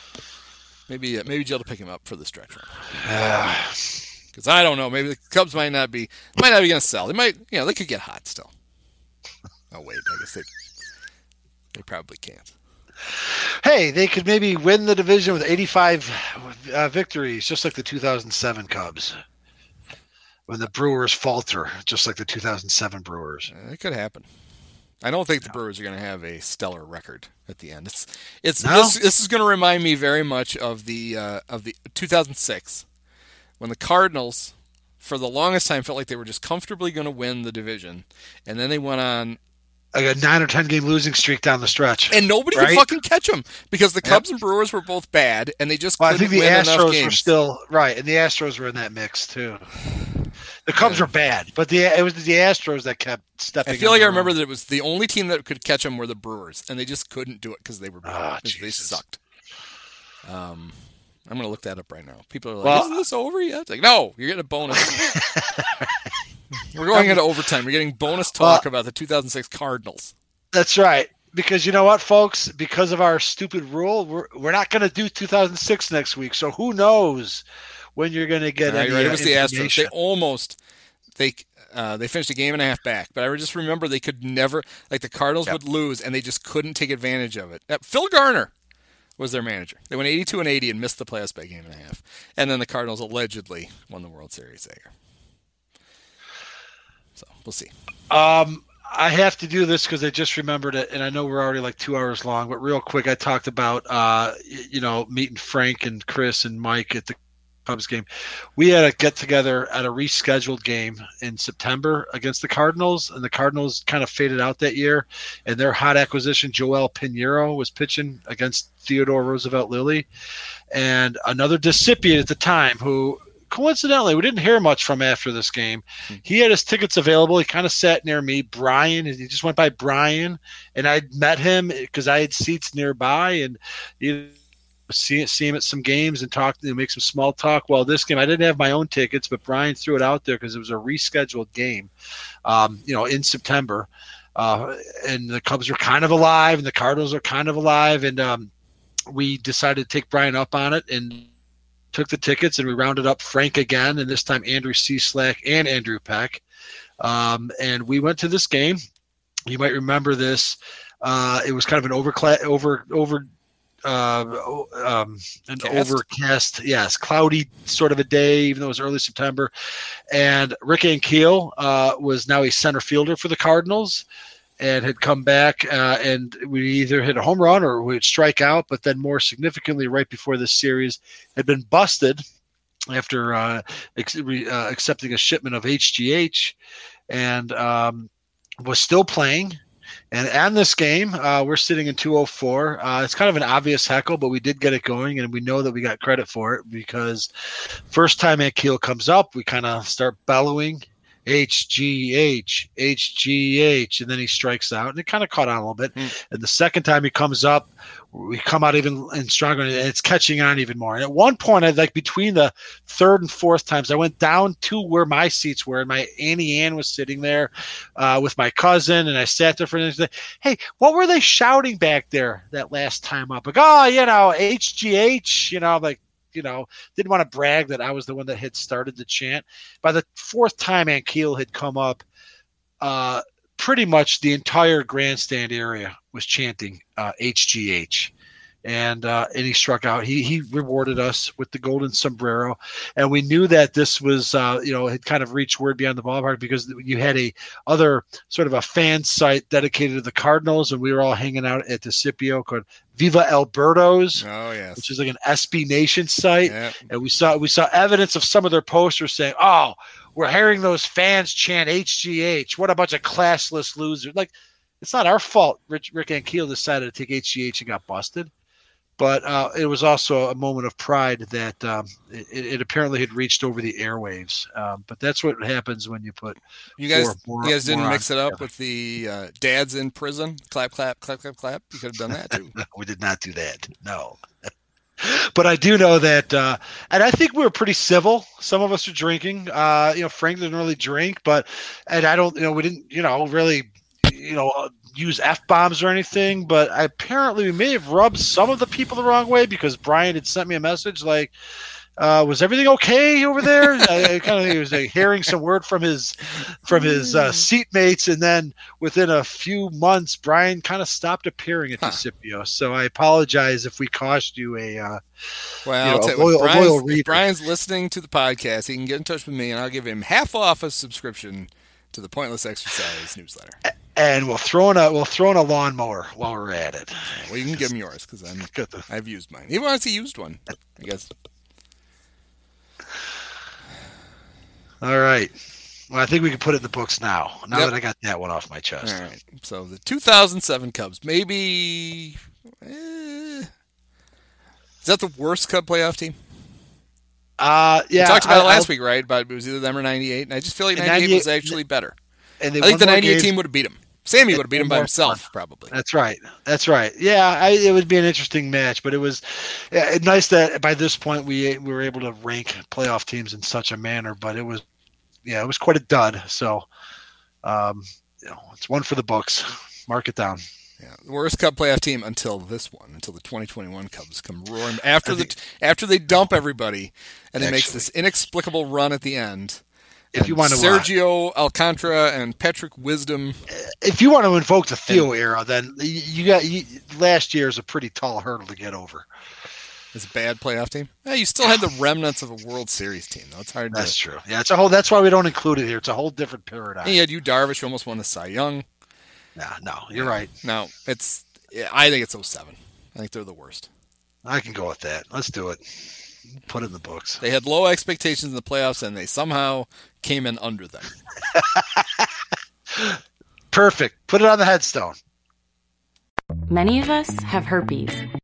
Maybe Jill to pick him up for the stretch run. Because I don't know, maybe the Cubs might not be going to sell. They might, they could get hot still. Oh wait, I guess they probably can't. Hey, they could maybe win the division with 85 victories, just like the 2007 Cubs. When the Brewers falter, just like the 2007 Brewers. It could happen. I don't think the Brewers are going to have a stellar record at the end. This is going to remind me very much of the 2006. When the Cardinals, for the longest time, felt like they were just comfortably going to win the division, and then they went on like a 9 or 10 game losing streak down the stretch, and nobody could fucking catch them because the Cubs and Brewers were both bad, and they just couldn't win enough games. I think the Astros were still right, and the Astros were in that mix too. The Cubs were bad, but it was the Astros that kept stepping. I feel like I remember that it was the only team that could catch them were the Brewers, and they just couldn't do it because they were bad. They sucked. I'm going to look that up right now. People are like, isn't this over yet? It's like, no, you're getting a bonus. We're going into overtime. We're getting bonus talk about the 2006 Cardinals. That's right. Because you know what, folks? Because of our stupid rule, we're not going to do 2006 next week. So who knows when you're going to get any It was the Astros. They finished a game and a half back. But I just remember they could never, like the Cardinals would lose, and they just couldn't take advantage of it. Phil Garner was their manager. They went 82-80 and missed the playoffs by a game and a half. And then the Cardinals allegedly won the World Series that year. So we'll see. I have to do this because I just remembered it, and I know we're already like 2 hours long, but real quick, I talked about, meeting Frank and Chris and Mike at the Cubs game. We had a get-together at a rescheduled game in September against the Cardinals, and the Cardinals kind of faded out that year, and their hot acquisition, Joel Pinheiro, was pitching against Theodore Roosevelt Lilly, and another discipient at the time who coincidentally we didn't hear much from after this game. He had his tickets available. He kind of sat near me, Brian, and he just went by Brian, and I met him because I had seats nearby, and he see him at some games and talk and make some small talk. Well, this game I didn't have my own tickets, but Brian threw it out there because it was a rescheduled game, in September, and the Cubs were kind of alive and the Cardinals are kind of alive, and we decided to take Brian up on it and took the tickets, and we rounded up Frank again, and this time Andrew Cieslak and Andrew Peck, and we went to this game. You might remember this. It was kind of an overcast, cloudy sort of a day, even though it was early September. And Rick Ankiel was now a center fielder for the Cardinals and had come back, and we either hit a home run or we'd strike out. But then more significantly, right before this series, had been busted after accepting a shipment of HGH, and was still playing. And on this game, we're sitting in 204. It's kind of an obvious heckle, but we did get it going, and we know that we got credit for it because first time Ankiel comes up, we kind of start bellowing, HGH, HGH, and then he strikes out, and it kind of caught on a little bit. And the second time he comes up, we come out even and stronger, and it's catching on even more. And at one point, I like between the third and fourth times, I went down to where my seats were, and my Auntie Ann was sitting there with my cousin, and I sat there for a minute. Hey, what were they shouting back there that last time up? Like, HGH, didn't want to brag that I was the one that had started the chant. By the fourth time Ankiel had come up, pretty much the entire grandstand area was chanting HGH. And he struck out. He rewarded us with the golden sombrero, and we knew that this was had kind of reached word beyond the ballpark, because you had a other sort of a fan site dedicated to the Cardinals, and we were all hanging out at the Scipio called Viva Alberto's, which is like an SB Nation site, and we saw evidence of some of their posters saying, "Oh, we're hearing those fans chant HGH. What a bunch of classless losers!" Like, it's not our fault. Rick Ankiel decided to take HGH and got busted. But it was also a moment of pride that it apparently had reached over the airwaves. But that's what happens when you put you guys didn't mix it up with the dads in prison. Clap, clap, clap, clap, clap. You could have done that too. No, we did not do that. No. But I do know that, and I think we were pretty civil. Some of us are drinking. Frank didn't really drink, we didn't, really, use F-bombs or anything, but apparently we may have rubbed some of the people the wrong way, because Brian had sent me a message like, was everything okay over there? He was hearing some word from his seatmates, and then within a few months, Brian kind of stopped appearing at the Scipio. So I apologize if we cost you a loyal reader. If Brian's listening to the podcast, he can get in touch with me, and I'll give him half off a subscription to the Pointless Exercise newsletter. And we'll throw in a lawnmower while we're at it. Well, you can give him yours, because I've used mine. He wants a used one, I guess. All right. Well, I think we can put it in the books now. That I got that one off my chest. All right. So the 2007 Cubs, maybe. Is that the worst Cub playoff team? Yeah. We talked about it last week, right? But it was either them or 98, and I just feel like 98 was actually better. And I think the 98 team would have beat him. Sammy would have beat him by himself, probably. That's right. Yeah, it would be an interesting match, but it was nice that by this point we were able to rank playoff teams in such a manner. But it was quite a dud. So, it's one for the books. Mark it down. Yeah, the worst Cub playoff team until the 2021 Cubs come roaring after they dump everybody, and he makes this inexplicable run at the end. If you want to Sergio Alcantara and Patrick Wisdom. If you want to invoke the Theo era, then last year is a pretty tall hurdle to get over. It's a bad playoff team. Yeah, you still had the remnants of a World Series team, though. It's hard. That's true. Yeah, that's why we don't include it here. It's a whole different paradigm. And you had Darvish, who almost won the Cy Young. No, you're right. No, I think it's 07. I think they're the worst. I can go with that. Let's do it. Put it in the books. They had low expectations in the playoffs, and they somehow came in under them. Perfect. Put it on the headstone. Many of us have herpes.